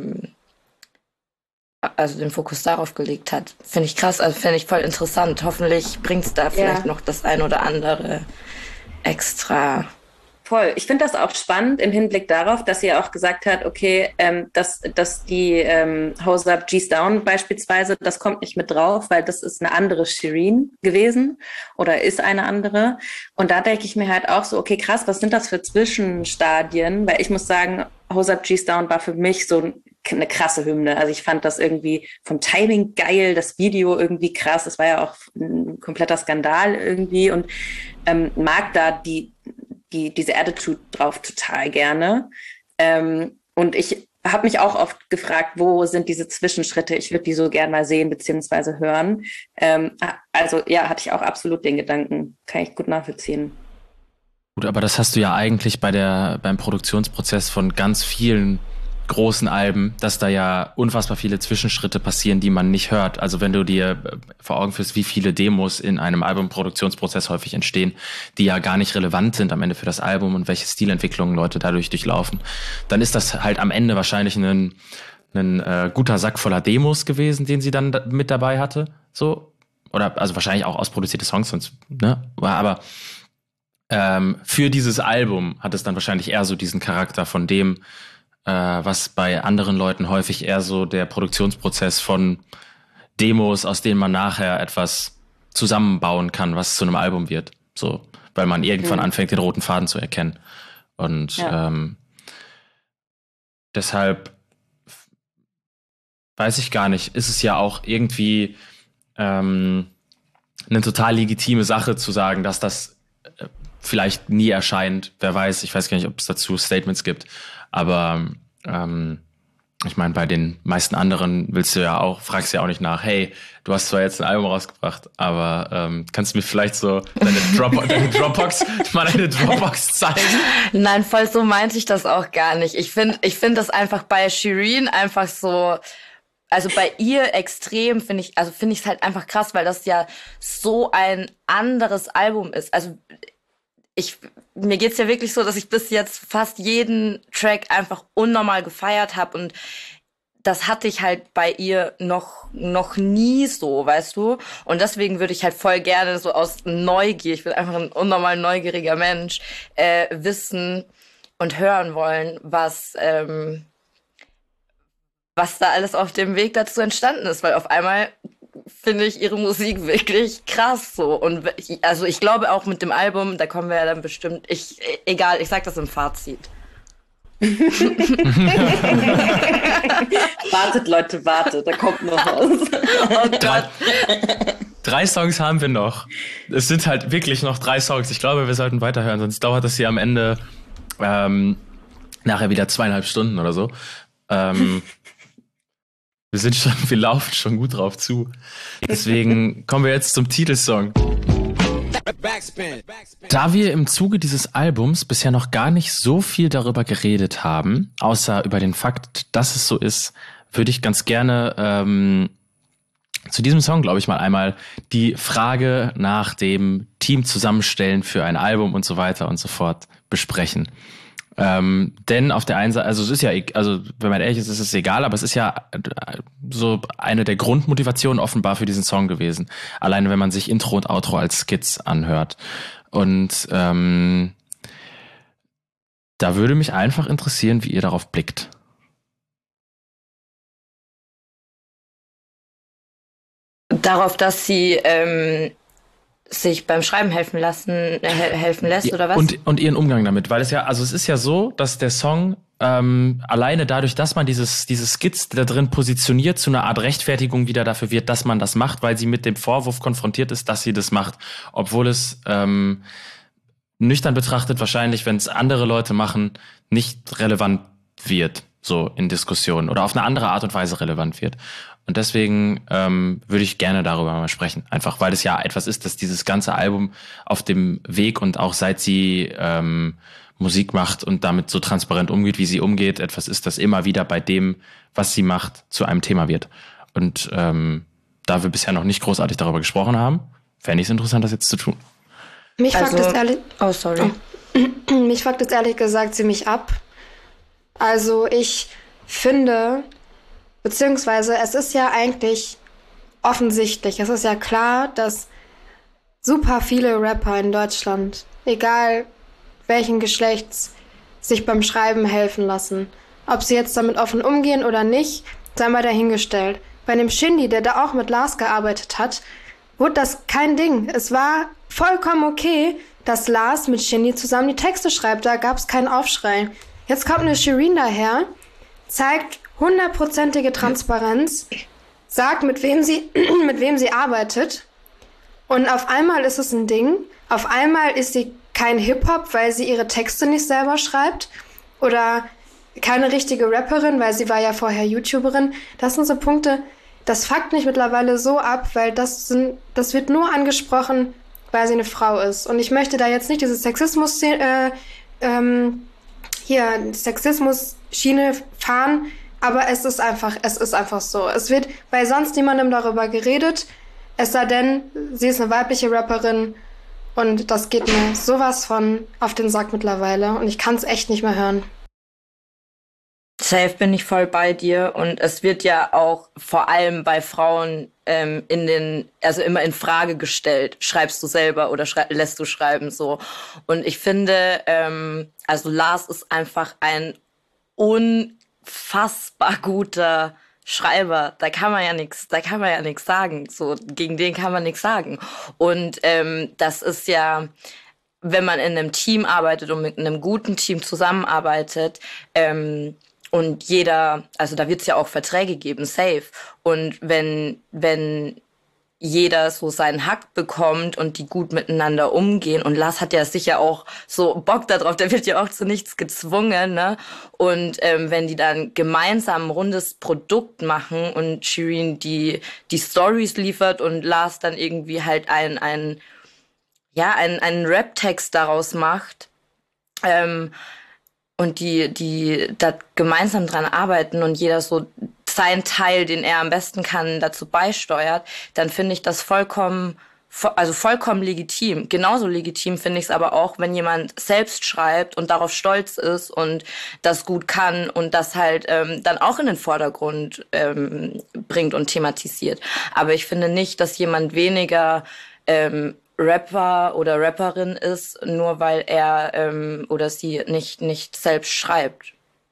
also den Fokus darauf gelegt hat. Finde ich krass, also finde ich voll interessant. Hoffentlich bringt's da vielleicht noch das ein oder andere extra. Voll. Ich finde das auch spannend im Hinblick darauf, dass sie auch gesagt hat, okay, dass die Hose Up, G's Down beispielsweise, das kommt nicht mit drauf, weil das ist eine andere Shirin gewesen oder ist eine andere. Und da denke ich mir halt auch so, okay, krass, was sind das für Zwischenstadien? Weil ich muss sagen, Hose Up, G's Down war für mich so eine krasse Hymne. Also ich fand das irgendwie vom Timing geil, das Video irgendwie krass. Es war ja auch ein kompletter Skandal irgendwie und mag da diese Attitude drauf total gerne. Und ich habe mich auch oft gefragt, wo sind diese Zwischenschritte? Ich würde die so gern mal sehen bzw. hören. Also ja, hatte ich auch absolut den Gedanken. Kann ich gut nachvollziehen. Gut, aber das hast du ja eigentlich beim Produktionsprozess von ganz vielen großen Alben, dass da ja unfassbar viele Zwischenschritte passieren, die man nicht hört. Also wenn du dir vor Augen führst, wie viele Demos in einem Albumproduktionsprozess häufig entstehen, die ja gar nicht relevant sind am Ende für das Album und welche Stilentwicklungen Leute dadurch durchlaufen, dann ist das halt am Ende wahrscheinlich ein guter Sack voller Demos gewesen, den sie dann mit dabei hatte. So. Oder also wahrscheinlich auch ausproduzierte Songs, sonst, ne? Aber für dieses Album hat es dann wahrscheinlich eher so diesen Charakter von dem, was bei anderen Leuten häufig eher so der Produktionsprozess von Demos, aus denen man nachher etwas zusammenbauen kann, was zu einem Album wird. So, weil man irgendwann anfängt, den roten Faden zu erkennen. Und deshalb weiß ich gar nicht, ist es ja auch irgendwie eine total legitime Sache zu sagen, dass das vielleicht nie erscheint. Wer weiß, ich weiß gar nicht, ob es dazu Statements gibt. Aber ich meine, bei den meisten anderen fragst du ja auch nicht nach, hey, du hast zwar jetzt ein Album rausgebracht, aber kannst du mir vielleicht so deine Dropbox zeigen? Nein, voll so meinte ich das auch gar nicht. Ich finde das einfach bei Shirin einfach so, also bei ihr extrem finde ich es halt einfach krass, weil das ja so ein anderes Album ist. Also mir geht's ja wirklich so, dass ich bis jetzt fast jeden Track einfach unnormal gefeiert habe und das hatte ich halt bei ihr noch nie so, weißt du? Und deswegen würde ich halt voll gerne so aus Neugier, ich bin einfach ein unnormal neugieriger Mensch, wissen und hören wollen, was da alles auf dem Weg dazu entstanden ist, weil auf einmal finde ich ihre Musik wirklich krass so. Und also ich glaube auch mit dem Album, da kommen wir ja dann bestimmt, ich sag das im Fazit. Wartet, Leute, wartet, da kommt noch was. Oh Gott. 3 Songs haben wir noch. Es sind halt wirklich noch 3 Songs. Ich glaube, wir sollten weiterhören, sonst dauert das hier am Ende nachher wieder 2,5 Stunden oder so. Wir laufen schon gut drauf zu. Deswegen kommen wir jetzt zum Titelsong. Da wir im Zuge dieses Albums bisher noch gar nicht so viel darüber geredet haben, außer über den Fakt, dass es so ist, würde ich ganz gerne zu diesem Song, glaube ich, mal einmal die Frage nach dem Team zusammenstellen für ein Album und so weiter und so fort besprechen. Denn auf der einen Seite, also es ist ja, also wenn man ehrlich ist, ist es egal, aber es ist ja so eine der Grundmotivationen offenbar für diesen Song gewesen. Alleine wenn man sich Intro und Outro als Skits anhört. Und da würde mich einfach interessieren, wie ihr darauf blickt. Darauf, dass sie sich beim Schreiben helfen lässt, oder was? Und ihren Umgang damit, weil es ist ja so, dass der Song alleine dadurch, dass man diese Skits da drin positioniert, zu einer Art Rechtfertigung wieder dafür wird, dass man das macht, weil sie mit dem Vorwurf konfrontiert ist, dass sie das macht, obwohl es nüchtern betrachtet wahrscheinlich, wenn es andere Leute machen, nicht relevant wird, so in Diskussionen oder auf eine andere Art und Weise relevant wird. Und deswegen würde ich gerne darüber mal sprechen. Einfach, weil es ja etwas ist, dass dieses ganze Album auf dem Weg und auch seit sie Musik macht und damit so transparent umgeht, wie sie umgeht, etwas ist, das immer wieder bei dem, was sie macht, zu einem Thema wird. Und da wir bisher noch nicht großartig darüber gesprochen haben, fände ich es interessant, das jetzt zu tun. Mich fuckt es ehrlich gesagt ziemlich ab. Also ich finde, beziehungsweise es ist ja eigentlich offensichtlich, es ist ja klar, dass super viele Rapper in Deutschland, egal welchen Geschlechts, sich beim Schreiben helfen lassen. Ob sie jetzt damit offen umgehen oder nicht, sei mal dahingestellt. Bei dem Shindy, der da auch mit Lars gearbeitet hat, wurde das kein Ding. Es war vollkommen okay, dass Lars mit Shindy zusammen die Texte schreibt. Da gab es keinen Aufschrei. Jetzt kommt eine Shirin daher, zeigt 100%ige Transparenz, sagt, mit wem sie arbeitet. Und auf einmal ist es ein Ding. Auf einmal ist sie kein Hip-Hop, weil sie ihre Texte nicht selber schreibt. Oder keine richtige Rapperin, weil sie war ja vorher YouTuberin. Das sind so Punkte, das fuckt mich mittlerweile so ab, weil das wird nur angesprochen, weil sie eine Frau ist. Und ich möchte da jetzt nicht diese Sexismus-Schiene fahren, aber es ist einfach so. Es wird bei sonst niemandem darüber geredet, es sei denn, sie ist eine weibliche Rapperin und das geht mir sowas von auf den Sack mittlerweile und ich kann es echt nicht mehr hören. Safe bin ich voll bei dir und es wird ja auch vor allem bei Frauen immer in Frage gestellt. Schreibst du selber oder lässt du schreiben so? Und ich finde, also Lars ist einfach ein unfassbar guter Schreiber. Da kann man ja nichts sagen. So, gegen den kann man nichts sagen. Und das ist ja, wenn man in einem Team arbeitet und mit einem guten Team zusammenarbeitet, und also da wird es ja auch Verträge geben, safe. Und wenn jeder so seinen Hack bekommt und die gut miteinander umgehen, und Lars hat ja sicher auch so Bock darauf, der wird ja auch zu nichts gezwungen, ne? Und wenn die dann gemeinsam ein rundes Produkt machen und Shirin die Stories liefert und Lars dann irgendwie halt einen Rap-Text daraus macht, und die da gemeinsam dran arbeiten und jeder so seinen Teil, den er am besten kann, dazu beisteuert, dann finde ich das vollkommen legitim. Genauso legitim finde ich es aber auch, wenn jemand selbst schreibt und darauf stolz ist und das gut kann und das halt dann auch in den Vordergrund bringt und thematisiert. Aber ich finde nicht, dass jemand weniger Rapper oder Rapperin ist, nur weil er oder sie nicht selbst schreibt.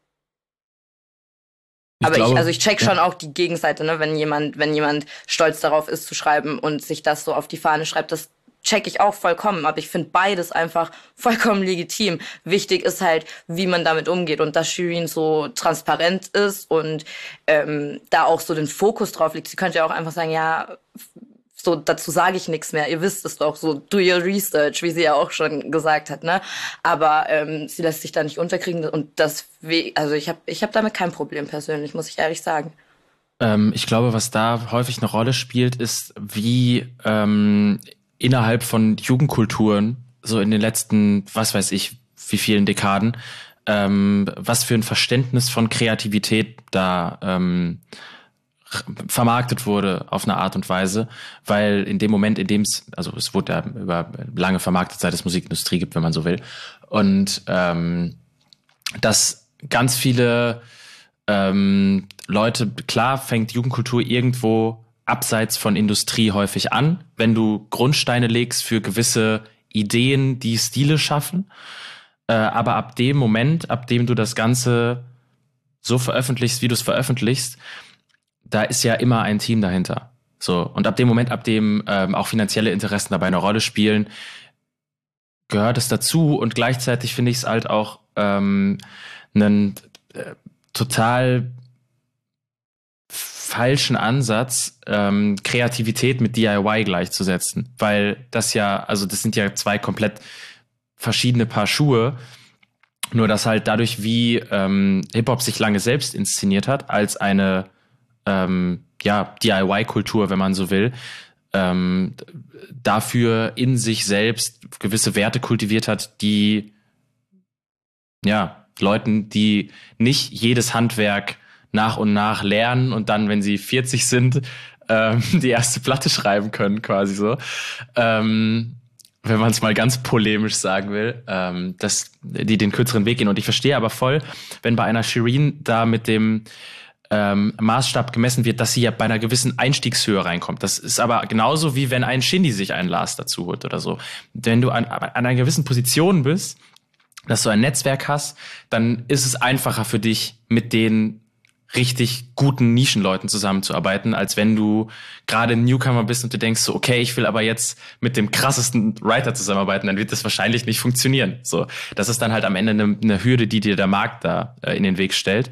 Ich check schon auch die Gegenseite, ne? Wenn jemand stolz darauf ist zu schreiben und sich das so auf die Fahne schreibt, das check ich auch vollkommen. Aber ich finde beides einfach vollkommen legitim. Wichtig ist halt, wie man damit umgeht und dass Shirin so transparent ist und da auch so den Fokus drauf liegt. Sie könnte ja auch einfach sagen, ja, So, dazu sage ich nichts mehr. Ihr wisst es doch, so do your research, wie sie ja auch schon gesagt hat, ne? Aber sie lässt sich da nicht unterkriegen und also ich hab damit kein Problem persönlich, muss ich ehrlich sagen. Ich glaube, was da häufig eine Rolle spielt, ist, wie innerhalb von Jugendkulturen, so in den letzten, was weiß ich, wie vielen Dekaden, was für ein Verständnis von Kreativität da vermarktet wurde auf eine Art und Weise, weil in dem Moment, in dem es wurde ja über lange vermarktet, seit es Musikindustrie gibt, wenn man so will, und dass ganz viele Leute, klar fängt Jugendkultur irgendwo abseits von Industrie häufig an, wenn du Grundsteine legst für gewisse Ideen, die Stile schaffen, aber ab dem Moment, ab dem du das Ganze so veröffentlichst, wie du es veröffentlichst, da ist ja immer ein Team dahinter. So, und ab dem Moment, ab dem auch finanzielle Interessen dabei eine Rolle spielen, gehört es dazu. Und gleichzeitig finde ich es halt auch einen total falschen Ansatz, Kreativität mit DIY gleichzusetzen. Weil das ja, also das sind ja zwei komplett verschiedene Paar Schuhe. Nur dass halt dadurch, wie Hip-Hop sich lange selbst inszeniert hat, als eine DIY-Kultur, wenn man so will, dafür in sich selbst gewisse Werte kultiviert hat, die Leuten, die nicht jedes Handwerk nach und nach lernen und dann, wenn sie 40 sind, die erste Platte schreiben können, quasi so. Wenn man es mal ganz polemisch sagen will, dass die den kürzeren Weg gehen. Und ich verstehe aber voll, wenn bei einer Shirin da mit dem Maßstab gemessen wird, dass sie ja bei einer gewissen Einstiegshöhe reinkommt. Das ist aber genauso, wie wenn ein Shindy sich einen Lars dazu holt oder so. Wenn du an einer gewissen Position bist, dass du ein Netzwerk hast, dann ist es einfacher für dich, mit den richtig guten Nischenleuten zusammenzuarbeiten, als wenn du gerade ein Newcomer bist und du denkst so, okay, ich will aber jetzt mit dem krassesten Writer zusammenarbeiten, dann wird das wahrscheinlich nicht funktionieren. So, das ist dann halt am Ende eine Hürde, die dir der Markt da in den Weg stellt.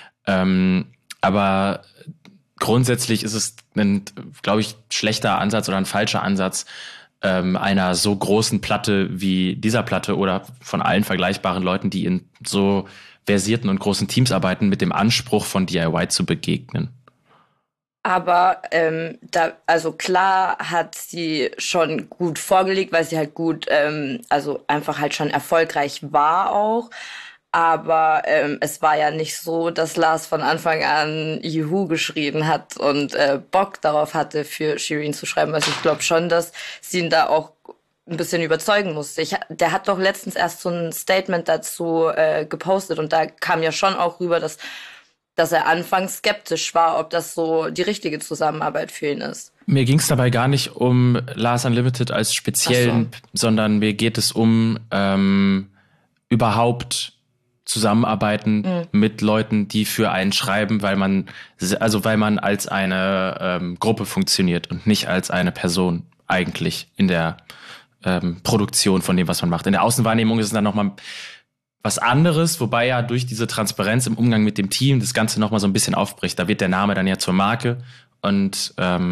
Aber grundsätzlich ist es ein, glaube ich, schlechter Ansatz oder ein falscher Ansatz, einer so großen Platte wie dieser Platte oder von allen vergleichbaren Leuten, die in so versierten und großen Teams arbeiten, mit dem Anspruch von DIY zu begegnen. Aber also klar hat sie schon gut vorgelegt, weil sie halt gut, also einfach halt schon erfolgreich war auch. Aber es war ja nicht so, dass Lars von Anfang an Juhu geschrieben hat und Bock darauf hatte, für Shirin zu schreiben. Also ich glaube schon, dass sie ihn da auch ein bisschen überzeugen musste. Der hat doch letztens erst so ein Statement dazu gepostet und da kam ja schon auch rüber, dass er anfangs skeptisch war, ob das so die richtige Zusammenarbeit für ihn ist. Mir ging es dabei gar nicht um Lars Unlimited als speziellen, sondern mir geht es um überhaupt zusammenarbeiten mit Leuten, die für einen schreiben, weil man als eine Gruppe funktioniert und nicht als eine Person eigentlich in der Produktion von dem, was man macht. In der Außenwahrnehmung ist es dann nochmal was anderes, wobei ja durch diese Transparenz im Umgang mit dem Team das Ganze nochmal so ein bisschen aufbricht. Da wird der Name dann ja zur Marke und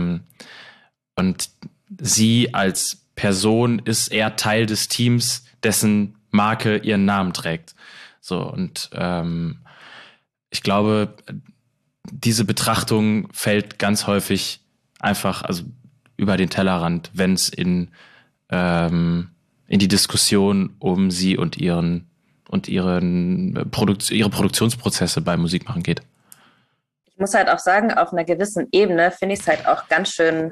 sie als Person ist eher Teil des Teams, dessen Marke ihren Namen trägt. So, und ich glaube, diese Betrachtung fällt ganz häufig einfach über den Tellerrand, wenn es in die Diskussion um sie und ihre Produktionsprozesse beim Musikmachen geht. Ich muss halt auch sagen, auf einer gewissen Ebene finde ich es halt auch ganz schön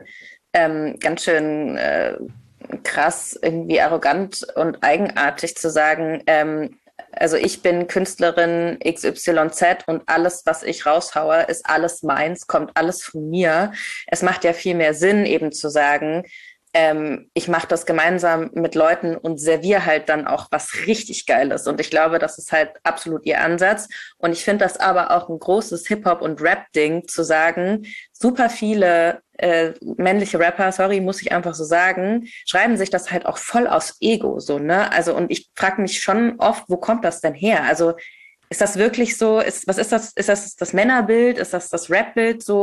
krass, irgendwie arrogant und eigenartig zu sagen, also ich bin Künstlerin XYZ und alles, was ich raushaue, ist alles meins, kommt alles von mir. Es macht ja viel mehr Sinn, eben zu sagen, ich mache das gemeinsam mit Leuten und serviere halt dann auch was richtig Geiles. Und ich glaube, das ist halt absolut ihr Ansatz. Und ich finde das aber auch ein großes Hip-Hop- und Rap-Ding, zu sagen, super viele männliche Rapper, muss ich einfach so sagen, schreiben sich das halt auch voll aus Ego, so, ne? Also, und ich frage mich schon oft, wo kommt das denn her? Also, ist das wirklich so, was ist das? Ist das das Männerbild? Ist das das Rap-Bild so?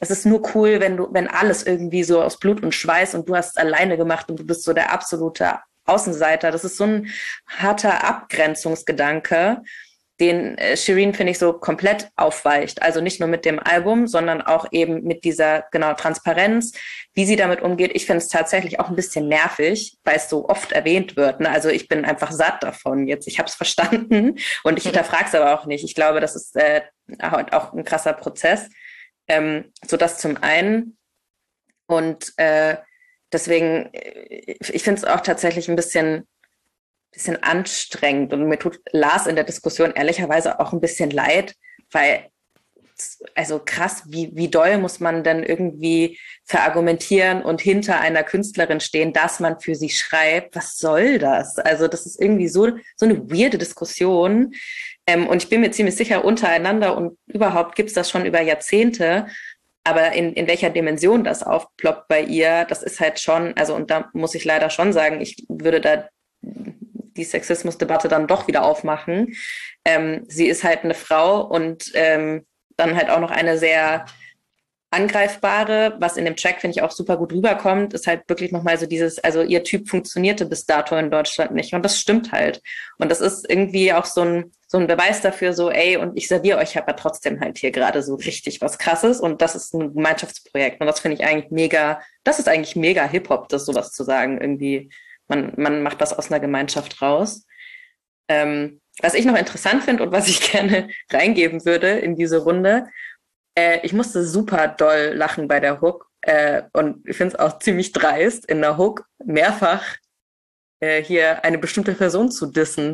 es ist nur cool, wenn alles irgendwie so aus Blut und Schweiß und du hast es alleine gemacht und du bist so der absolute Außenseiter. Das ist so ein harter Abgrenzungsgedanke, den Shireen, finde ich, so komplett aufweicht. Also nicht nur mit dem Album, sondern auch eben mit dieser, genau, Transparenz, wie sie damit umgeht. Ich finde es tatsächlich auch ein bisschen nervig, weil es so oft erwähnt wird. Ne? Also ich bin einfach satt davon jetzt. Ich habe es verstanden und ich hinterfrage es aber auch nicht. Ich glaube, das ist auch ein krasser Prozess. So das zum einen. Und deswegen, ich finde es auch tatsächlich ein bisschen anstrengend und mir tut Lars in der Diskussion ehrlicherweise auch ein bisschen leid, weil, also krass, wie doll muss man denn irgendwie verargumentieren und hinter einer Künstlerin stehen, dass man für sie schreibt? Was soll das? Also das ist irgendwie so eine weirde Diskussion. Und ich bin mir ziemlich sicher, untereinander und überhaupt gibt's das schon über Jahrzehnte. Aber in welcher Dimension das aufploppt bei ihr, das ist halt schon, also und da muss ich leider schon sagen, ich würde da die Sexismusdebatte dann doch wieder aufmachen. Sie ist halt eine Frau und dann halt auch noch eine sehr angreifbare, was in dem Track, finde ich, auch super gut rüberkommt, ist halt wirklich nochmal so dieses, also ihr Typ funktionierte bis dato in Deutschland nicht und das stimmt halt. Und das ist irgendwie auch so ein Beweis dafür, so ey, und ich serviere euch aber trotzdem halt hier gerade so richtig was Krasses und das ist ein Gemeinschaftsprojekt und das finde ich eigentlich mega, das ist eigentlich mega Hip-Hop, das sowas zu sagen, irgendwie. Man macht das aus einer Gemeinschaft raus. Was ich noch interessant finde und was ich gerne reingeben würde in diese Runde, ich musste super doll lachen bei der Hook und ich finde es auch ziemlich dreist, in der Hook mehrfach hier eine bestimmte Person zu dissen.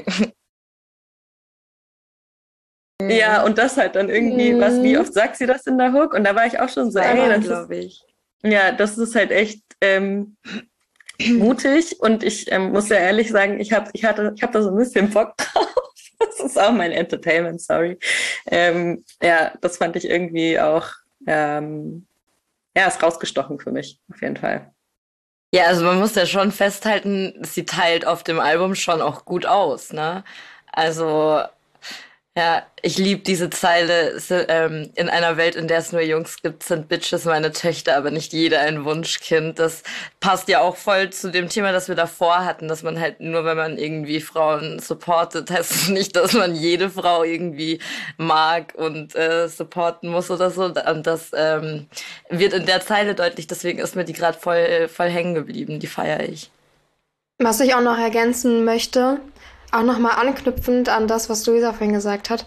Ja, und das halt dann irgendwie, wie oft sagt sie das in der Hook? Und da war ich auch schon so, ey, das glaube ich. Ja, das ist halt echt mutig und ich muss ja ehrlich sagen, ich hab da so ein bisschen Bock drauf. Das ist auch mein Entertainment, sorry. Ja, das fand ich irgendwie auch, ist rausgestochen für mich, auf jeden Fall. Ja, also man muss ja schon festhalten, sie teilt auf dem Album schon auch gut aus, ne? Also, ja, ich liebe diese Zeile, in einer Welt, in der es nur Jungs gibt, sind Bitches meine Töchter, aber nicht jeder ein Wunschkind. Das passt ja auch voll zu dem Thema, das wir davor hatten, dass man halt nur, wenn man irgendwie Frauen supportet, heißt es nicht, dass man jede Frau irgendwie mag und supporten muss oder so. Und das wird in der Zeile deutlich, deswegen ist mir die gerade voll hängen geblieben, die feiere ich. Was ich auch noch ergänzen möchte, auch nochmal anknüpfend an das, was Luisa vorhin gesagt hat.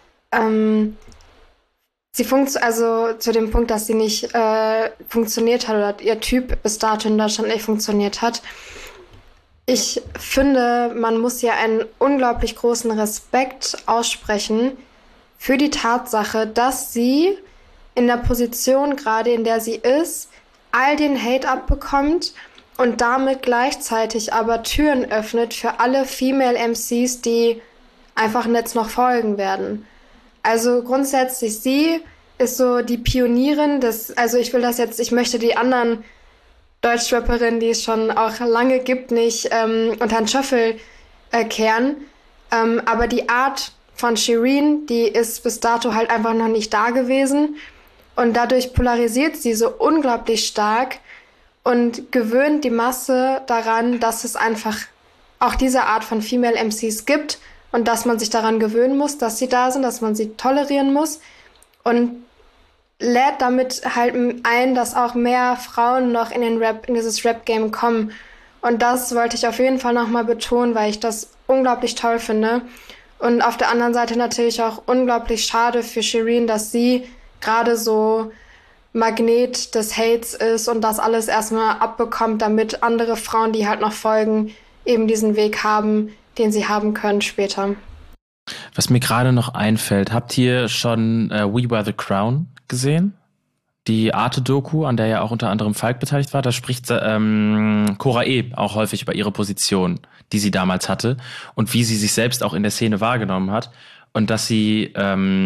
Also zu dem Punkt, dass sie nicht funktioniert hat oder ihr Typ bis dato in Deutschland nicht funktioniert hat. Ich finde, man muss ja einen unglaublich großen Respekt aussprechen für die Tatsache, dass sie in der Position, gerade in der sie ist, all den Hate abbekommt und damit gleichzeitig aber Türen öffnet für alle Female MCs, die einfach jetzt noch folgen werden. Also grundsätzlich sie ist so die Pionierin also ich möchte die anderen Deutschrapperinnen, die es schon auch lange gibt, nicht unter den Scheffel kehren. Aber die Art von Shireen, die ist bis dato halt einfach noch nicht da gewesen und dadurch polarisiert sie so unglaublich stark und gewöhnt die Masse daran, dass es einfach auch diese Art von Female MCs gibt und dass man sich daran gewöhnen muss, dass sie da sind, dass man sie tolerieren muss und lädt damit halt ein, dass auch mehr Frauen noch in dieses Rap-Game kommen. Und das wollte ich auf jeden Fall nochmal betonen, weil ich das unglaublich toll finde. Und auf der anderen Seite natürlich auch unglaublich schade für Shireen, dass sie gerade so Magnet des Hates ist und das alles erstmal abbekommt, damit andere Frauen, die halt noch folgen, eben diesen Weg haben, den sie haben können später. Was mir gerade noch einfällt, habt ihr schon We Were the Crown gesehen? Die Arte-Doku, an der ja auch unter anderem Falk beteiligt war, da spricht Cora E. auch häufig über ihre Position, die sie damals hatte und wie sie sich selbst auch in der Szene wahrgenommen hat und dass sie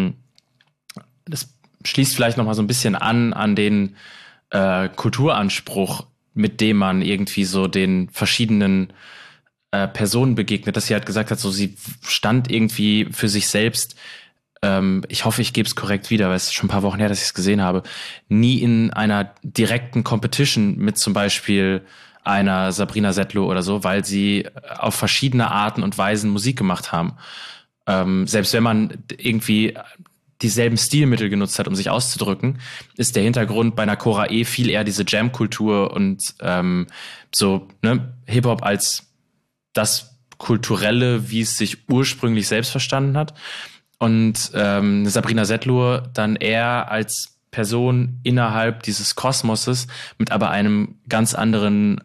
das schließt vielleicht noch mal so ein bisschen an den Kulturanspruch, mit dem man irgendwie so den verschiedenen Personen begegnet, dass sie halt gesagt hat, so sie stand irgendwie für sich selbst ich hoffe, ich gebe es korrekt wieder, weil es ist schon ein paar Wochen her, dass ich es gesehen habe, nie in einer direkten Competition mit zum Beispiel einer Sabrina Settler oder so, weil sie auf verschiedene Arten und Weisen Musik gemacht haben. Selbst wenn man irgendwie dieselben Stilmittel genutzt hat, um sich auszudrücken, ist der Hintergrund bei einer Cora E viel eher diese Jam-Kultur und so Hip-Hop als das Kulturelle, wie es sich ursprünglich selbst verstanden hat. Und Sabrina Settler dann eher als Person innerhalb dieses Kosmoses mit aber einem ganz anderen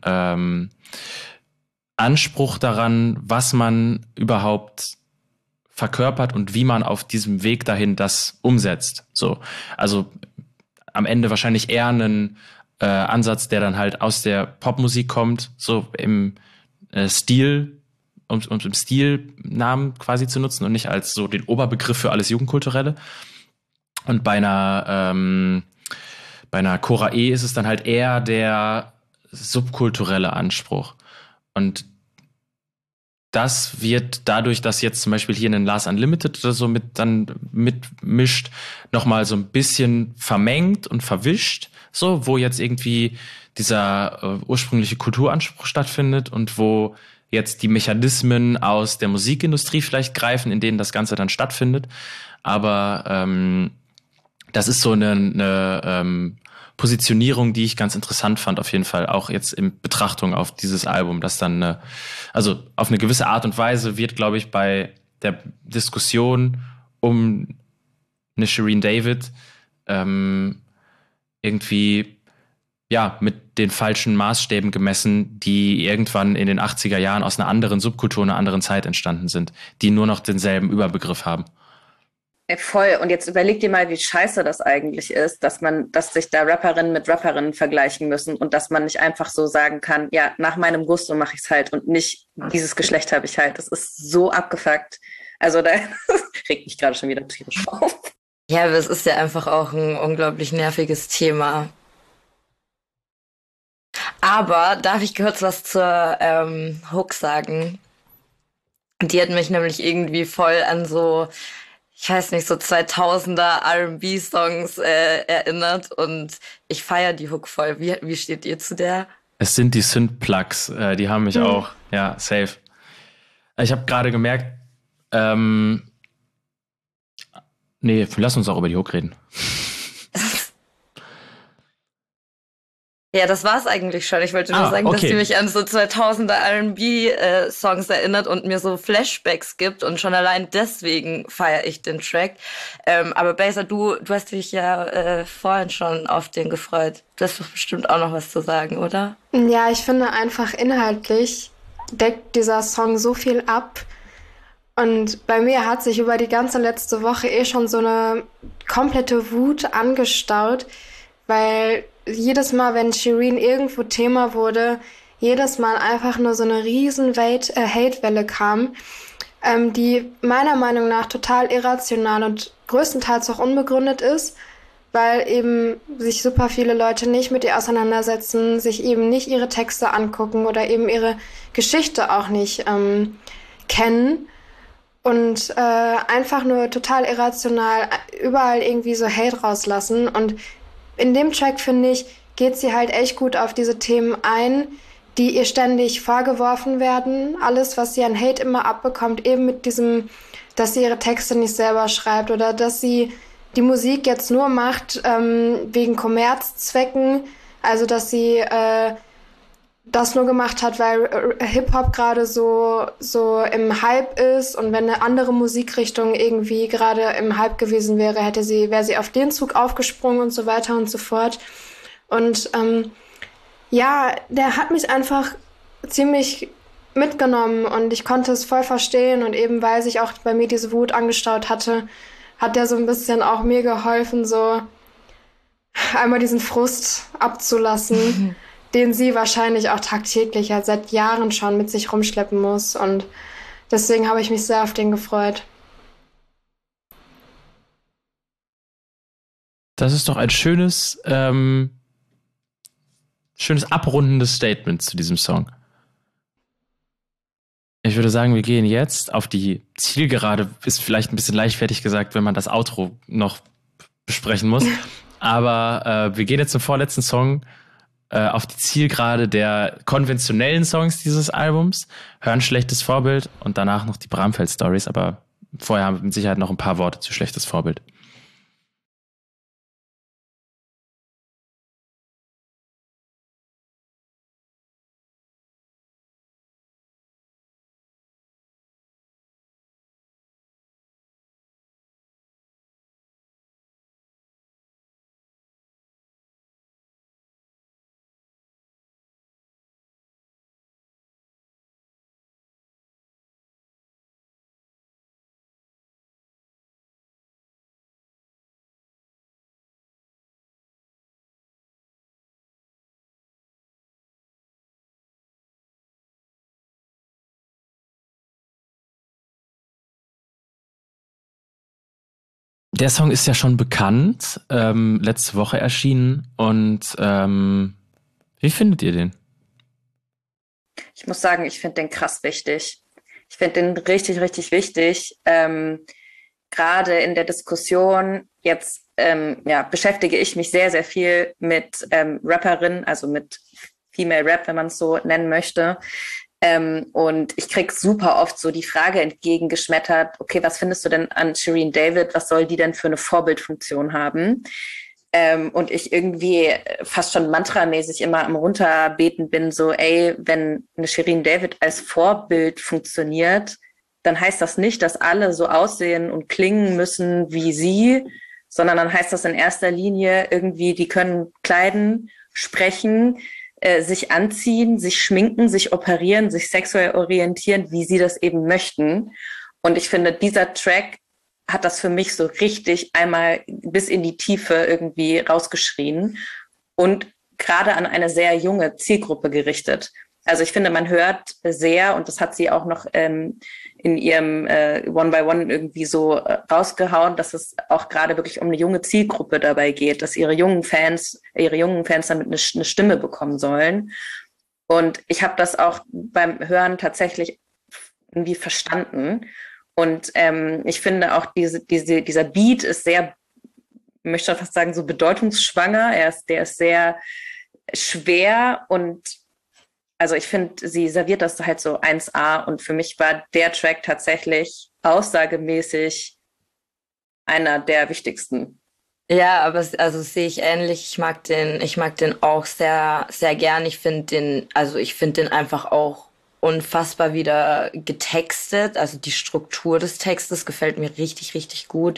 Anspruch daran, was man überhaupt verkörpert und wie man auf diesem Weg dahin das umsetzt. So, also am Ende wahrscheinlich eher einen Ansatz, der dann halt aus der Popmusik kommt, so im Stil, um im Stilnamen quasi zu nutzen und nicht als so den Oberbegriff für alles Jugendkulturelle. Und bei einer Cora E ist es dann halt eher der subkulturelle Anspruch. Und das wird dadurch, dass jetzt zum Beispiel hier ein Lars Unlimited oder so mitmischt, nochmal so ein bisschen vermengt und verwischt, so, wo jetzt irgendwie dieser ursprüngliche Kulturanspruch stattfindet und wo jetzt die Mechanismen aus der Musikindustrie vielleicht greifen, in denen das Ganze dann stattfindet. Aber das ist so eine Positionierung, die ich ganz interessant fand, auf jeden Fall, auch jetzt in Betrachtung auf dieses Album, das dann, also auf eine gewisse Art und Weise wird, glaube ich, bei der Diskussion um eine Shireen David irgendwie ja mit den falschen Maßstäben gemessen, die irgendwann in den 80er Jahren aus einer anderen Subkultur, einer anderen Zeit entstanden sind, die nur noch denselben Überbegriff haben. Voll. Und jetzt überleg dir mal, wie scheiße das eigentlich ist, dass sich da Rapperinnen mit Rapperinnen vergleichen müssen und dass man nicht einfach so sagen kann, ja, nach meinem Gusto mache ich es halt und nicht dieses Geschlecht habe ich halt. Das ist so abgefuckt. Also da regt mich gerade schon wieder tierisch auf. Ja, aber es ist ja einfach auch ein unglaublich nerviges Thema. Aber darf ich kurz was zur Hook sagen? Die hat mich nämlich irgendwie voll an so, ich weiß nicht, so 2000er R&B-Songs erinnert und ich feiere die Hook voll. Wie steht ihr zu der? Es sind die Synth-Plugs, die haben mich auch, ja, safe. Ich habe gerade gemerkt, nee, lass uns auch über die Hook reden. Ja, das war's eigentlich schon. Ich wollte nur sagen, okay, dass die mich an so 2000er R&B-Songs erinnert und mir so Flashbacks gibt und schon allein deswegen feiere ich den Track. Aber Baser, du hast dich ja vorhin schon auf den gefreut. Du hast doch bestimmt auch noch was zu sagen, oder? Ja, ich finde einfach inhaltlich deckt dieser Song so viel ab. Und bei mir hat sich über die ganze letzte Woche schon so eine komplette Wut angestaut, weil jedes Mal, wenn Shireen irgendwo Thema wurde, jedes Mal einfach nur so eine riesen Hate-Welle kam, die meiner Meinung nach total irrational und größtenteils auch unbegründet ist, weil eben sich super viele Leute nicht mit ihr auseinandersetzen, sich eben nicht ihre Texte angucken oder eben ihre Geschichte auch nicht kennen und einfach nur total irrational überall irgendwie so Hate rauslassen. Und in dem Track, finde ich, geht sie halt echt gut auf diese Themen ein, die ihr ständig vorgeworfen werden. Alles, was sie an Hate immer abbekommt, eben mit diesem, dass sie ihre Texte nicht selber schreibt oder dass sie die Musik jetzt nur macht wegen Kommerzzwecken. Also, dass sie das nur gemacht hat, weil Hip-Hop gerade so im Hype ist und wenn eine andere Musikrichtung irgendwie gerade im Hype gewesen wäre, wäre sie auf den Zug aufgesprungen und so weiter und so fort. Und ja, der hat mich einfach ziemlich mitgenommen und ich konnte es voll verstehen und eben weil sich auch bei mir diese Wut angestaut hatte, hat der so ein bisschen auch mir geholfen, so einmal diesen Frust abzulassen, den sie wahrscheinlich auch tagtäglich halt seit Jahren schon mit sich rumschleppen muss. Und deswegen habe ich mich sehr auf den gefreut. Das ist doch ein schönes abrundendes Statement zu diesem Song. Ich würde sagen, wir gehen jetzt auf die Zielgerade. Ist vielleicht ein bisschen leichtfertig gesagt, wenn man das Outro noch besprechen muss. Aber wir gehen jetzt zum vorletzten Song auf die Zielgerade der konventionellen Songs dieses Albums. Hören Schlechtes Vorbild und danach noch die Bramfeld-Stories. Aber vorher haben wir mit Sicherheit noch ein paar Worte zu Schlechtes Vorbild. Der Song ist ja schon bekannt, letzte Woche erschienen. Und wie findet ihr den? Ich muss sagen, ich finde den krass wichtig. Ich finde den richtig, richtig wichtig. Gerade in der Diskussion jetzt beschäftige ich mich sehr, sehr viel mit Rapperinnen, also mit Female Rap, wenn man es so nennen möchte. Und ich krieg super oft so die Frage entgegengeschmettert, okay, was findest du denn an Shirin David? Was soll die denn für eine Vorbildfunktion haben? Und ich irgendwie fast schon mantramäßig immer am Runterbeten bin, so, ey, wenn eine Shirin David als Vorbild funktioniert, dann heißt das nicht, dass alle so aussehen und klingen müssen wie sie, sondern dann heißt das in erster Linie irgendwie, die können kleiden, sprechen, sich anziehen, sich schminken, sich operieren, sich sexuell orientieren, wie sie das eben möchten. Und ich finde, dieser Track hat das für mich so richtig einmal bis in die Tiefe irgendwie rausgeschrien und gerade an eine sehr junge Zielgruppe gerichtet. Also ich finde, man hört sehr, und das hat sie auch noch in ihrem One by One irgendwie so rausgehauen, dass es auch gerade wirklich um eine junge Zielgruppe dabei geht, dass ihre jungen Fans damit eine Stimme bekommen sollen. Und ich habe das auch beim Hören tatsächlich irgendwie verstanden. Und ich finde auch dieser Beat ist sehr, ich möchte fast sagen, so bedeutungsschwanger. Der ist sehr schwer und also ich finde, sie serviert das halt so 1A und für mich war der Track tatsächlich aussagemäßig einer der wichtigsten. Ja, aber also sehe ich ähnlich. Ich mag den auch sehr, sehr gern. Ich finde den einfach auch unfassbar wieder getextet. Also die Struktur des Textes gefällt mir richtig, richtig gut.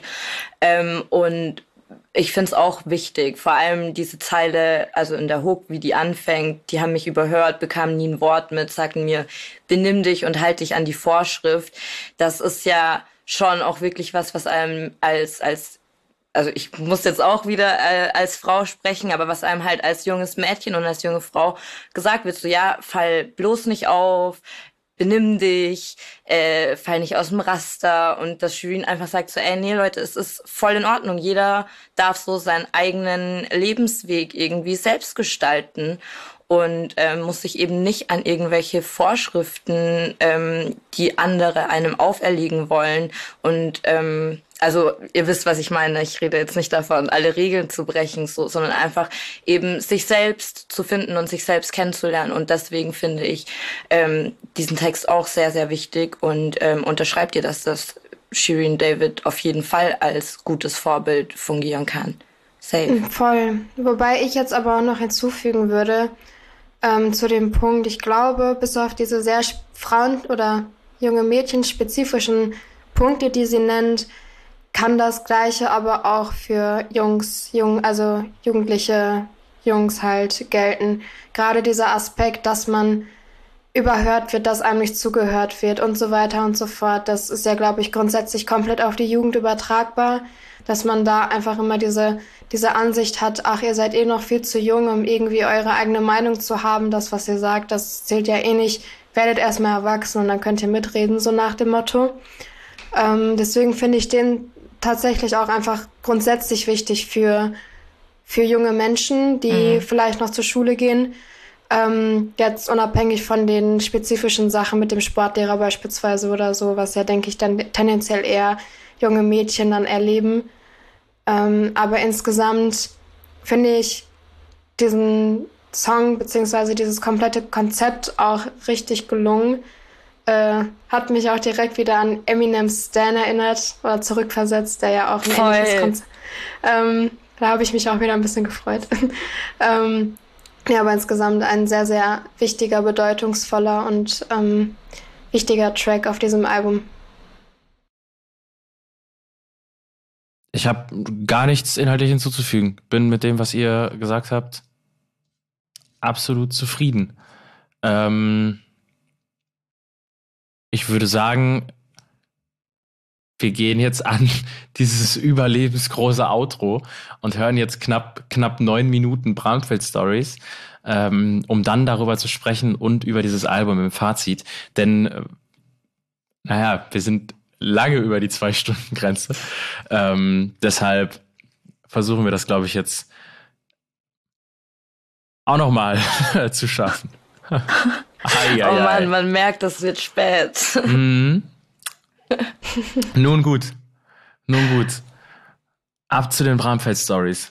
Und ich finde es auch wichtig, vor allem diese Zeile, also in der Hook, wie die anfängt, die haben mich überhört, bekamen nie ein Wort mit, sagten mir, benimm dich und halt dich an die Vorschrift. Das ist ja schon auch wirklich was einem also ich muss jetzt auch wieder als Frau sprechen, aber was einem halt als junges Mädchen und als junge Frau gesagt wird, so ja, fall bloß nicht auf, benimm dich, fall nicht aus dem Raster und dass Shirin einfach sagt so, ey, nee Leute, es ist voll in Ordnung, jeder darf so seinen eigenen Lebensweg irgendwie selbst gestalten und muss sich eben nicht an irgendwelche Vorschriften, die andere einem auferlegen wollen und also ihr wisst, was ich meine. Ich rede jetzt nicht davon, alle Regeln zu brechen, sondern einfach eben sich selbst zu finden und sich selbst kennenzulernen. Und deswegen finde ich diesen Text auch sehr, sehr wichtig und unterschreibt ihr, dass das Shirin David auf jeden Fall als gutes Vorbild fungieren kann. Safe. Voll. Wobei ich jetzt aber auch noch hinzufügen würde zu dem Punkt, ich glaube, bis auf diese sehr Frauen- oder junge Mädchen spezifischen Punkte, die sie nennt, kann das Gleiche aber auch für also jugendliche Jungs halt gelten. Gerade dieser Aspekt, dass man überhört wird, dass einem nicht zugehört wird und so weiter und so fort. Das ist ja, glaube ich, grundsätzlich komplett auf die Jugend übertragbar, dass man da einfach immer diese Ansicht hat, ach, ihr seid eh noch viel zu jung, um irgendwie eure eigene Meinung zu haben. Das, was ihr sagt, das zählt ja eh nicht. Werdet erstmal erwachsen und dann könnt ihr mitreden, so nach dem Motto. Deswegen finde ich den tatsächlich auch einfach grundsätzlich wichtig für junge Menschen, die vielleicht noch zur Schule gehen, Jetzt unabhängig von den spezifischen Sachen mit dem Sportlehrer beispielsweise oder so, was ja, denke ich, dann tendenziell eher junge Mädchen dann erleben. Aber insgesamt finde ich diesen Song beziehungsweise dieses komplette Konzept auch richtig gelungen. Hat mich auch direkt wieder an Eminem's Stan erinnert oder zurückversetzt, der ja auch ein ähnliches Konzept. Da habe ich mich auch wieder ein bisschen gefreut. Ja, aber insgesamt ein sehr, sehr wichtiger, bedeutungsvoller und wichtiger Track auf diesem Album. Ich habe gar nichts inhaltlich hinzuzufügen. Bin mit dem, was ihr gesagt habt, absolut zufrieden. Ich würde sagen, wir gehen jetzt an dieses überlebensgroße Outro und hören jetzt knapp 9 Minuten Bramfeld-Stories, um dann darüber zu sprechen und über dieses Album im Fazit. Denn, wir sind lange über die 2-Stunden-Grenze. Deshalb versuchen wir das, glaube ich, jetzt auch nochmal zu schaffen. Oh Mann, man merkt, es wird spät. Nun gut. Ab zu den Bramfeld-Stories.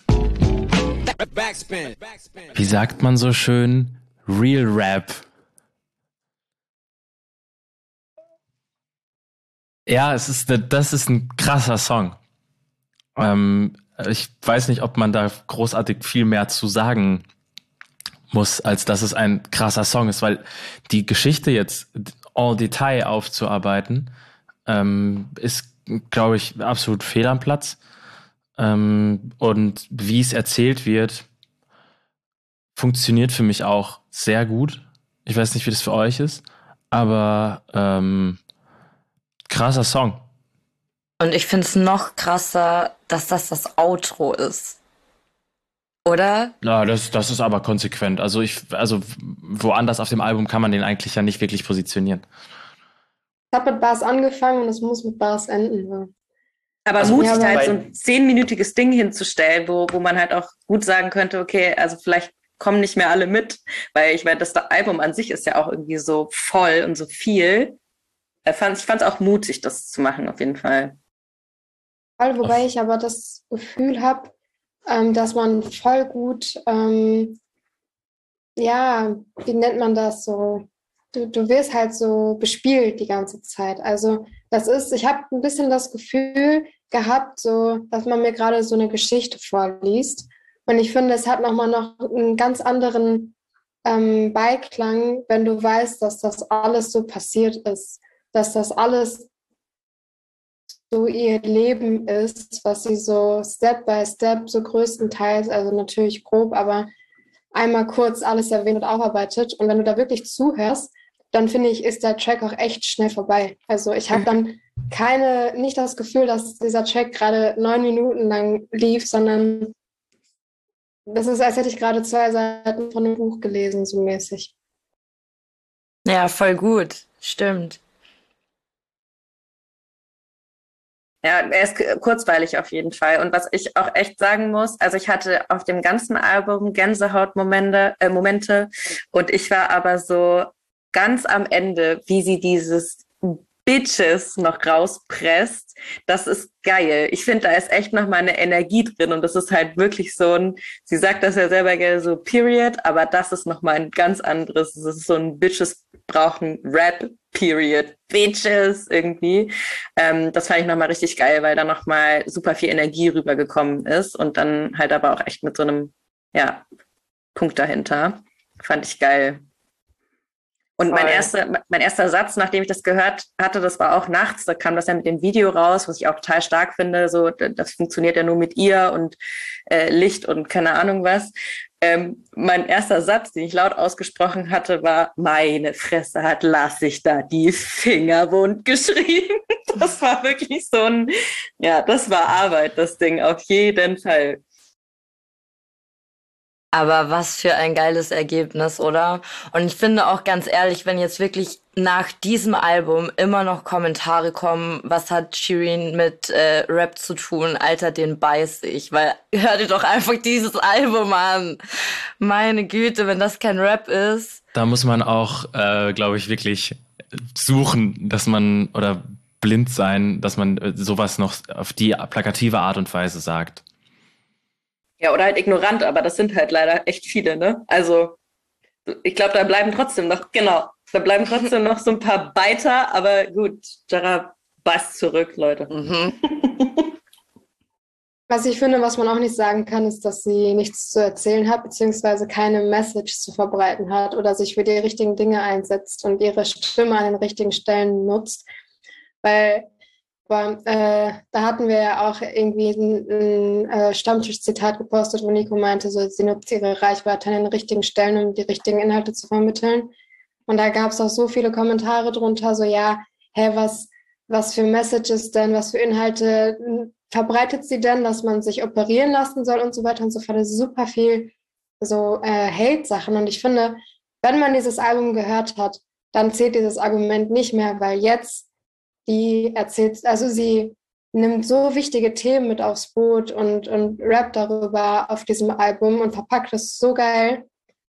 Wie sagt man so schön? Real Rap. Ja, das ist ein krasser Song. Ich weiß nicht, ob man da großartig viel mehr zu sagen muss, als dass es ein krasser Song ist, weil die Geschichte jetzt en Detail aufzuarbeiten, ist, glaube ich, absolut fehl am Platz. Und wie es erzählt wird, funktioniert für mich auch sehr gut. Ich weiß nicht, wie das für euch ist, aber krasser Song. Und ich finde es noch krasser, dass das Outro ist. Oder? Ja, das ist aber konsequent. Also woanders auf dem Album kann man den eigentlich ja nicht wirklich positionieren. Es hat mit Bars angefangen und es muss mit Bars enden. Ja. Aber Also, mutig, ja, halt weil- so ein 10-minütiges Ding hinzustellen, wo man halt auch gut sagen könnte, okay, also vielleicht kommen nicht mehr alle mit, weil ich meine, das Album an sich ist ja auch irgendwie so voll und so viel. Ich fand es auch mutig, das zu machen, auf jeden Fall. Wobei ich aber das Gefühl habe, dass man voll gut, wie nennt man das so? Du wirst halt so bespielt die ganze Zeit. Also ich habe ein bisschen das Gefühl gehabt, so, dass man mir gerade so eine Geschichte vorliest. Und ich finde, es hat noch einen ganz anderen Beiklang, wenn du weißt, dass das alles so passiert ist, dass das alles so ihr Leben ist, was sie so Step by Step, so größtenteils, also natürlich grob, aber einmal kurz alles erwähnt und aufarbeitet. Und wenn du da wirklich zuhörst, dann finde ich, ist der Track auch echt schnell vorbei. Also ich habe dann nicht das Gefühl, dass dieser Track gerade 9 Minuten lang lief, sondern das ist, als hätte ich gerade 2 Seiten von einem Buch gelesen, so mäßig. Ja, voll gut. Stimmt. Ja, er ist kurzweilig auf jeden Fall. Und was ich auch echt sagen muss, also ich hatte auf dem ganzen Album Gänsehautmomente, und ich war aber so ganz am Ende, wie sie dieses Bitches noch rauspresst, das ist geil. Ich finde, da ist echt noch mal eine Energie drin und das ist halt wirklich so sie sagt das ja selber gerne so Period, aber das ist noch mal ein ganz anderes, das ist so ein Bitches brauchen Rap Period, Bitches irgendwie. Das fand ich noch mal richtig geil, weil da noch mal super viel Energie rübergekommen ist und dann halt aber auch echt mit so einem, Punkt dahinter. Fand ich geil. Und mein erster Satz, nachdem ich das gehört hatte, das war auch nachts, da kam das ja mit dem Video raus, was ich auch total stark finde, so, das funktioniert ja nur mit ihr und Licht und keine Ahnung was. Mein erster Satz, den ich laut ausgesprochen hatte, war, meine Fresse hat Lassig da die Finger wund geschrieben. Das war wirklich so das war Arbeit, das Ding, auf jeden Fall. Aber was für ein geiles Ergebnis, oder? Und ich finde auch ganz ehrlich, wenn jetzt wirklich nach diesem Album immer noch Kommentare kommen, was hat Shireen mit Rap zu tun? Alter, den beiß ich. Weil hör dir doch einfach dieses Album an. Meine Güte, wenn das kein Rap ist. Da muss man auch, glaube ich, wirklich suchen, dass man, oder blind sein, dass man sowas noch auf die plakative Art und Weise sagt. Ja, oder halt ignorant, aber das sind halt leider echt viele, ne? Also, ich glaube, da bleiben trotzdem noch so ein paar Biter, aber gut, Jara beißt zurück, Leute. Mhm. Was ich finde, was man auch nicht sagen kann, ist, dass sie nichts zu erzählen hat, beziehungsweise keine Message zu verbreiten hat oder sich für die richtigen Dinge einsetzt und ihre Stimme an den richtigen Stellen nutzt. Weil da hatten wir ja auch irgendwie ein Stammtisch-Zitat gepostet, wo Nico meinte, so, sie nutzt ihre Reichweite an den richtigen Stellen, um die richtigen Inhalte zu vermitteln. Und da gab es auch so viele Kommentare drunter, so ja, was für Messages denn, was für Inhalte verbreitet sie denn, dass man sich operieren lassen soll und so weiter und so fort. Das ist super viel so Hate-Sachen. Und ich finde, wenn man dieses Album gehört hat, dann zählt dieses Argument nicht mehr, weil jetzt sie nimmt so wichtige Themen mit aufs Boot und rappt darüber auf diesem Album und verpackt es so geil,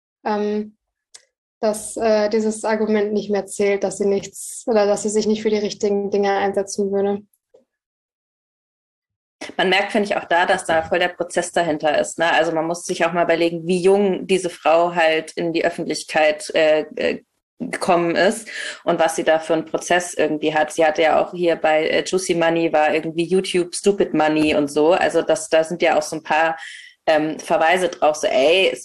dass dieses Argument nicht mehr zählt, dass sie sich nicht für die richtigen Dinge einsetzen würde. Man merkt, finde ich, auch da, dass da voll der Prozess dahinter ist. Ne? Also man muss sich auch mal überlegen, wie jung diese Frau halt in die Öffentlichkeit gekommen ist und was sie da für einen Prozess irgendwie hat. Sie hatte ja auch hier bei Juicy Money war irgendwie YouTube Stupid Money und so. Also da sind ja auch so ein paar Verweise drauf. So,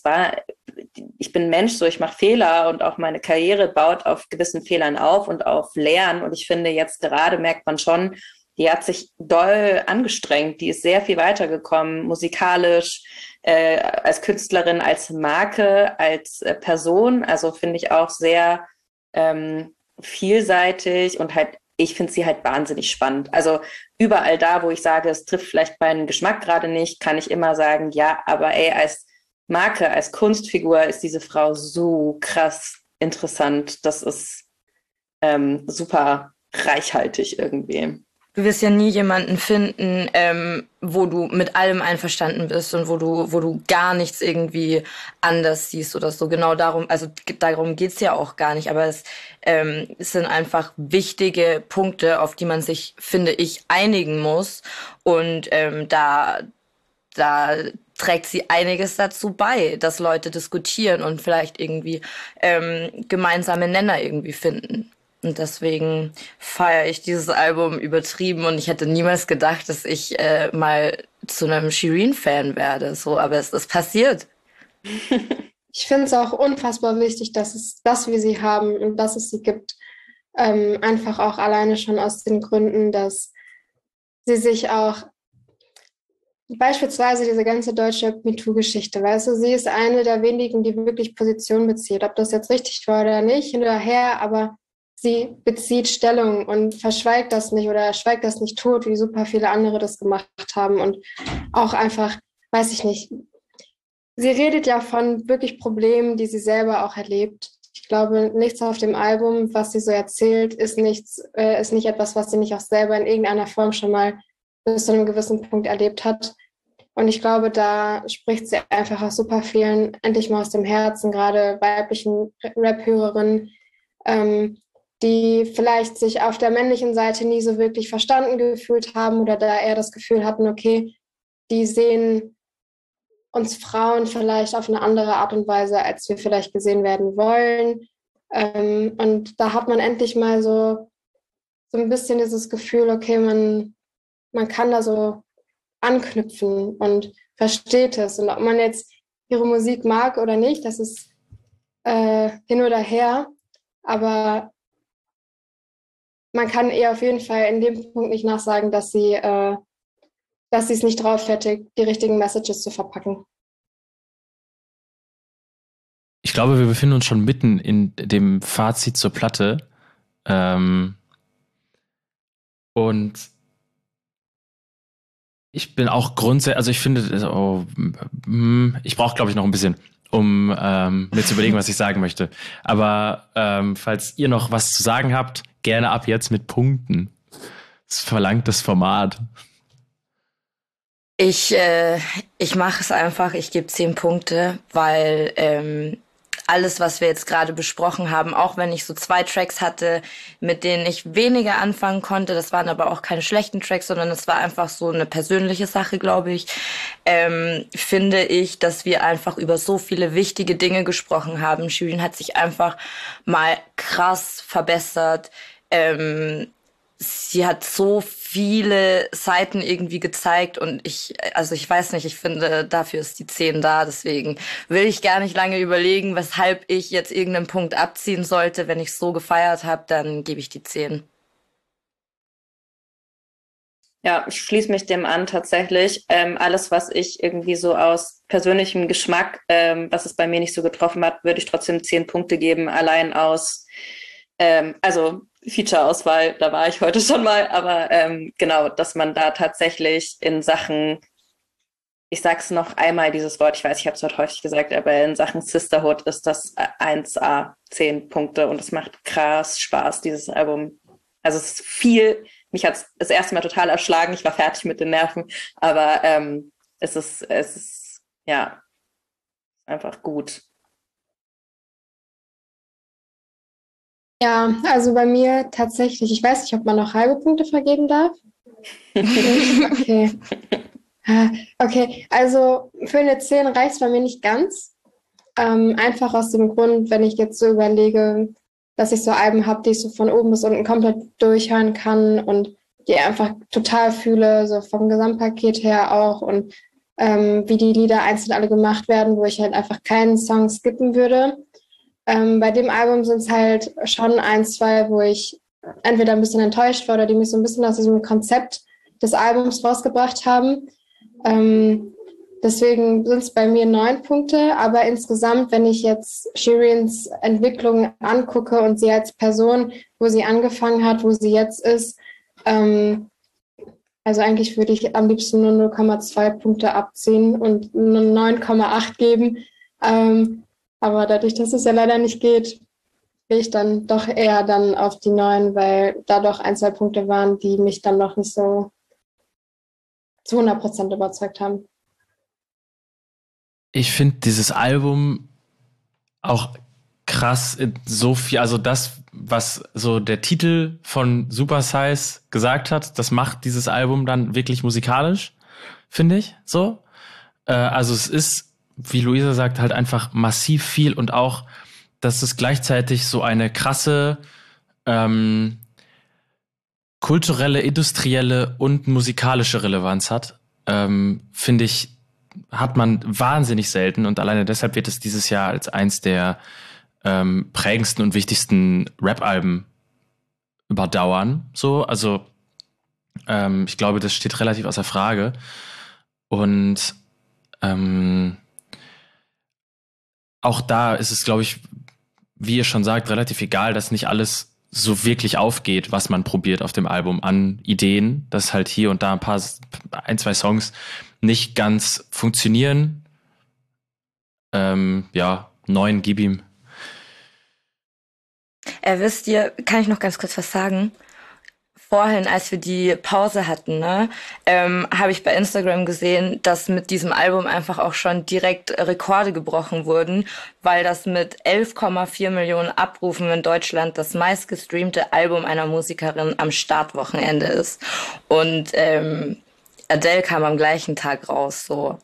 ich bin Mensch, so ich mache Fehler und auch meine Karriere baut auf gewissen Fehlern auf und auf Lernen. Und ich finde, jetzt gerade merkt man schon, die hat sich doll angestrengt. Die ist sehr viel weitergekommen, musikalisch, als Künstlerin, als Marke, als Person. Also finde ich auch sehr vielseitig und halt, ich finde sie halt wahnsinnig spannend. Also überall da, wo ich sage, es trifft vielleicht meinen Geschmack gerade nicht, kann ich immer sagen, ja, aber als Marke, als Kunstfigur ist diese Frau so krass interessant. Das ist super reichhaltig irgendwie. Du wirst ja nie jemanden finden, wo du mit allem einverstanden bist und wo du gar nichts irgendwie anders siehst oder so. Genau darum geht's ja auch gar nicht. Aber es sind einfach wichtige Punkte, auf die man sich, finde ich, einigen muss. Und da trägt sie einiges dazu bei, dass Leute diskutieren und vielleicht irgendwie gemeinsame Nenner irgendwie finden. Und deswegen feiere ich dieses Album übertrieben und ich hätte niemals gedacht, dass ich mal zu einem Shireen-Fan werde. So, aber es ist passiert. Ich finde es auch unfassbar wichtig, dass es das, wie sie haben und dass es sie gibt, einfach auch alleine schon aus den Gründen, dass sie sich auch beispielsweise diese ganze deutsche MeToo-Geschichte, weißt du, sie ist eine der wenigen, die wirklich Position bezieht. Ob das jetzt richtig war oder nicht, hinterher, aber sie bezieht Stellung und verschweigt das nicht oder schweigt das nicht tot, wie super viele andere das gemacht haben. Und auch einfach, weiß ich nicht, sie redet ja von wirklich Problemen, die sie selber auch erlebt. Ich glaube, nichts auf dem Album, was sie so erzählt, ist nicht etwas, was sie nicht auch selber in irgendeiner Form schon mal bis zu einem gewissen Punkt erlebt hat. Und ich glaube, da spricht sie einfach auch super vielen endlich mal aus dem Herzen, gerade weiblichen Rap-Hörerinnen, die vielleicht sich auf der männlichen Seite nie so wirklich verstanden gefühlt haben oder da eher das Gefühl hatten, okay, die sehen uns Frauen vielleicht auf eine andere Art und Weise, als wir vielleicht gesehen werden wollen. Und da hat man endlich mal so ein bisschen dieses Gefühl, okay, man kann da so anknüpfen und versteht es. Und ob man jetzt ihre Musik mag oder nicht, das ist hin oder her. Aber man kann ihr auf jeden Fall in dem Punkt nicht nachsagen, dass sie es nicht drauf fertigt, die richtigen Messages zu verpacken. Ich glaube, wir befinden uns schon mitten in dem Fazit zur Platte. Und Ich bin auch grundsätzlich, also ich finde, ich brauche, glaube ich, noch ein bisschen, um mir zu überlegen, was ich sagen möchte. Aber falls ihr noch was zu sagen habt, gerne ab jetzt mit Punkten. Das verlangt das Format. Ich mache es einfach, ich gebe 10 Punkte, weil alles, was wir jetzt gerade besprochen haben, auch wenn ich so 2 Tracks hatte, mit denen ich weniger anfangen konnte, das waren aber auch keine schlechten Tracks, sondern es war einfach so eine persönliche Sache, glaube ich, finde ich, dass wir einfach über so viele wichtige Dinge gesprochen haben. Shirin hat sich einfach mal krass verbessert. Sie hat so viele Seiten irgendwie gezeigt und ich weiß nicht, ich finde, dafür ist die 10 da, deswegen will ich gar nicht lange überlegen, weshalb ich jetzt irgendeinen Punkt abziehen sollte. Wenn ich so gefeiert habe, dann gebe ich die 10. Ja, ich schließe mich dem an tatsächlich. Alles, was ich irgendwie so aus persönlichem Geschmack, was es bei mir nicht so getroffen hat, würde ich trotzdem 10 Punkte geben, allein aus, also Feature-Auswahl, da war ich heute schon mal, aber genau, dass man da tatsächlich in Sachen, ich sag's noch einmal dieses Wort, ich weiß, ich habe es heute häufig gesagt, aber in Sachen Sisterhood ist das 1A, 10 Punkte und es macht krass Spaß, dieses Album. Also es ist viel, mich hat's das erste Mal total erschlagen, ich war fertig mit den Nerven, aber es ist ja einfach gut. Ja, also bei mir tatsächlich, ich weiß nicht, ob man noch halbe Punkte vergeben darf. Okay. Okay, also für eine 10 reicht es bei mir nicht ganz. Einfach aus dem Grund, wenn ich jetzt so überlege, dass ich so Alben habe, die ich so von oben bis unten komplett durchhören kann und die einfach total fühle, so vom Gesamtpaket her auch und wie die Lieder einzeln alle gemacht werden, wo ich halt einfach keinen Song skippen würde. Bei dem Album sind es halt schon 1, 2, wo ich entweder ein bisschen enttäuscht war oder die mich so ein bisschen aus diesem Konzept des Albums rausgebracht haben. Deswegen sind es bei mir 9 Punkte, aber insgesamt, wenn ich jetzt Shirins Entwicklung angucke und sie als Person, wo sie angefangen hat, wo sie jetzt ist, also eigentlich würde ich am liebsten nur 0,2 Punkte abziehen und nur 9,8 geben. Aber dadurch, dass es ja leider nicht geht, gehe ich dann doch eher dann auf die 9, weil da doch 1, 2 Punkte waren, die mich dann noch nicht so zu 100% überzeugt haben. Ich finde dieses Album auch krass in so viel, also das, was so der Titel von Super Size gesagt hat, das macht dieses Album dann wirklich musikalisch, finde ich, so. Also es ist, wie Luisa sagt, halt einfach massiv viel und auch, dass es gleichzeitig so eine krasse kulturelle, industrielle und musikalische Relevanz hat, finde ich, hat man wahnsinnig selten und alleine deshalb wird es dieses Jahr als eins der prägendsten und wichtigsten Rap-Alben überdauern. So, also ich glaube, das steht relativ außer Frage. Und auch da ist es, glaube ich, wie ihr schon sagt, relativ egal, dass nicht alles so wirklich aufgeht, was man probiert auf dem Album an Ideen, dass halt hier und da ein, zwei Songs nicht ganz funktionieren. 9, gib ihm. Wisst ihr, kann ich noch ganz kurz was sagen? Vorhin, als wir die Pause hatten, ne, habe ich bei Instagram gesehen, dass mit diesem Album einfach auch schon direkt Rekorde gebrochen wurden, weil das mit 11,4 Millionen Abrufen in Deutschland das meistgestreamte Album einer Musikerin am Startwochenende ist. Und Adele kam am gleichen Tag raus, so.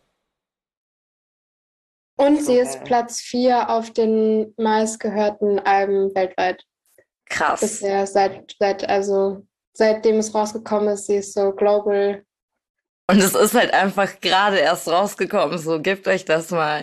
Und sie ist Platz 4 auf den meistgehörten Alben weltweit. Krass. Bisher, seitdem es rausgekommen ist, sie ist so global. Und es ist halt einfach gerade erst rausgekommen, so gebt euch das mal.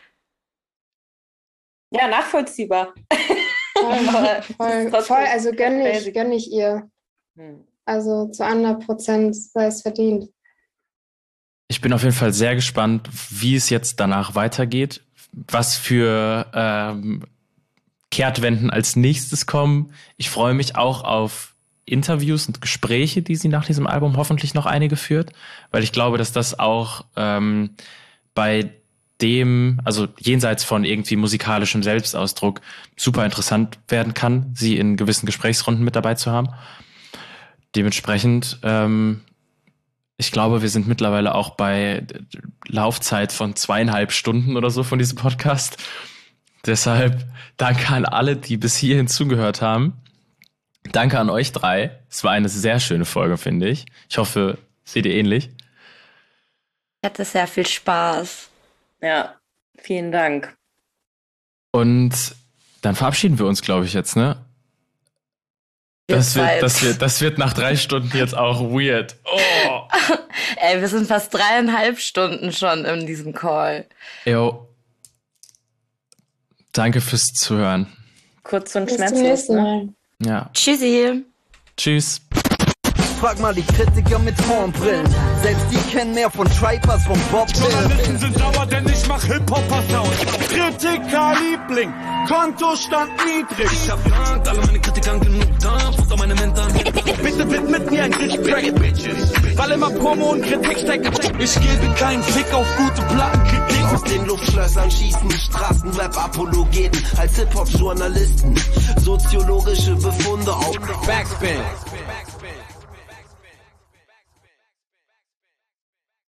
Ja, nachvollziehbar. Voll, also gönn ich ihr. Also zu 100% sei es verdient. Ich bin auf jeden Fall sehr gespannt, wie es jetzt danach weitergeht, was für Kehrtwenden als nächstes kommen. Ich freue mich auch auf Interviews und Gespräche, die sie nach diesem Album hoffentlich noch einige führt, weil ich glaube, dass das auch bei dem, also jenseits von irgendwie musikalischem Selbstausdruck, super interessant werden kann, sie in gewissen Gesprächsrunden mit dabei zu haben. Dementsprechend, ich glaube, wir sind mittlerweile auch bei Laufzeit von 2,5 Stunden oder so von diesem Podcast. Deshalb danke an alle, die bis hierhin zugehört haben. Danke an euch 3. Es war eine sehr schöne Folge, finde ich. Ich hoffe, seht ihr ähnlich. Ich hatte sehr viel Spaß. Ja, vielen Dank. Und dann verabschieden wir uns, glaube ich, jetzt, ne? Das wird nach 3 Stunden jetzt auch weird. Oh. Ey, wir sind fast 3,5 Stunden schon in diesem Call. Jo. Danke fürs Zuhören. Kurz und Bis zum schmerzlos. nächsten Mal. Ja. Tschüssi. Tschüss. Frag mal die Kritiker mit Hornbrillen. Selbst die kennen mehr von Tripe als von Bob Journalisten Dylan. sind sauer, denn ich mach Hip-Hopper-Sound. Kritiker-Liebling, Kontostand niedrig. Ich hab Angst, alle meine Kritikern genug da, Futter meine Mentoren. Bitte widmet mir ein Gespräch, weil immer Promo und Kritik steckt. Ich gebe keinen Fick auf gute Plattenkritik. Aus den Luftschlössern schießen Straßenrap-Apologeten als Hip-Hop-Journalisten. Soziologische Befunde auf Backspin.